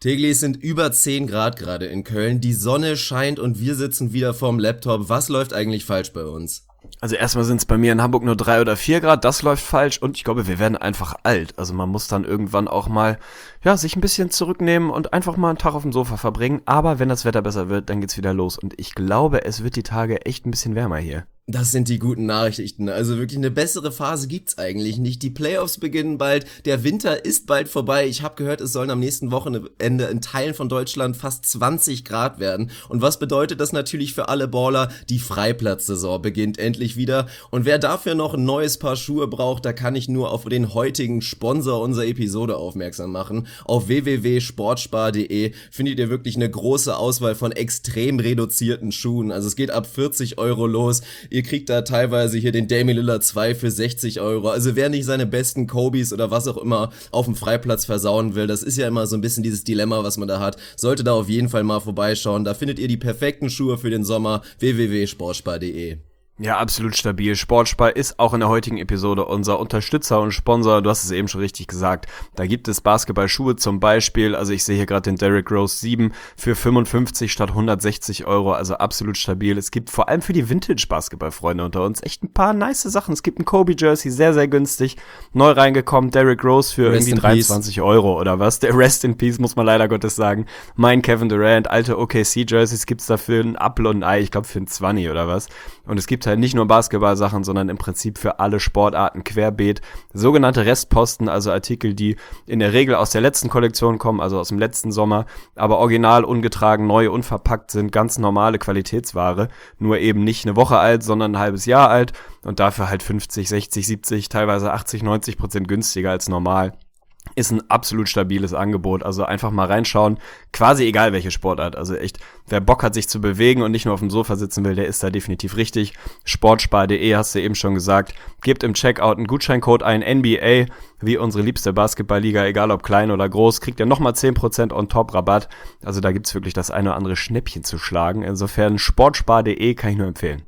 Tegli, es sind über 10 Grad gerade in Köln, die Sonne scheint und wir sitzen wieder vorm Laptop. Was läuft eigentlich falsch bei uns? Also erstmal sind es bei mir in Hamburg nur 3 oder 4 Grad, das läuft falsch und ich glaube, wir werden einfach alt. Also man muss dann irgendwann auch mal, sich ein bisschen zurücknehmen und einfach mal einen Tag auf dem Sofa verbringen. Aber wenn das Wetter besser wird, dann geht's wieder los und ich glaube, es wird die Tage echt ein bisschen wärmer hier. Das sind die guten Nachrichten. Also wirklich eine bessere Phase gibt's eigentlich nicht. Die Playoffs beginnen bald, der Winter ist bald vorbei. Ich habe gehört, es sollen am nächsten Wochenende in Teilen von Deutschland fast 20 Grad werden. Und was bedeutet das natürlich für alle Baller? Die Freiplatzsaison beginnt endlich wieder. Und wer dafür noch ein neues Paar Schuhe braucht, da kann ich nur auf den heutigen Sponsor unserer Episode aufmerksam machen. Auf www.sportspar.de findet ihr wirklich eine große Auswahl von extrem reduzierten Schuhen. Also es geht ab 40 Euro los. Ihr kriegt da teilweise hier den Damian Lillard 2 für 60 Euro. Also wer nicht seine besten Kobes oder was auch immer auf dem Freiplatz versauen will, das ist ja immer so ein bisschen dieses Dilemma, was man da hat, sollte da auf jeden Fall mal vorbeischauen. Da findet ihr die perfekten Schuhe für den Sommer. www.sportspar.de. Ja, absolut stabil. Sportspar ist auch in der heutigen Episode unser Unterstützer und Sponsor. Du hast es eben schon richtig gesagt. Da gibt es Basketballschuhe zum Beispiel. Also ich sehe hier gerade den Derrick Rose 7 für 55 statt 160 Euro. Also absolut stabil. Es gibt vor allem für die Vintage-Basketballfreunde unter uns echt ein paar nice Sachen. Es gibt ein Kobe-Jersey, sehr, sehr günstig. Neu reingekommen, Derrick Rose für irgendwie 23 Euro oder was. Der Rest in Peace, muss man leider Gottes sagen. Mein Kevin Durant, alte OKC-Jerseys gibt's dafür ein Apfel und ein Ei. Ich glaube für ein 20 oder was. Und es gibt halt nicht nur Basketball-Sachen, sondern im Prinzip für alle Sportarten querbeet. Sogenannte Restposten, also Artikel, die in der Regel aus der letzten Kollektion kommen, also aus dem letzten Sommer, aber original, ungetragen, neu, unverpackt sind, ganz normale Qualitätsware, nur eben nicht eine Woche alt, sondern ein halbes Jahr alt und dafür halt 50, 60, 70, teilweise 80, 90% günstiger als normal. Ist ein absolut stabiles Angebot, also einfach mal reinschauen, quasi egal welche Sportart, also echt, wer Bock hat sich zu bewegen und nicht nur auf dem Sofa sitzen will, der ist da definitiv richtig. Sportspar.de hast du eben schon gesagt, gebt im Checkout einen Gutscheincode ein, NBA, wie unsere liebste Basketballliga, egal ob klein oder groß, kriegt ihr nochmal 10% on top Rabatt, also da gibt's wirklich das eine oder andere Schnäppchen zu schlagen, insofern sportspar.de kann ich nur empfehlen.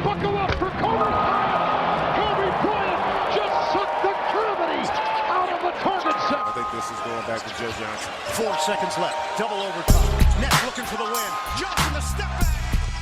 This is going back to Joe Johnson. 4 seconds left. Double overtime. Nets looking for the win. Johnson a step back.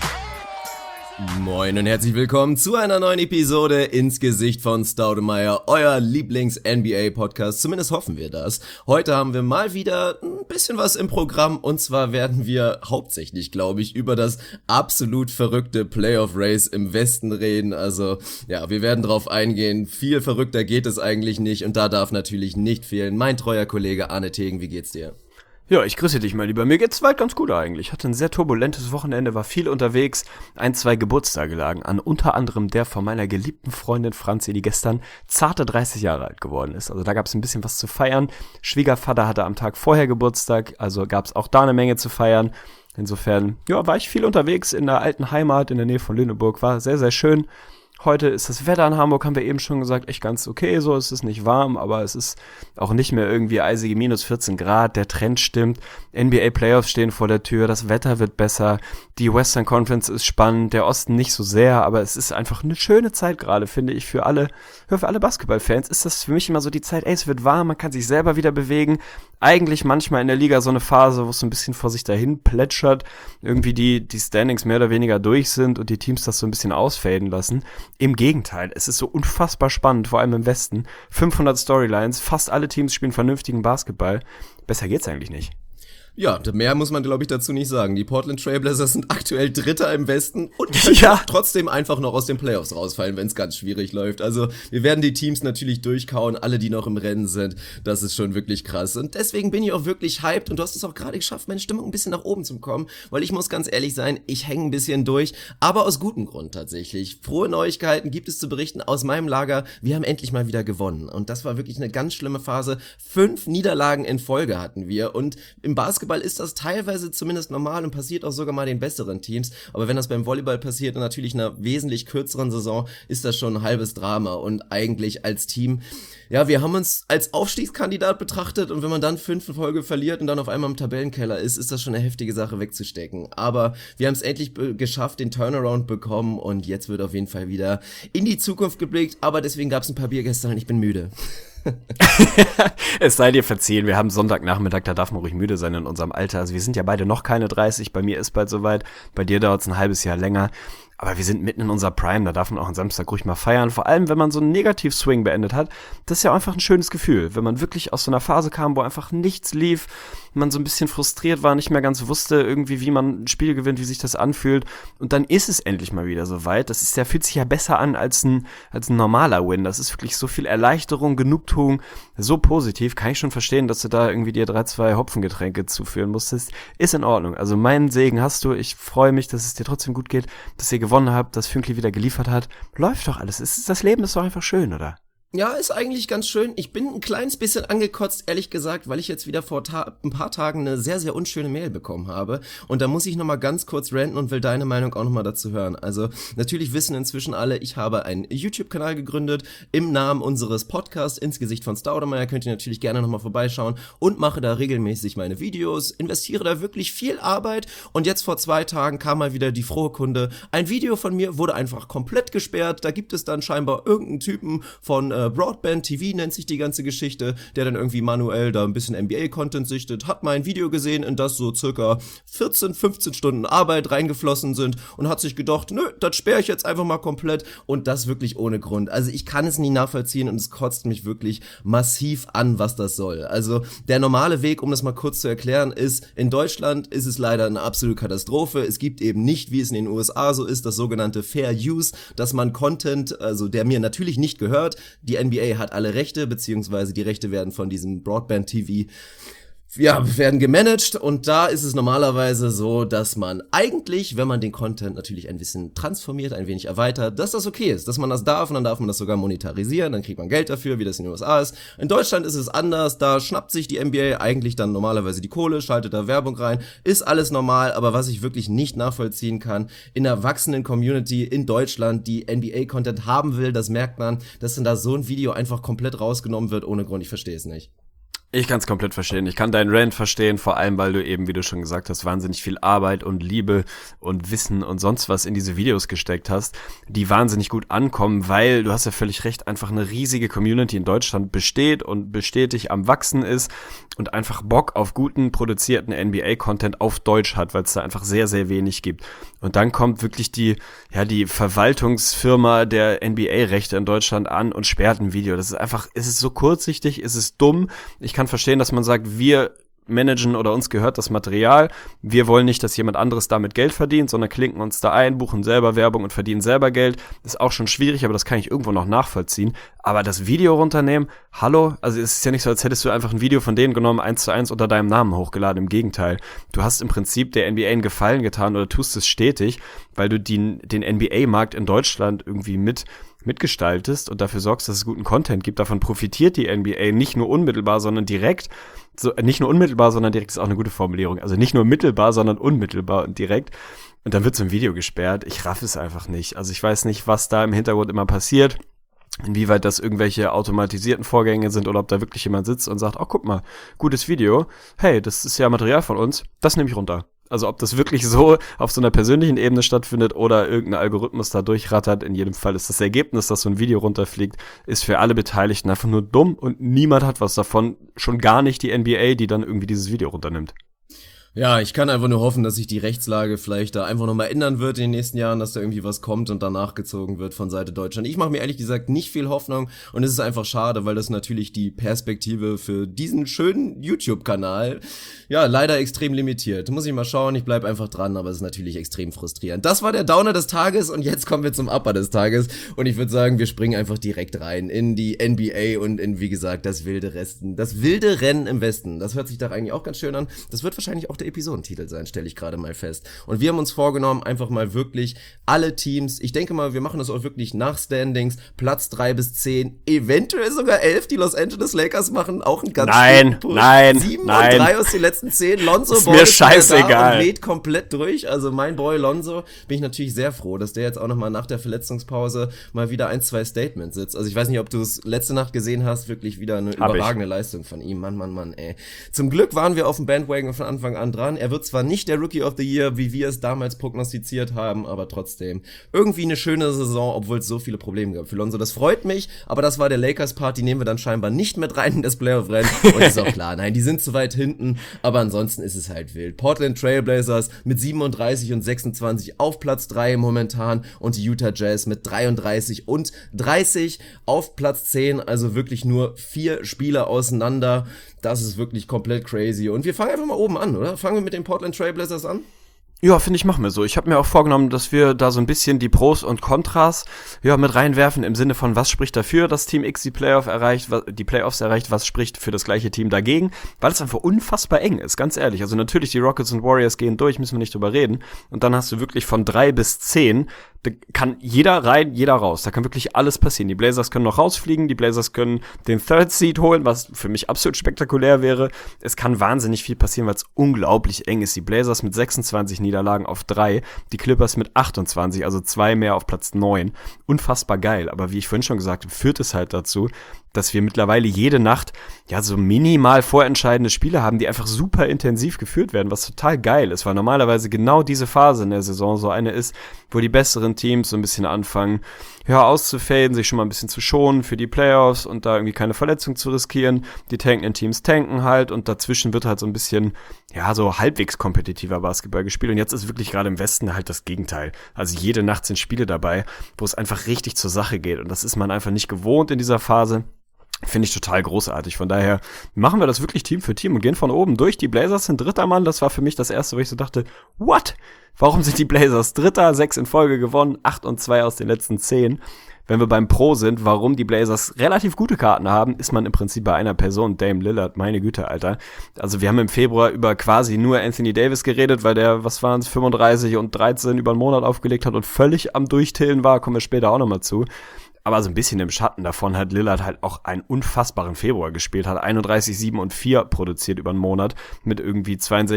Moin und herzlich willkommen zu einer neuen Episode ins Gesicht von Staudemeyer, euer Lieblings-NBA-Podcast, zumindest hoffen wir das. Heute haben wir mal wieder ein bisschen was im Programm und zwar werden wir hauptsächlich, glaube ich, über das absolut verrückte Playoff-Race im Westen reden. Also ja, wir werden drauf eingehen, viel verrückter geht es eigentlich nicht und da darf natürlich nicht fehlen mein treuer Kollege Arne Tegen, wie geht's dir? Ja, ich grüße dich mal lieber. Mir geht's weit ganz gut eigentlich. Hatte ein sehr turbulentes Wochenende, war viel unterwegs. 1, 2 Geburtstage lagen an. Unter anderem der von meiner geliebten Freundin Franzi, die gestern zarte 30 Jahre alt geworden ist. Also da gab's ein bisschen was zu feiern. Schwiegervater hatte am Tag vorher Geburtstag, also gab's auch da eine Menge zu feiern. Insofern, war ich viel unterwegs in der alten Heimat in der Nähe von Lüneburg. War sehr, sehr schön. Heute ist das Wetter in Hamburg, haben wir eben schon gesagt, echt ganz okay, so es ist nicht warm, aber es ist auch nicht mehr irgendwie eisige minus 14 Grad, der Trend stimmt, NBA Playoffs stehen vor der Tür, das Wetter wird besser, die Western Conference ist spannend, der Osten nicht so sehr, aber es ist einfach eine schöne Zeit gerade, finde ich, für alle Basketballfans ist das für mich immer so die Zeit, es wird warm, man kann sich selber wieder bewegen, eigentlich manchmal in der Liga so eine Phase, wo es so ein bisschen vor sich dahin plätschert, irgendwie die Standings mehr oder weniger durch sind und die Teams das so ein bisschen ausfaden lassen. Im Gegenteil, es ist so unfassbar spannend, vor allem im Westen. 500 Storylines, fast alle Teams spielen vernünftigen Basketball. Besser geht's eigentlich nicht. Ja, mehr muss man, glaube ich, dazu nicht sagen. Die Portland Trail Blazers sind aktuell Dritter im Westen und können trotzdem einfach noch aus den Playoffs rausfallen, wenn es ganz schwierig läuft. Also wir werden die Teams natürlich durchkauen, alle, die noch im Rennen sind. Das ist schon wirklich krass. Und deswegen bin ich auch wirklich hyped und du hast es auch gerade geschafft, meine Stimmung ein bisschen nach oben zu kommen, weil ich muss ganz ehrlich sein, ich hänge ein bisschen durch, aber aus gutem Grund tatsächlich. Frohe Neuigkeiten gibt es zu berichten aus meinem Lager. Wir haben endlich mal wieder gewonnen und das war wirklich eine ganz schlimme Phase. 5 Niederlagen in Folge hatten wir und im Basketball ist das teilweise zumindest normal und passiert auch sogar mal den besseren Teams. Aber wenn das beim Volleyball passiert und natürlich in einer wesentlich kürzeren Saison, ist das schon ein halbes Drama. Und eigentlich als Team, ja, wir haben uns als Aufstiegskandidat betrachtet und wenn man dann 5 in Folge verliert und dann auf einmal im Tabellenkeller ist das schon eine heftige Sache wegzustecken. Aber wir haben es endlich geschafft, den Turnaround bekommen und jetzt wird auf jeden Fall wieder in die Zukunft geblickt. Aber deswegen gab es ein paar Bier gestern und ich bin müde. Es sei dir verziehen, wir haben Sonntagnachmittag, da darf man ruhig müde sein in unserem Alter. Also wir sind ja beide noch keine 30, bei mir ist bald soweit, bei dir dauert es ein halbes Jahr länger. Aber wir sind mitten in unserer Prime, da darf man auch am Samstag ruhig mal feiern. Vor allem, wenn man so einen Negativ-Swing beendet hat. Das ist ja einfach ein schönes Gefühl. Wenn man wirklich aus so einer Phase kam, wo einfach nichts lief, man so ein bisschen frustriert war, nicht mehr ganz wusste irgendwie, wie man ein Spiel gewinnt, wie sich das anfühlt. Und dann ist es endlich mal wieder soweit. Fühlt sich ja besser an als ein normaler Win. Das ist wirklich so viel Erleichterung, Genugtuung, so positiv. Kann ich schon verstehen, dass du da irgendwie dir 3-2 Hopfengetränke zuführen musstest. Ist in Ordnung. Also meinen Segen hast du. Ich freue mich, dass es dir trotzdem gut geht, dass ihr gewonnen habt, dass Fünkli wieder geliefert hat. Läuft doch alles. Das Leben ist doch einfach schön, oder? Ja, ist eigentlich ganz schön. Ich bin ein kleines bisschen angekotzt, ehrlich gesagt, weil ich jetzt wieder vor ein paar Tagen eine sehr, sehr unschöne Mail bekommen habe. Und da muss ich nochmal ganz kurz ranten und will deine Meinung auch nochmal dazu hören. Also, natürlich wissen inzwischen alle, ich habe einen YouTube-Kanal gegründet im Namen unseres Podcasts Ins Gesicht von Staudemeyer. Könnt ihr natürlich gerne nochmal vorbeischauen und mache da regelmäßig meine Videos, investiere da wirklich viel Arbeit. Und jetzt vor 2 Tagen kam mal wieder die frohe Kunde. Ein Video von mir wurde einfach komplett gesperrt. Da gibt es dann scheinbar irgendeinen Typen von Broadband TV nennt sich die ganze Geschichte, der dann irgendwie manuell da ein bisschen NBA-Content sichtet, hat mein Video gesehen, in das so circa 14, 15 Stunden Arbeit reingeflossen sind und hat sich gedacht, nö, das sperre ich jetzt einfach mal komplett und das wirklich ohne Grund. Also ich kann es nie nachvollziehen und es kotzt mich wirklich massiv an, was das soll. Also der normale Weg, um das mal kurz zu erklären, ist, in Deutschland ist es leider eine absolute Katastrophe. Es gibt eben nicht, wie es in den USA so ist, das sogenannte Fair Use, dass man Content, also der mir natürlich nicht gehört, die NBA hat alle Rechte, beziehungsweise die Rechte werden von diesem Broadband-TV werden gemanagt und da ist es normalerweise so, dass man eigentlich, wenn man den Content natürlich ein bisschen transformiert, ein wenig erweitert, dass das okay ist, dass man das darf und dann darf man das sogar monetarisieren, dann kriegt man Geld dafür, wie das in den USA ist. In Deutschland ist es anders, da schnappt sich die NBA eigentlich dann normalerweise die Kohle, schaltet da Werbung rein, ist alles normal, aber was ich wirklich nicht nachvollziehen kann, in der wachsenden Community in Deutschland, die NBA-Content haben will, das merkt man, dass dann da so ein Video einfach komplett rausgenommen wird ohne Grund, ich verstehe es nicht. Ich kann es komplett verstehen. Ich kann deinen Rant verstehen, vor allem, weil du eben, wie du schon gesagt hast, wahnsinnig viel Arbeit und Liebe und Wissen und sonst was in diese Videos gesteckt hast, die wahnsinnig gut ankommen, weil, du hast ja völlig recht, einfach eine riesige Community in Deutschland besteht und stetig am Wachsen ist und einfach Bock auf guten, produzierten NBA-Content auf Deutsch hat, weil es da einfach sehr, sehr wenig gibt. Und dann kommt wirklich die Verwaltungsfirma der NBA-Rechte in Deutschland an und sperrt ein Video. Das ist einfach, es ist so kurzsichtig, es ist dumm. Ich kann verstehen, dass man sagt, wir managen oder uns gehört das Material. Wir wollen nicht, dass jemand anderes damit Geld verdient, sondern klinken uns da ein, buchen selber Werbung und verdienen selber Geld. Ist auch schon schwierig, aber das kann ich irgendwo noch nachvollziehen. Aber das Video runternehmen, hallo? Also es ist ja nicht so, als hättest du einfach ein Video von denen genommen, 1:1 unter deinem Namen hochgeladen. Im Gegenteil. Du hast im Prinzip der NBA einen Gefallen getan oder tust es stetig, weil du den NBA-Markt in Deutschland irgendwie mitgestaltest und dafür sorgst, dass es guten Content gibt. Davon profitiert die NBA nicht nur unmittelbar, sondern direkt. Nicht nur unmittelbar, sondern direkt ist auch eine gute Formulierung. Also nicht nur mittelbar, sondern unmittelbar und direkt. Und dann wird so ein Video gesperrt. Ich raff es einfach nicht. Also ich weiß nicht, was da im Hintergrund immer passiert. Inwieweit das irgendwelche automatisierten Vorgänge sind oder ob da wirklich jemand sitzt und sagt, oh, guck mal, gutes Video. Hey, das ist ja Material von uns. Das nehme ich runter. Also ob das wirklich so auf so einer persönlichen Ebene stattfindet oder irgendein Algorithmus da durchrattert, in jedem Fall ist das Ergebnis, dass so ein Video runterfliegt, ist für alle Beteiligten einfach nur dumm und niemand hat was davon, schon gar nicht die NBA, die dann irgendwie dieses Video runternimmt. Ja, ich kann einfach nur hoffen, dass sich die Rechtslage vielleicht da einfach nochmal ändern wird in den nächsten Jahren, dass da irgendwie was kommt und danach gezogen wird von Seite Deutschland. Ich mache mir ehrlich gesagt nicht viel Hoffnung und es ist einfach schade, weil das natürlich die Perspektive für diesen schönen YouTube-Kanal leider extrem limitiert. Muss ich mal schauen, ich bleib einfach dran, aber es ist natürlich extrem frustrierend. Das war der Downer des Tages und jetzt kommen wir zum Upper des Tages und ich würde sagen, wir springen einfach direkt rein in die NBA und in, wie gesagt, das wilde Rennen im Westen. Das hört sich doch eigentlich auch ganz schön an. Das wird wahrscheinlich auch der Episodentitel sein, stelle ich gerade mal fest. Und wir haben uns vorgenommen, einfach mal wirklich alle Teams, ich denke mal, wir machen das auch wirklich nach Standings, Platz 3 bis 10, eventuell sogar 11, die Los Angeles Lakers machen auch einen ganz schönen Push. 7 und 3 aus den letzten 10, Lonzo ist mir scheißegal und lädt komplett durch, also mein Boy Lonzo, bin ich natürlich sehr froh, dass der jetzt auch nochmal nach der Verletzungspause mal wieder 1-2 Statements sitzt. Also ich weiß nicht, ob du es letzte Nacht gesehen hast, wirklich wieder eine überragende Leistung von ihm, Mann, ey. Zum Glück waren wir auf dem Bandwagon von Anfang an, an dran. Er wird zwar nicht der Rookie of the Year, wie wir es damals prognostiziert haben, aber trotzdem irgendwie eine schöne Saison, obwohl es so viele Probleme gab für Lonzo. Das freut mich, aber das war der Lakers-Part, die nehmen wir dann scheinbar nicht mit rein in das Playoff-Rennen. Und ist auch klar, nein, die sind zu weit hinten, aber ansonsten ist es halt wild. Portland Trailblazers mit 37 und 26 auf Platz 3 momentan und die Utah Jazz mit 33 und 30 auf Platz 10, also wirklich nur 4 Spieler auseinander. Das ist wirklich komplett crazy. Und wir fangen einfach mal oben an, oder? Fangen wir mit den Portland Trailblazers an? Ja, finde ich, machen wir so. Ich habe mir auch vorgenommen, dass wir da so ein bisschen die Pros und Kontras mit reinwerfen, im Sinne von, was spricht dafür, dass Team X die Playoffs erreicht, was spricht für das gleiche Team dagegen, weil es einfach unfassbar eng ist, ganz ehrlich. Also natürlich, die Rockets und Warriors gehen durch, müssen wir nicht drüber reden. Und dann hast du wirklich von 3 bis 10, da kann jeder rein, jeder raus. Da kann wirklich alles passieren. Die Blazers können noch rausfliegen, die Blazers können den Third Seed holen, was für mich absolut spektakulär wäre. Es kann wahnsinnig viel passieren, weil es unglaublich eng ist. Die Blazers mit 26 Niederlagen auf 3, die Clippers mit 28, also 2 mehr auf Platz 9. Unfassbar geil. Aber wie ich vorhin schon gesagt habe, führt es halt dazu, dass wir mittlerweile jede Nacht so minimal vorentscheidende Spiele haben, die einfach super intensiv geführt werden, was total geil ist, weil normalerweise genau diese Phase in der Saison so eine ist, wo die besseren Teams so ein bisschen anfangen, auszufaden, sich schon mal ein bisschen zu schonen für die Playoffs und da irgendwie keine Verletzung zu riskieren. Die tankenden Teams tanken halt und dazwischen wird halt so ein bisschen, so halbwegs kompetitiver Basketball gespielt. Und jetzt ist wirklich gerade im Westen halt das Gegenteil. Also jede Nacht sind Spiele dabei, wo es einfach richtig zur Sache geht. Und das ist man einfach nicht gewohnt in dieser Phase. Finde ich total großartig. Von daher machen wir das wirklich Team für Team und gehen von oben durch. Die Blazers sind dritter Mann. Das war für mich das erste, wo ich so dachte, what? Warum sind die Blazers dritter? 6 in Folge gewonnen, 8-2 aus den letzten 10. Wenn wir beim Pro sind, warum die Blazers relativ gute Karten haben, ist man im Prinzip bei einer Person, Dame Lillard. Meine Güte, Alter. Also wir haben im Februar über quasi nur Anthony Davis geredet, weil der, 35 und 13 über einen Monat aufgelegt hat und völlig am Durchtillen war. Kommen wir später auch nochmal zu. Aber so ein bisschen im Schatten davon hat Lillard halt auch einen unfassbaren Februar gespielt, hat 31, 7 und 4 produziert über einen Monat mit irgendwie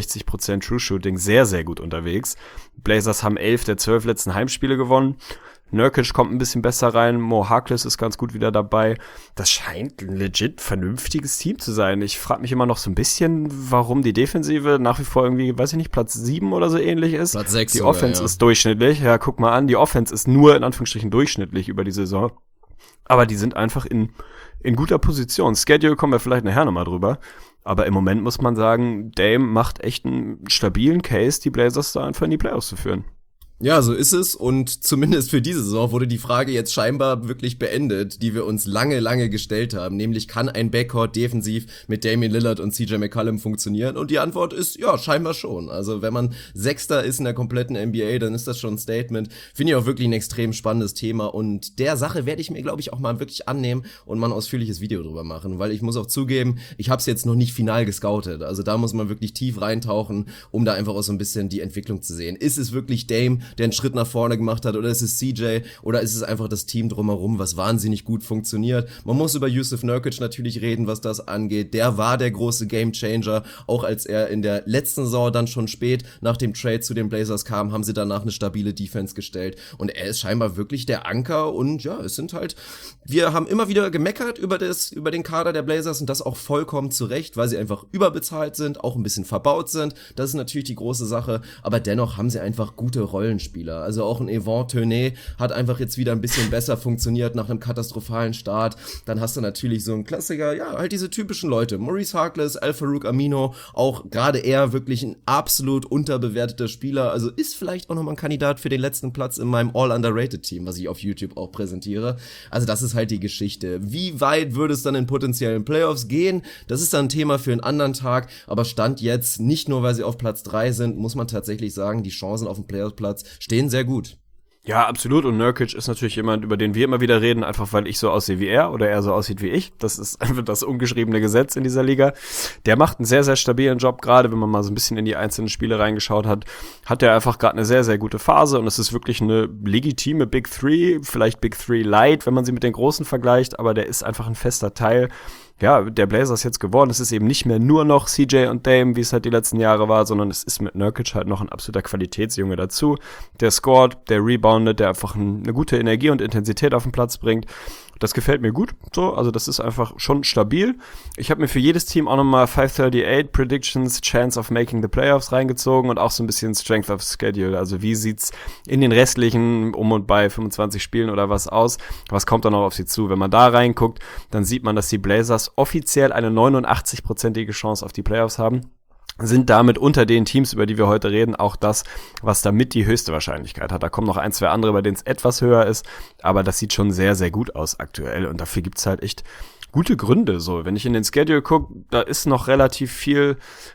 62% True Shooting, sehr, sehr gut unterwegs. Blazers haben 11 der 12 letzten Heimspiele gewonnen. Nurkic kommt ein bisschen besser rein, Mo Harkless ist ganz gut wieder dabei. Das scheint ein legit vernünftiges Team zu sein. Ich frage mich immer noch so ein bisschen, warum die Defensive nach wie vor irgendwie, weiß ich nicht, Platz 7 oder so ähnlich ist. Platz 6 Die Offense ist durchschnittlich. Ja, guck mal an, die Offense ist nur in Anführungsstrichen durchschnittlich über die Saison. Aber die sind einfach in guter Position. Schedule kommen wir vielleicht nachher nochmal drüber. Aber im Moment muss man sagen, Dame macht echt einen stabilen Case, die Blazers da einfach in die Playoffs zu führen. Ja, so ist es und zumindest für diese Saison wurde die Frage jetzt scheinbar wirklich beendet, die wir uns lange, lange gestellt haben, nämlich kann ein Backcourt defensiv mit Damian Lillard und CJ McCollum funktionieren und die Antwort ist ja, scheinbar schon. Also wenn man Sechster ist in der kompletten NBA, dann ist das schon ein Statement. Finde ich auch wirklich ein extrem spannendes Thema und der Sache werde ich mir, glaube ich, auch mal wirklich annehmen und mal ein ausführliches Video drüber machen, weil ich muss auch zugeben, ich habe es jetzt noch nicht final gescoutet, also da muss man wirklich tief reintauchen, um da einfach auch so ein bisschen die Entwicklung zu sehen. Ist es wirklich Dame, der einen Schritt nach vorne gemacht hat, oder ist es CJ, oder ist es einfach das Team drumherum, was wahnsinnig gut funktioniert. Man muss über Jusuf Nurkic natürlich reden, was das angeht. Der war der große Gamechanger, auch als er in der letzten Saison dann schon spät nach dem Trade zu den Blazers kam, haben sie danach eine stabile Defense gestellt und er ist scheinbar wirklich der Anker und ja, es sind halt, wir haben immer wieder gemeckert über den Kader der Blazers und das auch vollkommen zu Recht, weil sie einfach überbezahlt sind, auch ein bisschen verbaut sind. Das ist natürlich die große Sache, aber dennoch haben sie einfach gute Rollenspieler. Also auch ein Yvonne Tourné hat einfach jetzt wieder ein bisschen besser funktioniert nach einem katastrophalen Start. Dann hast du natürlich so einen Klassiker, ja, halt diese typischen Leute. Maurice Harkless, Al-Farouq Amino, auch gerade er wirklich ein absolut unterbewerteter Spieler. Also ist vielleicht auch nochmal ein Kandidat für den letzten Platz in meinem All-Underrated-Team, was ich auf YouTube auch präsentiere. Also das ist halt die Geschichte. Wie weit würde es dann in potenziellen Playoffs gehen? Das ist dann ein Thema für einen anderen Tag. Aber Stand jetzt, nicht nur weil sie auf Platz 3 sind, muss man tatsächlich sagen, die Chancen auf den Playoff-Platz stehen sehr gut. Ja, absolut. Und Nurkic ist natürlich jemand, über den wir immer wieder reden, einfach weil ich so aussehe wie er oder er so aussieht wie ich. Das ist einfach das ungeschriebene Gesetz in dieser Liga. Der macht einen sehr, sehr stabilen Job, gerade wenn man mal so ein bisschen in die einzelnen Spiele reingeschaut hat. Hat er einfach gerade eine sehr, sehr gute Phase und es ist wirklich eine legitime Big Three, vielleicht Big Three Light, wenn man sie mit den Großen vergleicht, aber der ist einfach ein fester Teil der Blazers jetzt geworden. Es ist eben nicht mehr nur noch CJ und Dame, wie es halt die letzten Jahre war, sondern es ist mit Nurkic halt noch ein absoluter Qualitätsjunge dazu. Der scored, der reboundet, der einfach eine gute Energie und Intensität auf den Platz bringt. Das gefällt mir gut, so, also das ist einfach schon stabil. Ich habe mir für jedes Team auch nochmal 538 Predictions, Chance of Making the Playoffs reingezogen und auch so ein bisschen Strength of Schedule, also wie sieht's in den restlichen und bei 25 Spielen oder was aus, was kommt da noch auf sie zu? Wenn man da reinguckt, dann sieht man, dass die Blazers offiziell eine 89%ige Chance auf die Playoffs haben. Sind damit unter den Teams, über die wir heute reden, auch das, was damit die höchste Wahrscheinlichkeit hat. Da kommen noch 1, 2 andere, bei denen es etwas höher ist, aber das sieht schon sehr, sehr gut aus aktuell und dafür gibt's halt echt gute Gründe, so. Wenn ich in den Schedule gucke, da ist noch relativ viel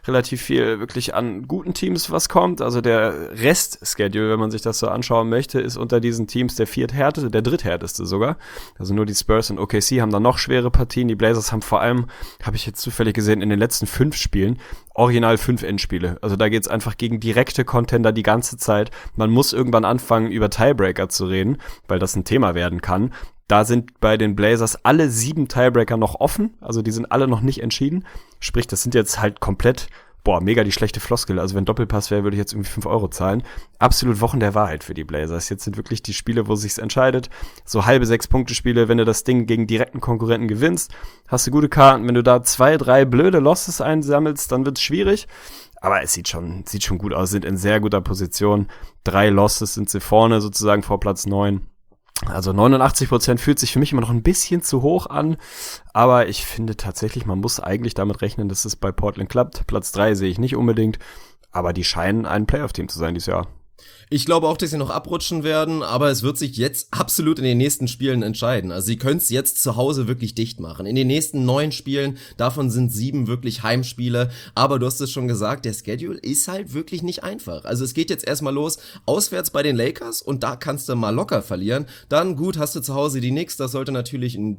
wirklich an guten Teams, was kommt. Also der Rest-Schedule, wenn man sich das so anschauen möchte, ist unter diesen Teams der dritthärteste sogar. Also nur die Spurs und OKC haben da noch schwere Partien. Die Blazers haben vor allem, habe ich jetzt zufällig gesehen, in den letzten 5 Spielen original 5 Endspiele. Also da geht's einfach gegen direkte Contender die ganze Zeit. Man muss irgendwann anfangen, über Tiebreaker zu reden, weil das ein Thema werden kann. Da sind bei den Blazers alle 7 Tiebreaker noch offen, also die sind alle noch nicht entschieden. Sprich, das sind jetzt halt komplett, mega die schlechte Floskel. Also wenn Doppelpass wäre, würde ich jetzt irgendwie 5 € zahlen. Absolut Wochen der Wahrheit für die Blazers. Jetzt sind wirklich die Spiele, wo sich's entscheidet. So halbe 6-Punkte-Spiele, wenn du das Ding gegen direkten Konkurrenten gewinnst, hast du gute Karten. Wenn du da 2, 3 blöde Losses einsammelst, dann wird's schwierig. Aber es sieht schon gut aus, sind in sehr guter Position. 3 Losses sind sie vorne, sozusagen vor Platz 9. Also 89% fühlt sich für mich immer noch ein bisschen zu hoch an, aber ich finde tatsächlich, man muss eigentlich damit rechnen, dass es bei Portland klappt. Platz 3 sehe ich nicht unbedingt, aber die scheinen ein Playoff-Team zu sein dieses Jahr. Ich glaube auch, dass sie noch abrutschen werden, aber es wird sich jetzt absolut in den nächsten Spielen entscheiden. Also sie können es jetzt zu Hause wirklich dicht machen. In den nächsten 9 Spielen, davon sind 7 wirklich Heimspiele, aber du hast es schon gesagt, der Schedule ist halt wirklich nicht einfach. Also es geht jetzt erstmal los, auswärts bei den Lakers und da kannst du mal locker verlieren. Dann gut, hast du zu Hause die Knicks, das sollte natürlich ein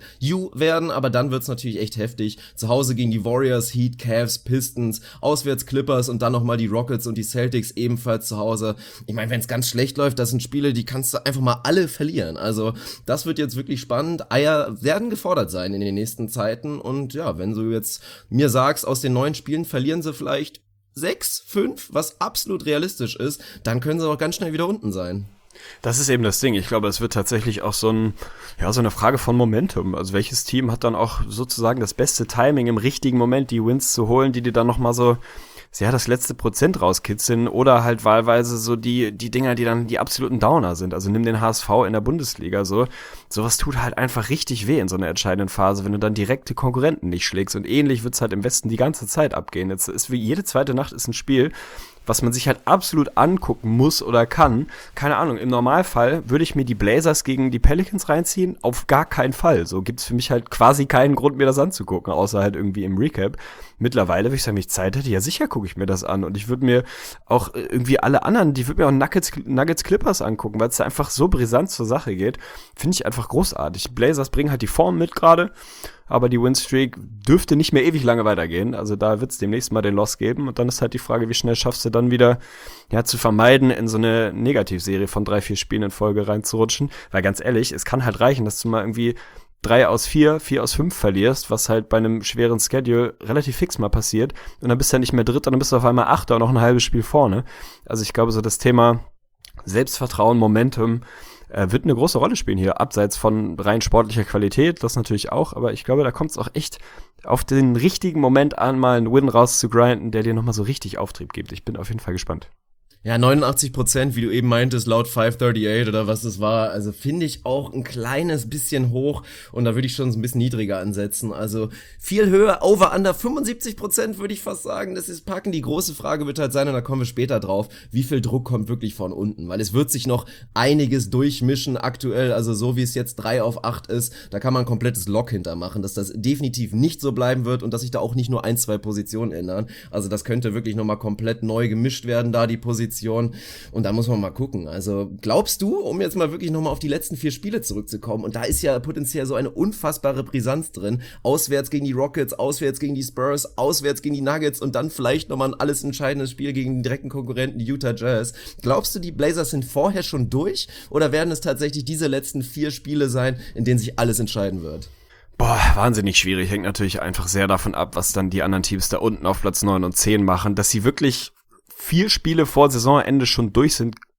W werden, aber dann wird's natürlich echt heftig. Zu Hause gegen die Warriors, Heat, Cavs, Pistons, auswärts Clippers und dann nochmal die Rockets und die Celtics ebenfalls zu Hause. Ich meine, wenn es ganz schlecht läuft, das sind Spiele, die kannst du einfach mal alle verlieren. Also das wird jetzt wirklich spannend. Eier werden gefordert sein in den nächsten Zeiten. Und ja, wenn du jetzt mir sagst, aus den 9 Spielen verlieren sie vielleicht 6, 5, was absolut realistisch ist, dann können sie auch ganz schnell wieder unten sein. Das ist eben das Ding. Ich glaube, es wird tatsächlich auch so eine Frage von Momentum. Also welches Team hat dann auch sozusagen das beste Timing im richtigen Moment, die Wins zu holen, die dir dann nochmal so das letzte Prozent rauskitzeln oder halt wahlweise so die Dinger, die dann die absoluten Downer sind. Also nimm den HSV in der Bundesliga so. Sowas tut halt einfach richtig weh in so einer entscheidenden Phase, wenn du dann direkte Konkurrenten nicht schlägst. Und ähnlich wird's halt im Westen die ganze Zeit abgehen. Jetzt ist wie jede zweite Nacht ist ein Spiel, was man sich halt absolut angucken muss oder kann. Keine Ahnung, im Normalfall würde ich mir die Blazers gegen die Pelicans reinziehen, auf gar keinen Fall. So gibt's für mich halt quasi keinen Grund, mir das anzugucken, außer halt irgendwie im Recap. Mittlerweile, wenn ich sagen, wenn ich Zeit hätte, ja sicher gucke ich mir das an und ich würde mir auch irgendwie alle anderen, die würde mir auch Nuggets Clippers angucken, weil es da einfach so brisant zur Sache geht. Finde ich einfach großartig. Blazers bringen halt die Form mit gerade, aber die Winstreak dürfte nicht mehr ewig lange weitergehen. Also da wird es demnächst mal den Loss geben und dann ist halt die Frage, wie schnell schaffst du dann wieder zu vermeiden, in so eine Negativserie von 3, 4 Spielen in Folge reinzurutschen. Weil ganz ehrlich, es kann halt reichen, dass du mal irgendwie 3 aus 4, 4 aus 5 verlierst, was halt bei einem schweren Schedule relativ fix mal passiert. Und dann bist du ja nicht mehr Dritter, dann bist du auf einmal Achter und noch ein halbes Spiel vorne. Also ich glaube, so das Thema Selbstvertrauen, Momentum wird eine große Rolle spielen hier, abseits von rein sportlicher Qualität, das natürlich auch, aber ich glaube, da kommt es auch echt auf den richtigen Moment an, mal einen Win rauszugrinden, der dir nochmal so richtig Auftrieb gibt. Ich bin auf jeden Fall gespannt. Ja, 89%, wie du eben meintest, laut 538 oder was es war, also finde ich auch ein kleines bisschen hoch und da würde ich schon so ein bisschen niedriger ansetzen, also viel höher, over under 75% würde ich fast sagen, das ist packen. Die große Frage wird halt sein, und da kommen wir später drauf, wie viel Druck kommt wirklich von unten, weil es wird sich noch einiges durchmischen aktuell, also so wie es jetzt 3 auf 8 ist, da kann man ein komplettes Lock hintermachen, dass das definitiv nicht so bleiben wird und dass sich da auch nicht nur 1, 2 Positionen ändern, also das könnte wirklich nochmal komplett neu gemischt werden, da die Position. Und da muss man mal gucken. Also glaubst du, um jetzt mal wirklich nochmal auf die letzten 4 Spiele zurückzukommen, und da ist ja potenziell so eine unfassbare Brisanz drin, auswärts gegen die Rockets, auswärts gegen die Spurs, auswärts gegen die Nuggets und dann vielleicht nochmal ein alles entscheidendes Spiel gegen den direkten Konkurrenten Utah Jazz. Glaubst du, die Blazers sind vorher schon durch oder werden es tatsächlich diese letzten 4 Spiele sein, in denen sich alles entscheiden wird? Wahnsinnig schwierig. Hängt natürlich einfach sehr davon ab, was dann die anderen Teams da unten auf Platz 9 und 10 machen. Dass sie wirklich 4 Spiele vor Saisonende schon durch sind,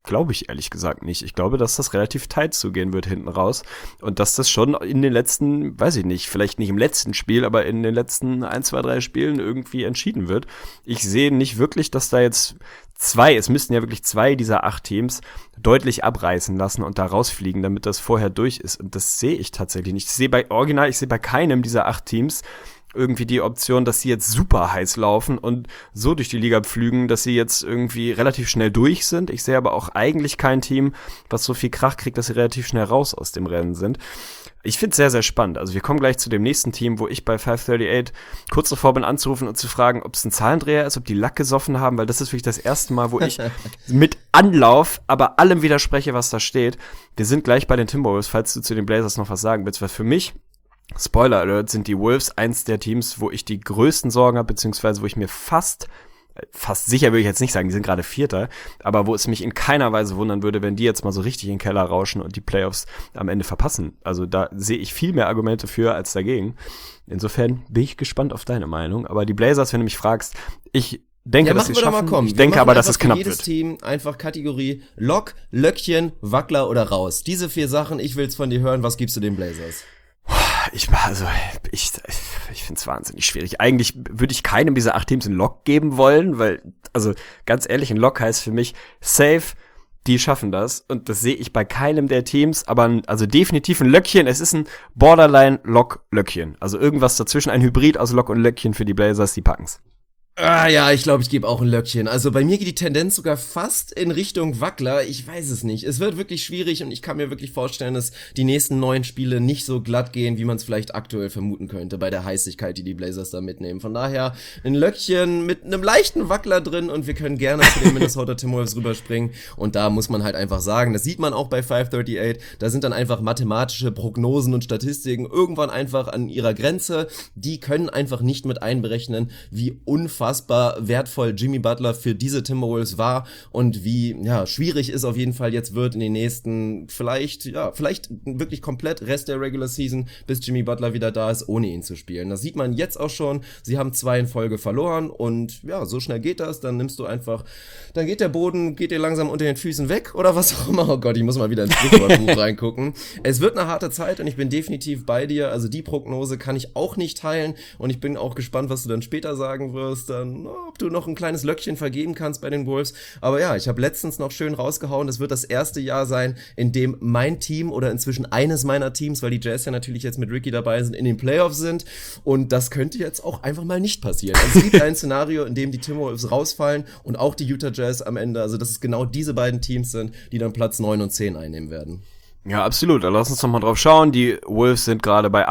glaube ich ehrlich gesagt nicht. Ich glaube, dass das relativ tight zugehen wird hinten raus und dass das schon in den letzten, weiß ich nicht, vielleicht nicht im letzten Spiel, aber in den letzten 1, 2, 3 Spielen irgendwie entschieden wird. Ich sehe nicht wirklich, dass da jetzt es müssten ja wirklich 2 dieser 8 Teams deutlich abreißen lassen und da rausfliegen, damit das vorher durch ist. Und das sehe ich tatsächlich nicht. Ich sehe bei keinem dieser 8 Teams irgendwie die Option, dass sie jetzt super heiß laufen und so durch die Liga pflügen, dass sie jetzt irgendwie relativ schnell durch sind. Ich sehe aber auch eigentlich kein Team, was so viel Krach kriegt, dass sie relativ schnell raus aus dem Rennen sind. Ich finde es sehr, sehr spannend. Also wir kommen gleich zu dem nächsten Team, wo ich bei 538 kurz davor bin anzurufen und zu fragen, ob es ein Zahlendreher ist, ob die Lack gesoffen haben, weil das ist wirklich das erste Mal, wo ich mit Anlauf aber allem widerspreche, was da steht. Wir sind gleich bei den Timberwolves, falls du zu den Blazers noch was sagen willst, weil für mich, Spoiler Alert, sind die Wolves eins der Teams, wo ich die größten Sorgen habe, beziehungsweise wo ich mir fast sicher würde ich jetzt nicht sagen, die sind gerade Vierter, aber wo es mich in keiner Weise wundern würde, wenn die jetzt mal so richtig in den Keller rauschen und die Playoffs am Ende verpassen. Also da sehe ich viel mehr Argumente für als dagegen. Insofern bin ich gespannt auf deine Meinung. Aber die Blazers, wenn du mich fragst, ich denke, dass sie es schaffen. Ich denke aber, dass es knapp wird. Jedes Team einfach Kategorie Lock, Löckchen, Wackler oder raus. Diese 4 Sachen, ich will's von dir hören. Was gibst du den Blazers? Ich finde es wahnsinnig schwierig. Eigentlich würde ich keinem dieser 8 Teams einen Lock geben wollen, weil, also ganz ehrlich, ein Lock heißt für mich safe, die schaffen das. Und das sehe ich bei keinem der Teams, aber also definitiv ein Löckchen. Es ist ein Borderline-Lock-Löckchen. Also irgendwas dazwischen, ein Hybrid aus Lock und Löckchen für die Blazers, die packen's. Ah ja, ich glaube, ich gebe auch ein Löckchen. Also bei mir geht die Tendenz sogar fast in Richtung Wackler. Ich weiß es nicht. Es wird wirklich schwierig und ich kann mir wirklich vorstellen, dass die nächsten 9 Spiele nicht so glatt gehen, wie man es vielleicht aktuell vermuten könnte bei der Heißigkeit, die Blazers da mitnehmen. Von daher ein Löckchen mit einem leichten Wackler drin und wir können gerne zu den Minnesota Timberwolves rüberspringen. Und da muss man halt einfach sagen, das sieht man auch bei 538, da sind dann einfach mathematische Prognosen und Statistiken irgendwann einfach an ihrer Grenze. Die können einfach nicht mit einberechnen, wie unfassbar wertvoll Jimmy Butler für diese Timberwolves war und wie schwierig es auf jeden Fall jetzt wird in den nächsten vielleicht wirklich komplett Rest der Regular Season, bis Jimmy Butler wieder da ist, ohne ihn zu spielen. Das sieht man jetzt auch schon. Sie haben 2 in Folge verloren und ja, so schnell geht das. Dann geht der Boden, geht dir langsam unter den Füßen weg oder was auch immer. Oh Gott, ich muss mal wieder ins Sprichwörterbuch reingucken. Es wird eine harte Zeit und ich bin definitiv bei dir. Also die Prognose kann ich auch nicht teilen und ich bin auch gespannt, was du dann später sagen wirst. Ob du noch ein kleines Löckchen vergeben kannst bei den Wolves. Aber ja, ich habe letztens noch schön rausgehauen, das wird das erste Jahr sein, in dem mein Team oder inzwischen eines meiner Teams, weil die Jazz ja natürlich jetzt mit Ricky dabei sind, in den Playoffs sind. Und das könnte jetzt auch einfach mal nicht passieren. Also es gibt ein Szenario, in dem die Timberwolves rausfallen und auch die Utah Jazz am Ende. Also dass es genau diese beiden Teams sind, die dann Platz 9 und 10 einnehmen werden. Ja, absolut. Lass uns noch mal drauf schauen. Die Wolves sind gerade bei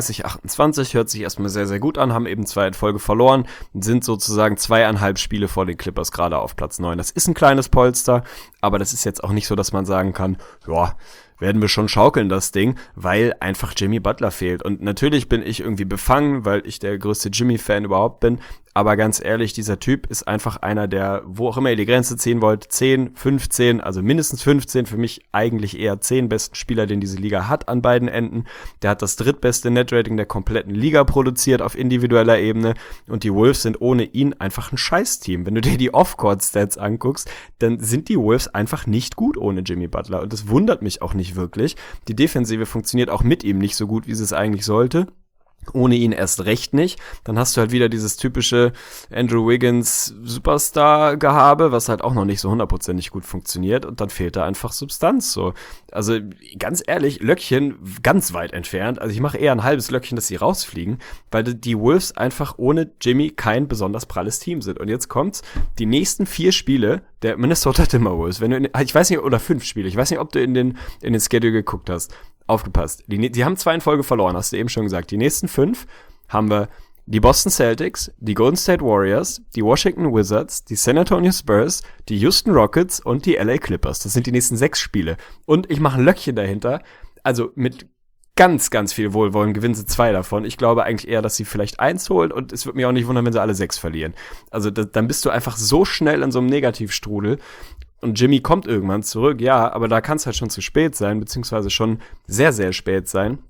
38-28, hört sich erstmal sehr, sehr gut an, haben eben 2 in Folge verloren, sind sozusagen 2,5 Spiele vor den Clippers gerade auf Platz 9. Das ist ein kleines Polster, aber das ist jetzt auch nicht so, dass man sagen kann, ja, werden wir schon schaukeln, das Ding, weil einfach Jimmy Butler fehlt. Und natürlich bin ich irgendwie befangen, weil ich der größte Jimmy-Fan überhaupt bin. Aber ganz ehrlich, dieser Typ ist einfach einer, der, wo auch immer ihr die Grenze ziehen wollt, 10, 15, also mindestens 15, für mich eigentlich eher 10 besten Spieler, den diese Liga hat an beiden Enden. Der hat das drittbeste Netrating der kompletten Liga produziert auf individueller Ebene. Und die Wolves sind ohne ihn einfach ein Scheißteam. Wenn du dir die Off-Court-Stats anguckst, dann sind die Wolves einfach nicht gut ohne Jimmy Butler. Und das wundert mich auch nicht wirklich. Die Defensive funktioniert auch mit ihm nicht so gut, wie sie es eigentlich sollte. Ohne ihn erst recht nicht. Dann hast du halt wieder dieses typische Andrew Wiggins Superstar-Gehabe, was halt auch noch nicht so 100% gut funktioniert. Und dann fehlt da einfach Substanz. So. Also ganz ehrlich, Löckchen ganz weit entfernt. Also ich mache eher ein halbes Löckchen, dass sie rausfliegen, weil die Wolves einfach ohne Jimmy kein besonders pralles Team sind. Und jetzt kommt's, die nächsten 4 Spiele der Minnesota Timberwolves, ich weiß nicht, oder 5 Spiele, ich weiß nicht, ob du in den Schedule geguckt hast. Aufgepasst. Die haben 2 in Folge verloren, hast du eben schon gesagt. Die nächsten 5 haben wir die Boston Celtics, die Golden State Warriors, die Washington Wizards, die San Antonio Spurs, die Houston Rockets und die LA Clippers. Das sind die nächsten 6 Spiele. Und ich mache ein Löckchen dahinter. Also mit ganz, ganz viel Wohlwollen gewinnen sie 2 davon. Ich glaube eigentlich eher, dass sie vielleicht 1 holen und es würde mich auch nicht wundern, wenn sie alle 6 verlieren. Also dann bist du einfach so schnell in so einem Negativstrudel. Und Jimmy kommt irgendwann zurück, ja, aber da kann es halt schon zu spät sein, beziehungsweise schon sehr, sehr spät sein.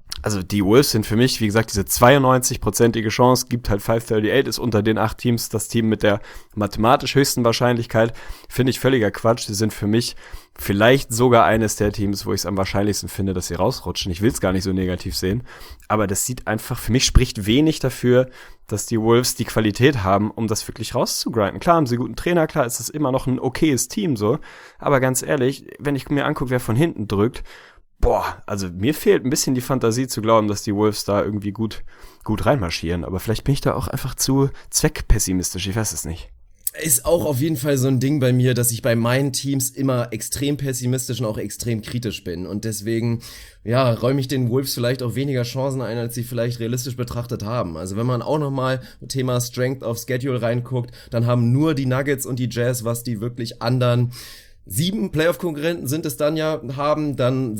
Also die Wolves sind für mich, wie gesagt, diese 92%ige Chance, gibt halt 538, ist unter den 8 Teams das Team mit der mathematisch höchsten Wahrscheinlichkeit. Finde ich völliger Quatsch. Die sind für mich vielleicht sogar eines der Teams, wo ich es am wahrscheinlichsten finde, dass sie rausrutschen. Ich will es gar nicht so negativ sehen, aber das sieht einfach, für mich spricht wenig dafür, dass die Wolves die Qualität haben, um das wirklich rauszugrinden. Klar haben sie einen guten Trainer, klar ist das immer noch ein okayes Team so, aber ganz ehrlich, wenn ich mir angucke, wer von hinten drückt, also mir fehlt ein bisschen die Fantasie zu glauben, dass die Wolves da irgendwie gut reinmarschieren. Aber vielleicht bin ich da auch einfach zu zweckpessimistisch, ich weiß es nicht. Ist auch auf jeden Fall so ein Ding bei mir, dass ich bei meinen Teams immer extrem pessimistisch und auch extrem kritisch bin. Und deswegen, ja, räume ich den Wolves vielleicht auch weniger Chancen ein, als sie vielleicht realistisch betrachtet haben. Also wenn man auch nochmal Thema Strength of Schedule reinguckt, dann haben nur die Nuggets und die Jazz, was die wirklich anderen 7 Playoff-Konkurrenten sind es dann ja, haben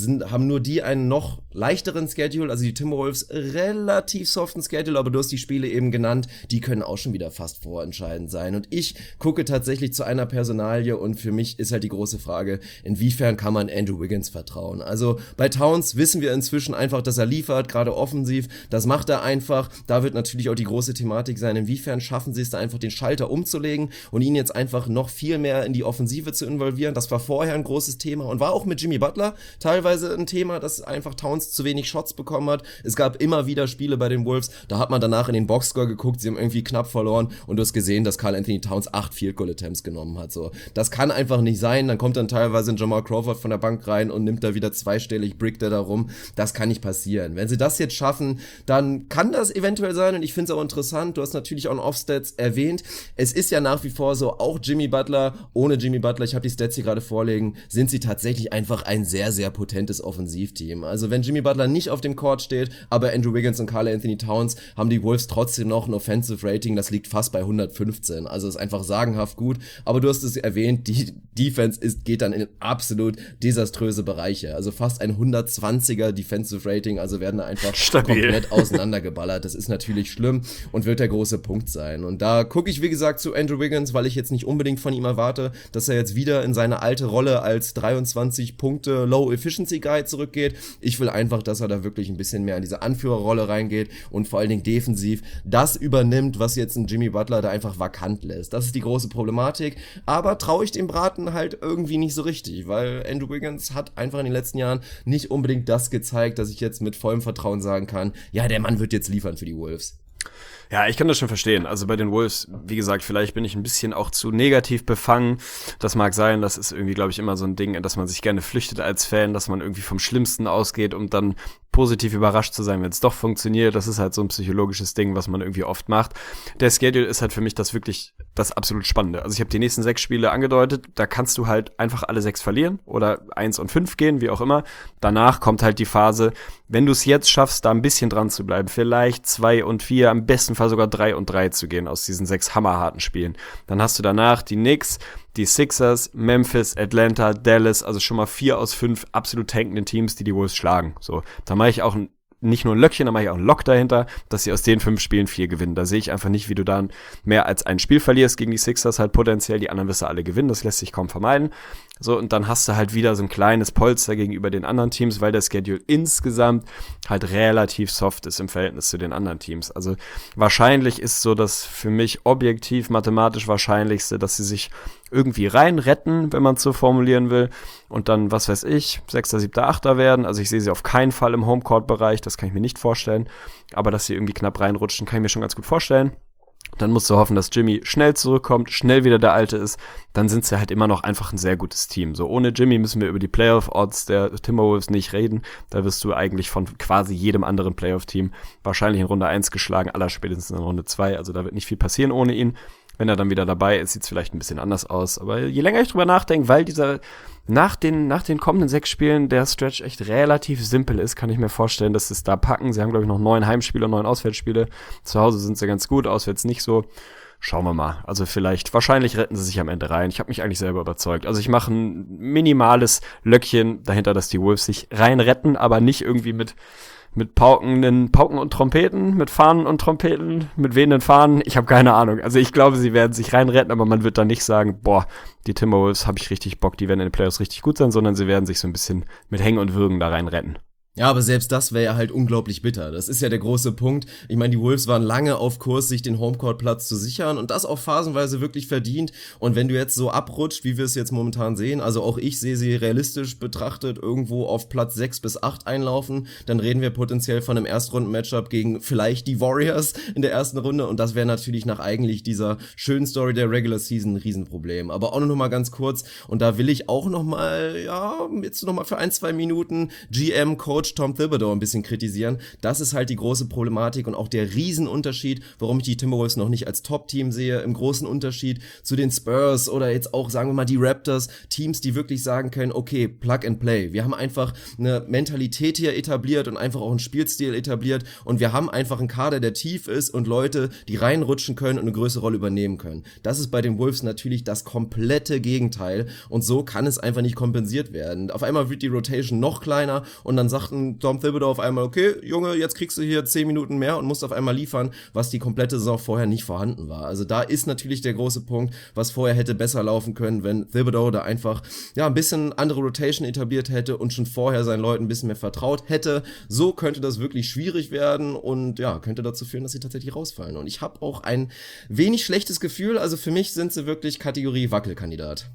nur die einen noch leichteren Schedule, also die Timberwolves relativ soften Schedule, aber du hast die Spiele eben genannt, die können auch schon wieder fast vorentscheidend sein. Und ich gucke tatsächlich zu einer Personalie und für mich ist halt die große Frage, inwiefern kann man Andrew Wiggins vertrauen? Also bei Towns wissen wir inzwischen einfach, dass er liefert, gerade offensiv, das macht er einfach. Da wird natürlich auch die große Thematik sein, inwiefern schaffen sie es da einfach den Schalter umzulegen und ihn jetzt einfach noch viel mehr in die Offensive zu involvieren. Das war vorher ein großes Thema und war auch mit Jimmy Butler teilweise ein Thema, dass einfach Towns zu wenig Shots bekommen hat. Es gab immer wieder Spiele bei den Wolves, da hat man danach in den Boxscore geguckt, sie haben irgendwie knapp verloren und du hast gesehen, dass Karl Anthony Towns 8 Field Goal Attempts genommen hat. So, das kann einfach nicht sein. Dann kommt dann teilweise ein Jamal Crawford von der Bank rein und nimmt da wieder zweistellig, brickt er da rum. Das kann nicht passieren. Wenn sie das jetzt schaffen, dann kann das eventuell sein und ich finde es auch interessant. Du hast natürlich auch Offstats erwähnt. Es ist ja nach wie vor so, auch Jimmy Butler, ohne Jimmy Butler, ich habe die Stats hier gerade vorlegen, sind sie tatsächlich einfach ein sehr, sehr potentes Offensivteam. Also wenn Jimmy Butler nicht auf dem Court steht, aber Andrew Wiggins und Karl Anthony Towns, haben die Wolves trotzdem noch ein Offensive Rating, das liegt fast bei 115. Also ist einfach sagenhaft gut. Aber du hast es erwähnt, die Defense geht dann in absolut desaströse Bereiche. Also fast ein 120er Defensive Rating, also werden da einfach komplett auseinandergeballert. Das ist natürlich schlimm und wird der große Punkt sein. Und da gucke ich, wie gesagt, zu Andrew Wiggins, weil ich jetzt nicht unbedingt von ihm erwarte, dass er jetzt wieder in seine alte Rolle als 23 Punkte Low Efficiency Guy zurückgeht. Ich will einfach, dass er da wirklich ein bisschen mehr in diese Anführerrolle reingeht und vor allen Dingen defensiv das übernimmt, was jetzt ein Jimmy Butler da einfach vakant lässt. Das ist die große Problematik. Aber traue ich dem Braten halt irgendwie nicht so richtig, weil Andrew Wiggins hat einfach in den letzten Jahren nicht unbedingt das gezeigt, dass ich jetzt mit vollem Vertrauen sagen kann, ja, der Mann wird jetzt liefern für die Wolves. Ja, ich kann das schon verstehen. Also bei den Wolves, wie gesagt, vielleicht bin ich ein bisschen auch zu negativ befangen. Das mag sein, das ist irgendwie, glaube ich, immer so ein Ding, dass man sich gerne flüchtet als Fan, dass man irgendwie vom Schlimmsten ausgeht, um dann positiv überrascht zu sein, wenn es doch funktioniert. Das ist halt so ein psychologisches Ding, was man irgendwie oft macht. Der Schedule ist halt für mich das wirklich das absolut Spannende. Also ich habe die nächsten 6 Spiele angedeutet, da kannst du halt einfach alle 6 verlieren oder 1 und 5 gehen, wie auch immer. Danach kommt halt die Phase, wenn du es jetzt schaffst, da ein bisschen dran zu bleiben, vielleicht 2 und 4, am besten Fall sogar 3 und 3 zu gehen aus diesen 6 hammerharten Spielen. Dann hast du danach die Knicks, die Sixers, Memphis, Atlanta, Dallas, also schon mal 4 aus 5 absolut tankenden Teams, die Wolves schlagen. So, da mache ich auch nicht nur ein Löckchen, da mache ich auch einen Lock dahinter, dass sie aus den 5 Spielen 4 gewinnen. Da sehe ich einfach nicht, wie du dann mehr als ein Spiel verlierst gegen die Sixers halt potenziell, die anderen wirst du alle gewinnen, das lässt sich kaum vermeiden. So, und dann hast du halt wieder so ein kleines Polster gegenüber den anderen Teams, weil der Schedule insgesamt halt relativ soft ist im Verhältnis zu den anderen Teams. Also wahrscheinlich ist so das für mich objektiv mathematisch wahrscheinlichste, dass sie sich irgendwie rein retten, wenn man es so formulieren will, und dann, was weiß ich, 6., 7., 8. werden. Also ich sehe sie auf keinen Fall im Homecourt-Bereich, das kann ich mir nicht vorstellen, aber dass sie irgendwie knapp reinrutschen, kann ich mir schon ganz gut vorstellen. Dann musst du hoffen, dass Jimmy schnell zurückkommt, schnell wieder der Alte ist. Dann sind sie halt immer noch einfach ein sehr gutes Team. So, ohne Jimmy müssen wir über die Playoff-Odds der Timberwolves nicht reden. Da wirst du eigentlich von quasi jedem anderen Playoff-Team wahrscheinlich in Runde 1 geschlagen, allerspätestens in Runde 2. Also da wird nicht viel passieren ohne ihn. Wenn er dann wieder dabei ist, sieht es vielleicht ein bisschen anders aus. Aber je länger ich drüber nachdenke, weil dieser nach den kommenden 6 Spielen der Stretch echt relativ simpel ist, kann ich mir vorstellen, dass sie es da packen. Sie haben, glaube ich, noch 9 Heimspiele und 9 Auswärtsspiele. Zu Hause sind sie ganz gut, auswärts nicht so. Schauen wir mal. Also wahrscheinlich retten sie sich am Ende rein. Ich habe mich eigentlich selber überzeugt. Also ich mache ein minimales Löckchen dahinter, dass die Wolves sich rein retten, aber nicht irgendwie mit Pauken und Trompeten, mit Fahnen und Trompeten, mit wehenden Fahnen. Ich habe keine Ahnung. Also ich glaube, sie werden sich reinretten, aber man wird dann nicht sagen, boah, die Timberwolves habe ich richtig Bock, die werden in den Playoffs richtig gut sein, sondern sie werden sich so ein bisschen mit Hängen und Würgen da reinretten. Ja, aber selbst das wäre ja halt unglaublich bitter. Das ist ja der große Punkt. Ich meine, die Wolves waren lange auf Kurs, sich den Homecourt-Platz zu sichern und das auch phasenweise wirklich verdient. Und wenn du jetzt so abrutscht, wie wir es jetzt momentan sehen, also auch ich sehe sie realistisch betrachtet irgendwo auf Platz 6 bis 8 einlaufen, dann reden wir potenziell von einem Erstrunden-Matchup gegen vielleicht die Warriors in der ersten Runde und das wäre natürlich nach eigentlich dieser schönen Story der Regular Season ein Riesenproblem. Aber auch noch mal ganz kurz, und da will ich auch noch mal, jetzt noch mal für 1-2 Minuten GM, Coach Tom Thibodeau ein bisschen kritisieren. Das ist halt die große Problematik und auch der Riesenunterschied, warum ich die Timberwolves noch nicht als Top-Team sehe, im großen Unterschied zu den Spurs oder jetzt auch, sagen wir mal, die Raptors, Teams, die wirklich sagen können, okay, Plug and Play. Wir haben einfach eine Mentalität hier etabliert und einfach auch einen Spielstil etabliert und wir haben einfach einen Kader, der tief ist und Leute, die reinrutschen können und eine größere Rolle übernehmen können. Das ist bei den Wolves natürlich das komplette Gegenteil und so kann es einfach nicht kompensiert werden. Auf einmal wird die Rotation noch kleiner und dann sagt Tom Thibodeau auf einmal, okay, Junge, jetzt kriegst du hier 10 Minuten mehr und musst auf einmal liefern, was die komplette Saison vorher nicht vorhanden war. Also da ist natürlich der große Punkt, was vorher hätte besser laufen können, wenn Thibodeau da einfach, ein bisschen andere Rotation etabliert hätte und schon vorher seinen Leuten ein bisschen mehr vertraut hätte. So könnte das wirklich schwierig werden und könnte dazu führen, dass sie tatsächlich rausfallen. Und ich habe auch ein wenig schlechtes Gefühl, also für mich sind sie wirklich Kategorie Wackelkandidat.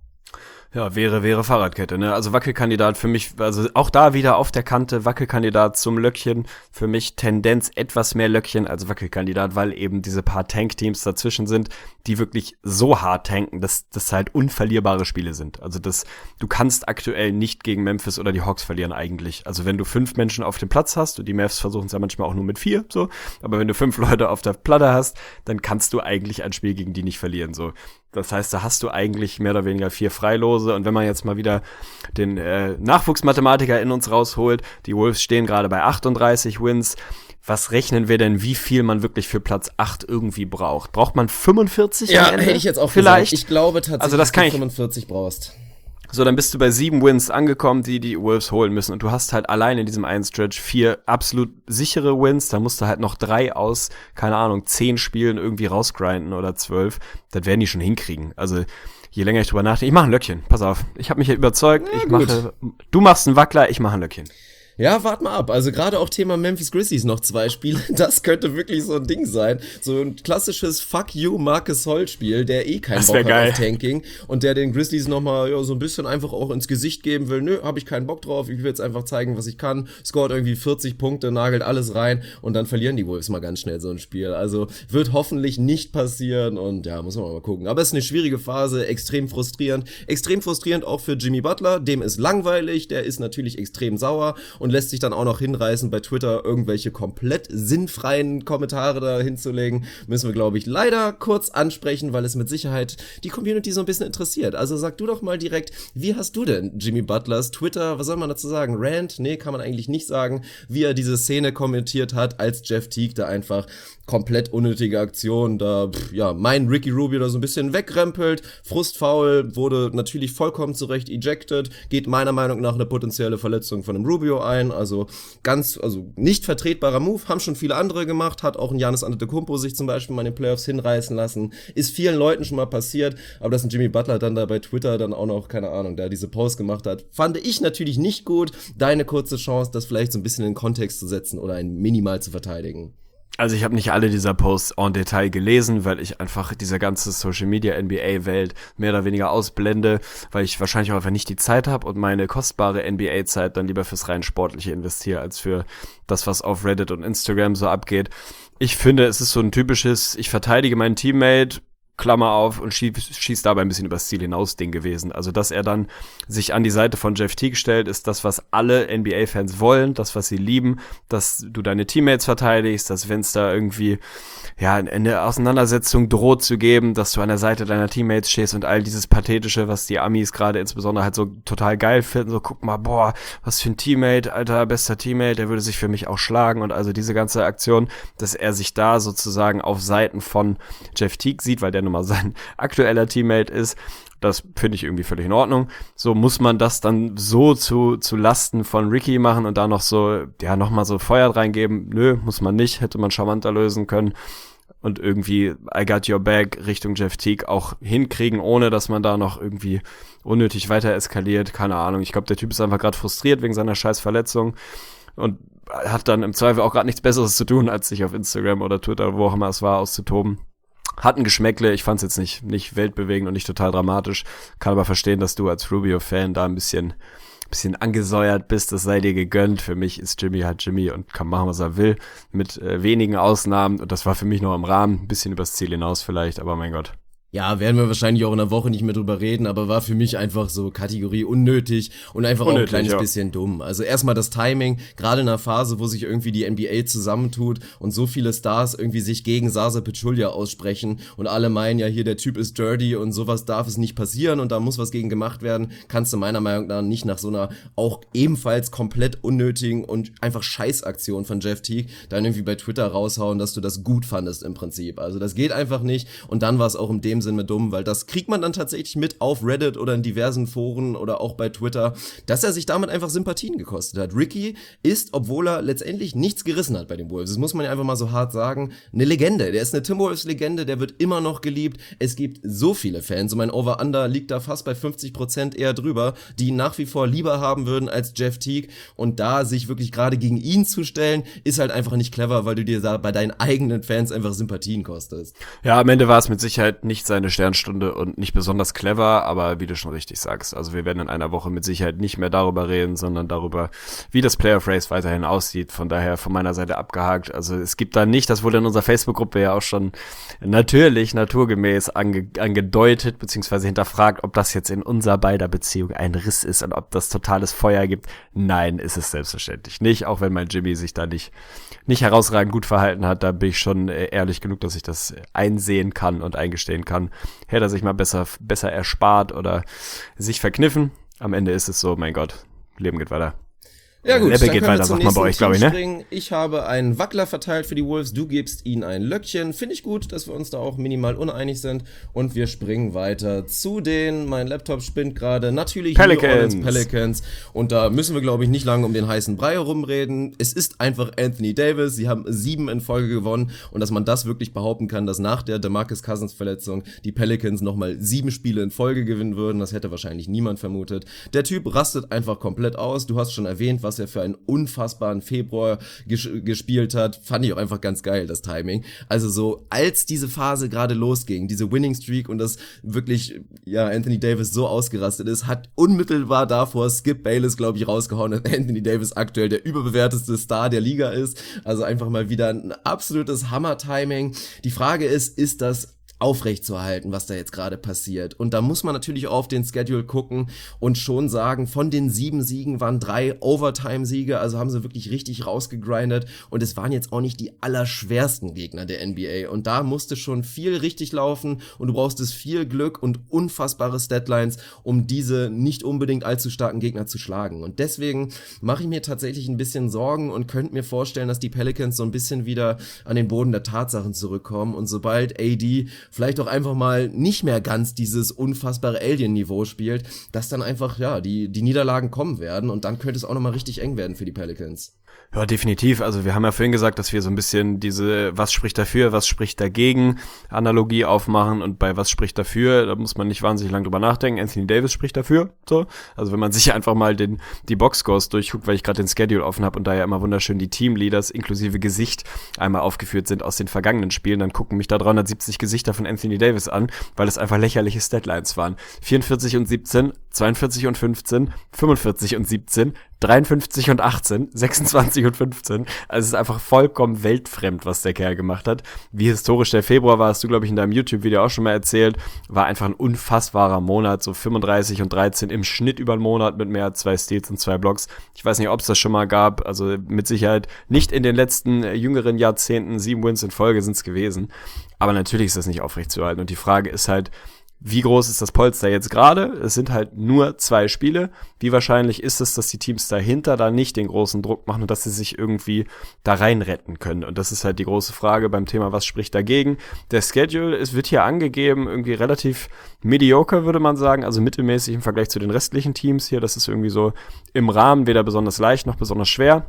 Ja, wäre Fahrradkette, ne? Also Wackelkandidat für mich, also auch da wieder auf der Kante, Wackelkandidat zum Löckchen. Für mich Tendenz etwas mehr Löckchen als Wackelkandidat, weil eben diese paar Tankteams dazwischen sind, die wirklich so hart tanken, dass das halt unverlierbare Spiele sind. Also du kannst aktuell nicht gegen Memphis oder die Hawks verlieren eigentlich. Also wenn du 5 Menschen auf dem Platz hast, und die Mavs versuchen es ja manchmal auch nur mit 4, so, aber wenn du 5 Leute auf der Platte hast, dann kannst du eigentlich ein Spiel gegen die nicht verlieren, so. Das heißt, da hast du eigentlich mehr oder weniger 4 Freilose. Und wenn man jetzt mal wieder den Nachwuchsmathematiker in uns rausholt, die Wolves stehen gerade bei 38 Wins. Was rechnen wir denn, wie viel man wirklich für Platz 8 irgendwie braucht? Braucht man 45? Ja, hätte ich jetzt auch vielleicht gesagt. Ich glaube tatsächlich, also das dass du 45 brauchst. So, dann bist du bei 7 Wins angekommen, die Wolves holen müssen. Und du hast halt allein in diesem einen Stretch 4 absolut sichere Wins. Da musst du halt noch 3 aus, keine Ahnung, 10 Spielen irgendwie rausgrinden oder 12. Das werden die schon hinkriegen. Also, je länger ich drüber nachdenke, ich mache ein Löckchen. Pass auf, ich habe mich hier überzeugt. Du machst einen Wackler, ich mache ein Löckchen. Ja, wart mal ab. Also gerade auch Thema Memphis Grizzlies noch 2 Spiele. Das könnte wirklich so ein Ding sein. So ein klassisches Fuck you Marcus Holt Spiel, der keinen Bock hat auf Tanking und der den Grizzlies nochmal so ein bisschen einfach auch ins Gesicht geben will. Nö, hab ich keinen Bock drauf. Ich will jetzt einfach zeigen, was ich kann. Scoret irgendwie 40 Punkte, nagelt alles rein und dann verlieren die Wolves mal ganz schnell so ein Spiel. Also wird hoffentlich nicht passieren und muss man mal gucken. Aber es ist eine schwierige Phase, extrem frustrierend. Extrem frustrierend auch für Jimmy Butler. Dem ist langweilig, der ist natürlich extrem sauer und lässt sich dann auch noch hinreißen, bei Twitter irgendwelche komplett sinnfreien Kommentare da hinzulegen. Müssen wir, glaube ich, leider kurz ansprechen, weil es mit Sicherheit die Community so ein bisschen interessiert. Also sag du doch mal direkt, wie hast du denn Jimmy Butlers Twitter, was soll man dazu sagen, Rant? Nee, kann man eigentlich nicht sagen, wie er diese Szene kommentiert hat, als Jeff Teague da einfach komplett unnötige Aktion, da, mein Ricky Rubio da so ein bisschen wegrempelt, Frustfoul, wurde natürlich vollkommen zurecht ejected, geht meiner Meinung nach eine potenzielle Verletzung von einem Rubio ein, also nicht vertretbarer Move, haben schon viele andere gemacht, hat auch ein Giannis Antetokounmpo sich zum Beispiel mal in den Playoffs hinreißen lassen, ist vielen Leuten schon mal passiert, aber dass ein Jimmy Butler dann da bei Twitter dann auch noch, keine Ahnung, da diese Post gemacht hat, fand ich natürlich nicht gut. Deine kurze Chance, das vielleicht so ein bisschen in den Kontext zu setzen oder ein minimal zu verteidigen. Also ich habe nicht alle dieser Posts en Detail gelesen, weil ich einfach diese ganze Social-Media-NBA-Welt mehr oder weniger ausblende, weil ich wahrscheinlich auch einfach nicht die Zeit habe und meine kostbare NBA-Zeit dann lieber fürs rein Sportliche investiere, als für das, was auf Reddit und Instagram so abgeht. Ich finde, es ist so ein typisches, ich verteidige meinen Teammate, Klammer auf, und schießt dabei ein bisschen übers Ziel hinaus Ding gewesen. Also, dass er dann sich an die Seite von Jeff Teague stellt, ist das, was alle NBA-Fans wollen, das, was sie lieben, dass du deine Teammates verteidigst, dass wenn es da irgendwie eine Auseinandersetzung droht zu geben, dass du an der Seite deiner Teammates stehst und all dieses Pathetische, was die Amis gerade insbesondere halt so total geil finden, so guck mal, boah, was für ein Teammate, alter, bester Teammate, der würde sich für mich auch schlagen, und also diese ganze Aktion, dass er sich da sozusagen auf Seiten von Jeff Teague sieht, weil der nun mal sein aktueller Teammate ist, das finde ich irgendwie völlig in Ordnung. So muss man das dann so zu Lasten von Ricky machen und da noch so, nochmal so Feuer reingeben. Nö, muss man nicht, hätte man charmanter lösen können. und irgendwie I got your back Richtung Jeff Teague auch hinkriegen, ohne dass man da noch irgendwie unnötig weiter eskaliert. Keine Ahnung. Ich glaube, der Typ ist einfach gerade frustriert wegen seiner scheiß Verletzung und hat dann im Zweifel auch gerade nichts Besseres zu tun, als sich auf Instagram oder Twitter, wo auch immer es war, auszutoben. Hat ein Geschmäckle, ich fand's jetzt nicht weltbewegend und nicht total dramatisch, kann aber verstehen, dass du als Rubio-Fan da ein bisschen angesäuert bist, das sei dir gegönnt. Für mich ist Jimmy halt Jimmy und kann machen, was er will, mit wenigen Ausnahmen, und das war für mich noch im Rahmen, ein bisschen übers Ziel hinaus vielleicht, aber mein Gott. Ja, werden wir wahrscheinlich auch in der Woche nicht mehr drüber reden, aber war für mich einfach so Kategorie unnötig und einfach auch ein kleines bisschen dumm. Also erstmal das Timing, gerade in einer Phase, wo sich irgendwie die NBA zusammentut und so viele Stars irgendwie sich gegen Zaza Pachulia aussprechen und alle meinen, ja hier, der Typ ist dirty und sowas darf es nicht passieren und da muss was gegen gemacht werden, kannst du meiner Meinung nach nicht nach so einer auch ebenfalls komplett unnötigen und einfach Scheißaktion von Jeff Teague dann irgendwie bei Twitter raushauen, dass du das gut fandest im Prinzip. Also das geht einfach nicht und dann war es auch in dem Sinne dumm, weil das kriegt man dann tatsächlich mit auf Reddit oder in diversen Foren oder auch bei Twitter, dass er sich damit einfach Sympathien gekostet hat. Ricky ist, obwohl er letztendlich nichts gerissen hat bei den Wolves, das muss man ja einfach mal so hart sagen, eine Legende. Der ist eine Timberwolves-Legende, der wird immer noch geliebt. Es gibt so viele Fans und mein Over-Under liegt da fast bei 50% eher drüber, die ihn nach wie vor lieber haben würden als Jeff Teague und da sich wirklich gerade gegen ihn zu stellen, ist halt einfach nicht clever, weil du dir da bei deinen eigenen Fans einfach Sympathien kostest. Ja, am Ende war es mit Sicherheit nicht seine Sternstunde und nicht besonders clever, aber wie du schon richtig sagst, also wir werden in einer Woche mit Sicherheit nicht mehr darüber reden, sondern darüber, wie das Playoff Race weiterhin aussieht, von daher von meiner Seite abgehakt. Also es gibt da nicht, das wurde in unserer Facebook-Gruppe ja auch schon natürlich naturgemäß angedeutet, beziehungsweise hinterfragt, ob das jetzt in unser beider Beziehung ein Riss ist und ob das totales Feuer gibt. Nein, ist es selbstverständlich nicht, auch wenn mein Jimmy sich da nicht herausragend gut verhalten hat, da bin ich schon ehrlich genug, dass ich das einsehen kann und eingestehen kann. Hätte er sich mal besser erspart oder sich verkniffen. Am Ende ist es so, mein Gott, Leben geht weiter. Ja gut, Leppe geht weiter, sagt man bei euch, glaube ich, ne? Ich habe einen Wackler verteilt für die Wolves, du gibst ihnen ein Löckchen. Finde ich gut, dass wir uns da auch minimal uneinig sind. Und wir springen weiter zu mein Laptop spinnt gerade, natürlich Pelicans. Und da müssen wir, glaube ich, nicht lange um den heißen Brei herumreden. Es ist einfach Anthony Davis, sie haben 7 in Folge gewonnen. Und dass man das wirklich behaupten kann, dass nach der DeMarcus Cousins Verletzung die Pelicans nochmal 7 Spiele in Folge gewinnen würden, das hätte wahrscheinlich niemand vermutet. Der Typ rastet einfach komplett aus. Du hast schon erwähnt, was er für einen unfassbaren Februar gespielt hat, fand ich auch einfach ganz geil, das Timing. Also so, als diese Phase gerade losging, diese Winning Streak und das wirklich, ja, Anthony Davis so ausgerastet ist, hat unmittelbar davor Skip Bayless, glaube ich, rausgehauen, dass Anthony Davis aktuell der überbewerteste Star der Liga ist. Also einfach mal wieder ein absolutes Hammer-Timing. Die Frage ist das aufrechtzuerhalten, was da jetzt gerade passiert. Und da muss man natürlich auf den Schedule gucken und schon sagen, von den 7 Siegen waren 3 Overtime-Siege, also haben sie wirklich richtig rausgegrindet und es waren jetzt auch nicht die allerschwersten Gegner der NBA und da musste schon viel richtig laufen und du brauchst viel Glück und unfassbare Statlines, um diese nicht unbedingt allzu starken Gegner zu schlagen. Und deswegen mache ich mir tatsächlich ein bisschen Sorgen und könnte mir vorstellen, dass die Pelicans so ein bisschen wieder an den Boden der Tatsachen zurückkommen und sobald AD vielleicht auch einfach mal nicht mehr ganz dieses unfassbare Alien-Niveau spielt, dass dann einfach, ja, die Niederlagen kommen werden und dann könnte es auch nochmal richtig eng werden für die Pelicans. Ja, definitiv. Also wir haben ja vorhin gesagt, dass wir so ein bisschen diese was spricht dafür, was spricht dagegen Analogie aufmachen und bei was spricht dafür, da muss man nicht wahnsinnig lang drüber nachdenken. Anthony Davis spricht dafür, so. Also wenn man sich einfach mal die Boxscores durchguckt, weil ich gerade den Schedule offen habe und da ja immer wunderschön die Teamleaders inklusive Gesicht einmal aufgeführt sind aus den vergangenen Spielen, dann gucken mich da 370 Gesichter von Anthony Davis an, weil es einfach lächerliche Statlines waren. 44 und 17, 42 und 15, 45 und 17, 53 und 18, 26 und 15. Also es ist einfach vollkommen weltfremd, was der Kerl gemacht hat. Wie historisch der Februar war, hast du, glaube ich, in deinem YouTube-Video auch schon mal erzählt. War einfach ein unfassbarer Monat, so 35 und 13 im Schnitt über einen Monat mit mehr als 2 Steals und 2 Blocks. Ich weiß nicht, ob es das schon mal gab. Also mit Sicherheit nicht in den letzten jüngeren Jahrzehnten. 7 Wins in Folge sind es gewesen. Aber natürlich ist das nicht aufrechtzuerhalten. Und die Frage ist halt, wie groß ist das Polster jetzt gerade? Es sind halt nur 2 Spiele. Wie wahrscheinlich ist es, dass die Teams dahinter da nicht den großen Druck machen und dass sie sich irgendwie da rein retten können? Und das ist halt die große Frage beim Thema, was spricht dagegen? Der Schedule, es wird hier angegeben, irgendwie relativ mediocre, würde man sagen, also mittelmäßig im Vergleich zu den restlichen Teams hier. Das ist irgendwie so im Rahmen, weder besonders leicht noch besonders schwer.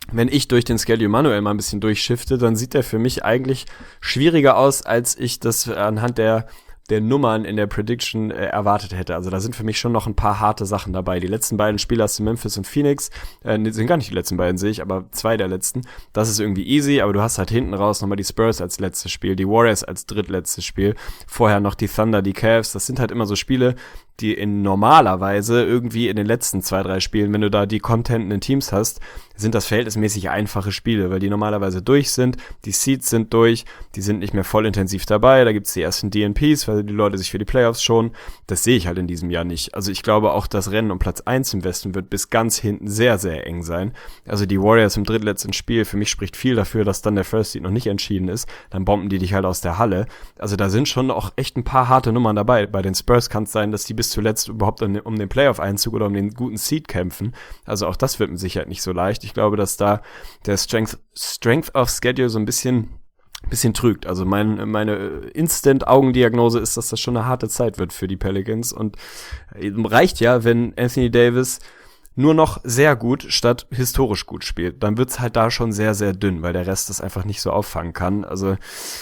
wenn ich durch den Schedule manuell mal ein bisschen durchschifte, dann sieht der für mich eigentlich schwieriger aus, als ich das anhand der Nummern in der Prediction erwartet hätte. Also da sind für mich schon noch ein paar harte Sachen dabei. Die letzten beiden Spiele hast du Memphis und Phoenix, sind gar nicht die letzten beiden, sehe ich, aber 2 der letzten. Das ist irgendwie easy, aber du hast halt hinten raus nochmal die Spurs als letztes Spiel, die Warriors als drittletztes Spiel, vorher noch die Thunder, die Cavs. Das sind halt immer so Spiele, die in normalerweise irgendwie in den letzten 2, 3 Spielen, wenn du da die contendenden Teams hast, sind das verhältnismäßig einfache Spiele, weil die normalerweise durch sind, die Seeds sind durch, die sind nicht mehr voll intensiv dabei, da gibt's die ersten DNPs, weil die Leute sich für die Playoffs schonen. Das sehe ich halt in diesem Jahr nicht. Also ich glaube auch, das Rennen um Platz 1 im Westen wird bis ganz hinten sehr, sehr eng sein. Also die Warriors im drittletzten Spiel, für mich spricht viel dafür, dass dann der First Seed noch nicht entschieden ist, dann bomben die dich halt aus der Halle. Also da sind schon auch echt ein paar harte Nummern dabei. Bei den Spurs kann es sein, dass die bis zuletzt überhaupt um den Playoff-Einzug oder um den guten Seed kämpfen. Also auch das wird mit Sicherheit nicht so leicht. Ich glaube, dass da der Strength of Schedule so ein bisschen trügt. Also meine Instant-Augendiagnose ist, dass das schon eine harte Zeit wird für die Pelicans und reicht ja, wenn Anthony Davis nur noch sehr gut statt historisch gut spielt. Dann wird's halt da schon sehr, sehr dünn, weil der Rest das einfach nicht so auffangen kann. Also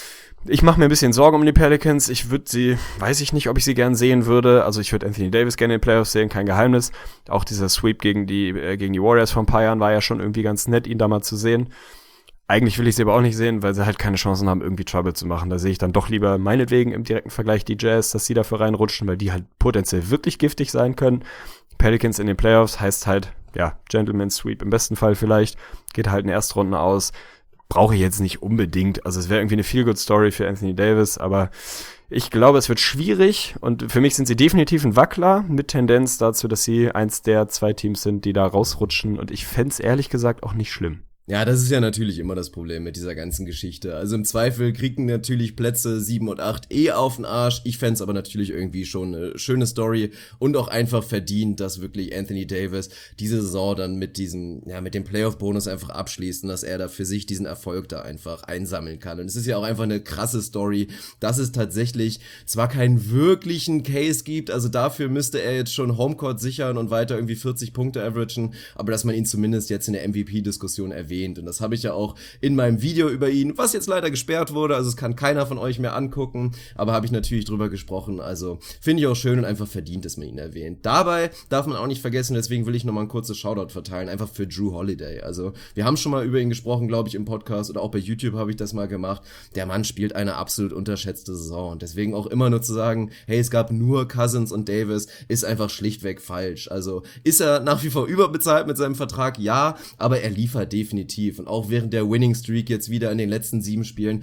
ich mache mir ein bisschen Sorgen um die Pelicans. Ich würde sie, weiß ich nicht, ob ich sie gern sehen würde. Also ich würde Anthony Davis gerne in den Playoffs sehen, kein Geheimnis. Auch dieser Sweep gegen die Warriors vor ein paar Jahren war ja schon irgendwie ganz nett, ihn da mal zu sehen. Eigentlich will ich sie aber auch nicht sehen, weil sie halt keine Chancen haben, irgendwie Trouble zu machen. Da sehe ich dann doch lieber meinetwegen im direkten Vergleich die Jazz, dass sie dafür reinrutschen, weil die halt potenziell wirklich giftig sein können. Pelicans in den Playoffs heißt halt, ja, Gentleman's Sweep im besten Fall vielleicht. Geht halt in Erstrunden aus. Brauche ich jetzt nicht unbedingt. Also es wäre irgendwie eine Feel-Good-Story für Anthony Davis, aber ich glaube, es wird schwierig und für mich sind sie definitiv ein Wackler mit Tendenz dazu, dass sie eins der 2 Teams sind, die da rausrutschen und ich fände es ehrlich gesagt auch nicht schlimm. Ja, das ist ja natürlich immer das Problem mit dieser ganzen Geschichte. Also im Zweifel kriegen natürlich Plätze 7 und 8 auf den Arsch. Ich fänd's aber natürlich irgendwie schon eine schöne Story und auch einfach verdient, dass wirklich Anthony Davis diese Saison dann mit diesem, ja, mit dem Playoff-Bonus einfach abschließt und dass er da für sich diesen Erfolg da einfach einsammeln kann. Und es ist ja auch einfach eine krasse Story, dass es tatsächlich zwar keinen wirklichen Case gibt, also dafür müsste er jetzt schon Homecourt sichern und weiter irgendwie 40 Punkte averagen, aber dass man ihn zumindest jetzt in der MVP-Diskussion erwähnt. Und das habe ich ja auch in meinem Video über ihn, was jetzt leider gesperrt wurde, also es kann keiner von euch mehr angucken, aber habe ich natürlich drüber gesprochen, also finde ich auch schön und einfach verdient, dass man ihn erwähnt. Dabei darf man auch nicht vergessen, deswegen will ich nochmal ein kurzes Shoutout verteilen, einfach für Jrue Holiday. Also wir haben schon mal über ihn gesprochen, glaube ich, im Podcast oder auch bei YouTube habe ich das mal gemacht. Der Mann spielt eine absolut unterschätzte Saison und deswegen auch immer nur zu sagen, hey, es gab nur Cousins und Davis, ist einfach schlichtweg falsch. Also ist er nach wie vor überbezahlt mit seinem Vertrag? Ja, aber er liefert definitiv. Und auch während der Winning Streak jetzt wieder in den letzten 7 Spielen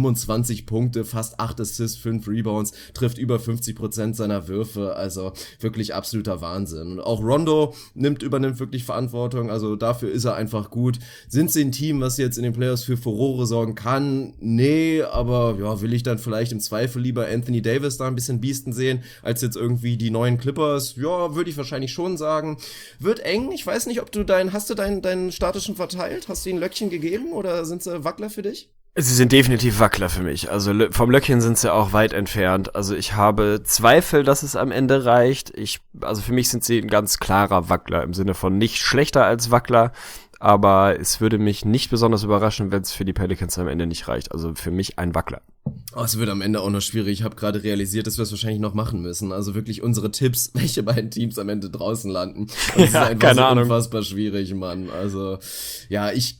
25 Punkte, fast 8 Assists, 5 Rebounds, trifft über 50% seiner Würfe, also wirklich absoluter Wahnsinn. Und auch Rondo übernimmt wirklich Verantwortung, also dafür ist er einfach gut. Sind sie ein Team, was jetzt in den Playoffs für Furore sorgen kann? Nee, aber ja, will ich dann vielleicht im Zweifel lieber Anthony Davis da ein bisschen biesten sehen, als jetzt irgendwie die neuen Clippers? Ja, würde ich wahrscheinlich schon sagen. Wird eng, ich weiß nicht, ob du hast du deinen statischen verteilt? Hast du ihnen Löckchen gegeben oder sind sie Wackler für dich? Sie sind definitiv Wackler für mich. Also vom Löckchen sind sie auch weit entfernt. Also ich habe Zweifel, dass es am Ende reicht. Also für mich sind sie ein ganz klarer Wackler im Sinne von nicht schlechter als Wackler. Aber es würde mich nicht besonders überraschen, wenn es für die Pelicans am Ende nicht reicht. Also für mich ein Wackler. Oh, es wird am Ende auch noch schwierig. Ich habe gerade realisiert, dass wir es wahrscheinlich noch machen müssen. Also wirklich unsere Tipps, welche beiden Teams am Ende draußen landen. Und das ist einfach so unfassbar schwierig, Mann. Also ja, ich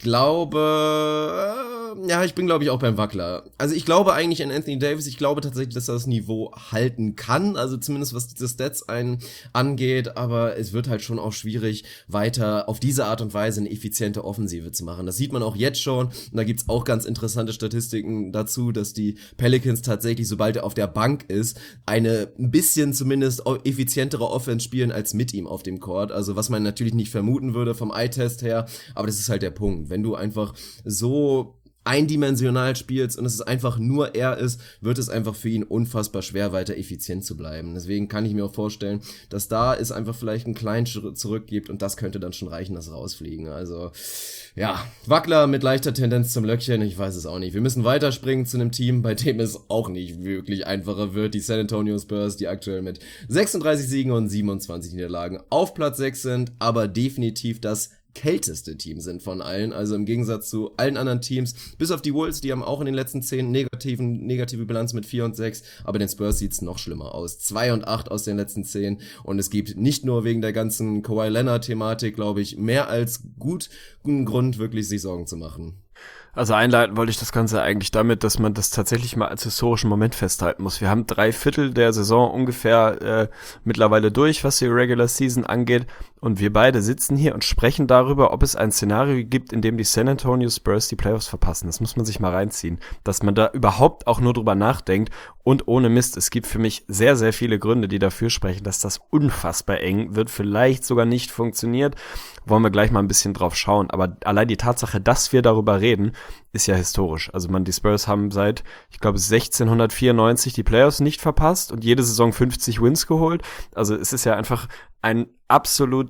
glaube, ich bin glaube ich auch beim Wackler. Also ich glaube eigentlich an Anthony Davis. Ich glaube tatsächlich, dass er das Niveau halten kann. Also zumindest was diese Stats angeht. Aber es wird halt schon auch schwierig, weiter auf diese Art und Weise eine effiziente Offensive zu machen. Das sieht man auch jetzt schon. Und da gibt's auch ganz interessante Statistiken dazu, dass die Pelicans tatsächlich, sobald er auf der Bank ist, eine ein bisschen zumindest effizientere Offense spielen als mit ihm auf dem Court. Also was man natürlich nicht vermuten würde vom Eye-Test her, aber das ist halt der Punkt. Wenn du einfach so eindimensional spielst und es einfach nur er ist, wird es einfach für ihn unfassbar schwer, weiter effizient zu bleiben. Deswegen kann ich mir auch vorstellen, dass da es einfach vielleicht einen kleinen Schritt zurück gibt und das könnte dann schon reichen, das Rausfliegen. Also, ja, Wackler mit leichter Tendenz zum Löckchen, ich weiß es auch nicht. Wir müssen weiterspringen zu einem Team, bei dem es auch nicht wirklich einfacher wird. Die San Antonio Spurs, die aktuell mit 36 Siegen und 27 Niederlagen auf Platz 6 sind, aber definitiv das kälteste Team sind von allen, also im Gegensatz zu allen anderen Teams, bis auf die Wolves, die haben auch in den letzten 10 negative Bilanz mit 4-6, aber den Spurs sieht's noch schlimmer aus. 2-8 aus den letzten 10 und es gibt nicht nur wegen der ganzen Kawhi Leonard-Thematik, glaube ich, mehr als guten Grund, wirklich sich Sorgen zu machen. Also einleiten wollte ich das Ganze eigentlich damit, dass man das tatsächlich mal als historischen Moment festhalten muss. Wir haben 3/4 der Saison ungefähr mittlerweile durch, was die Regular Season angeht. Und wir beide sitzen hier und sprechen darüber, ob es ein Szenario gibt, in dem die San Antonio Spurs die Playoffs verpassen. Das muss man sich mal reinziehen. Dass man da überhaupt auch nur drüber nachdenkt. Und ohne Mist, es gibt für mich sehr, sehr viele Gründe, die dafür sprechen, dass das unfassbar eng wird, vielleicht sogar nicht funktioniert. Wollen wir gleich mal ein bisschen drauf schauen. Aber allein die Tatsache, dass wir darüber reden, ist ja historisch. Also die Spurs haben seit, ich glaube, 1694 die Playoffs nicht verpasst und jede Saison 50 Wins geholt. Also es ist ja einfach ein absolut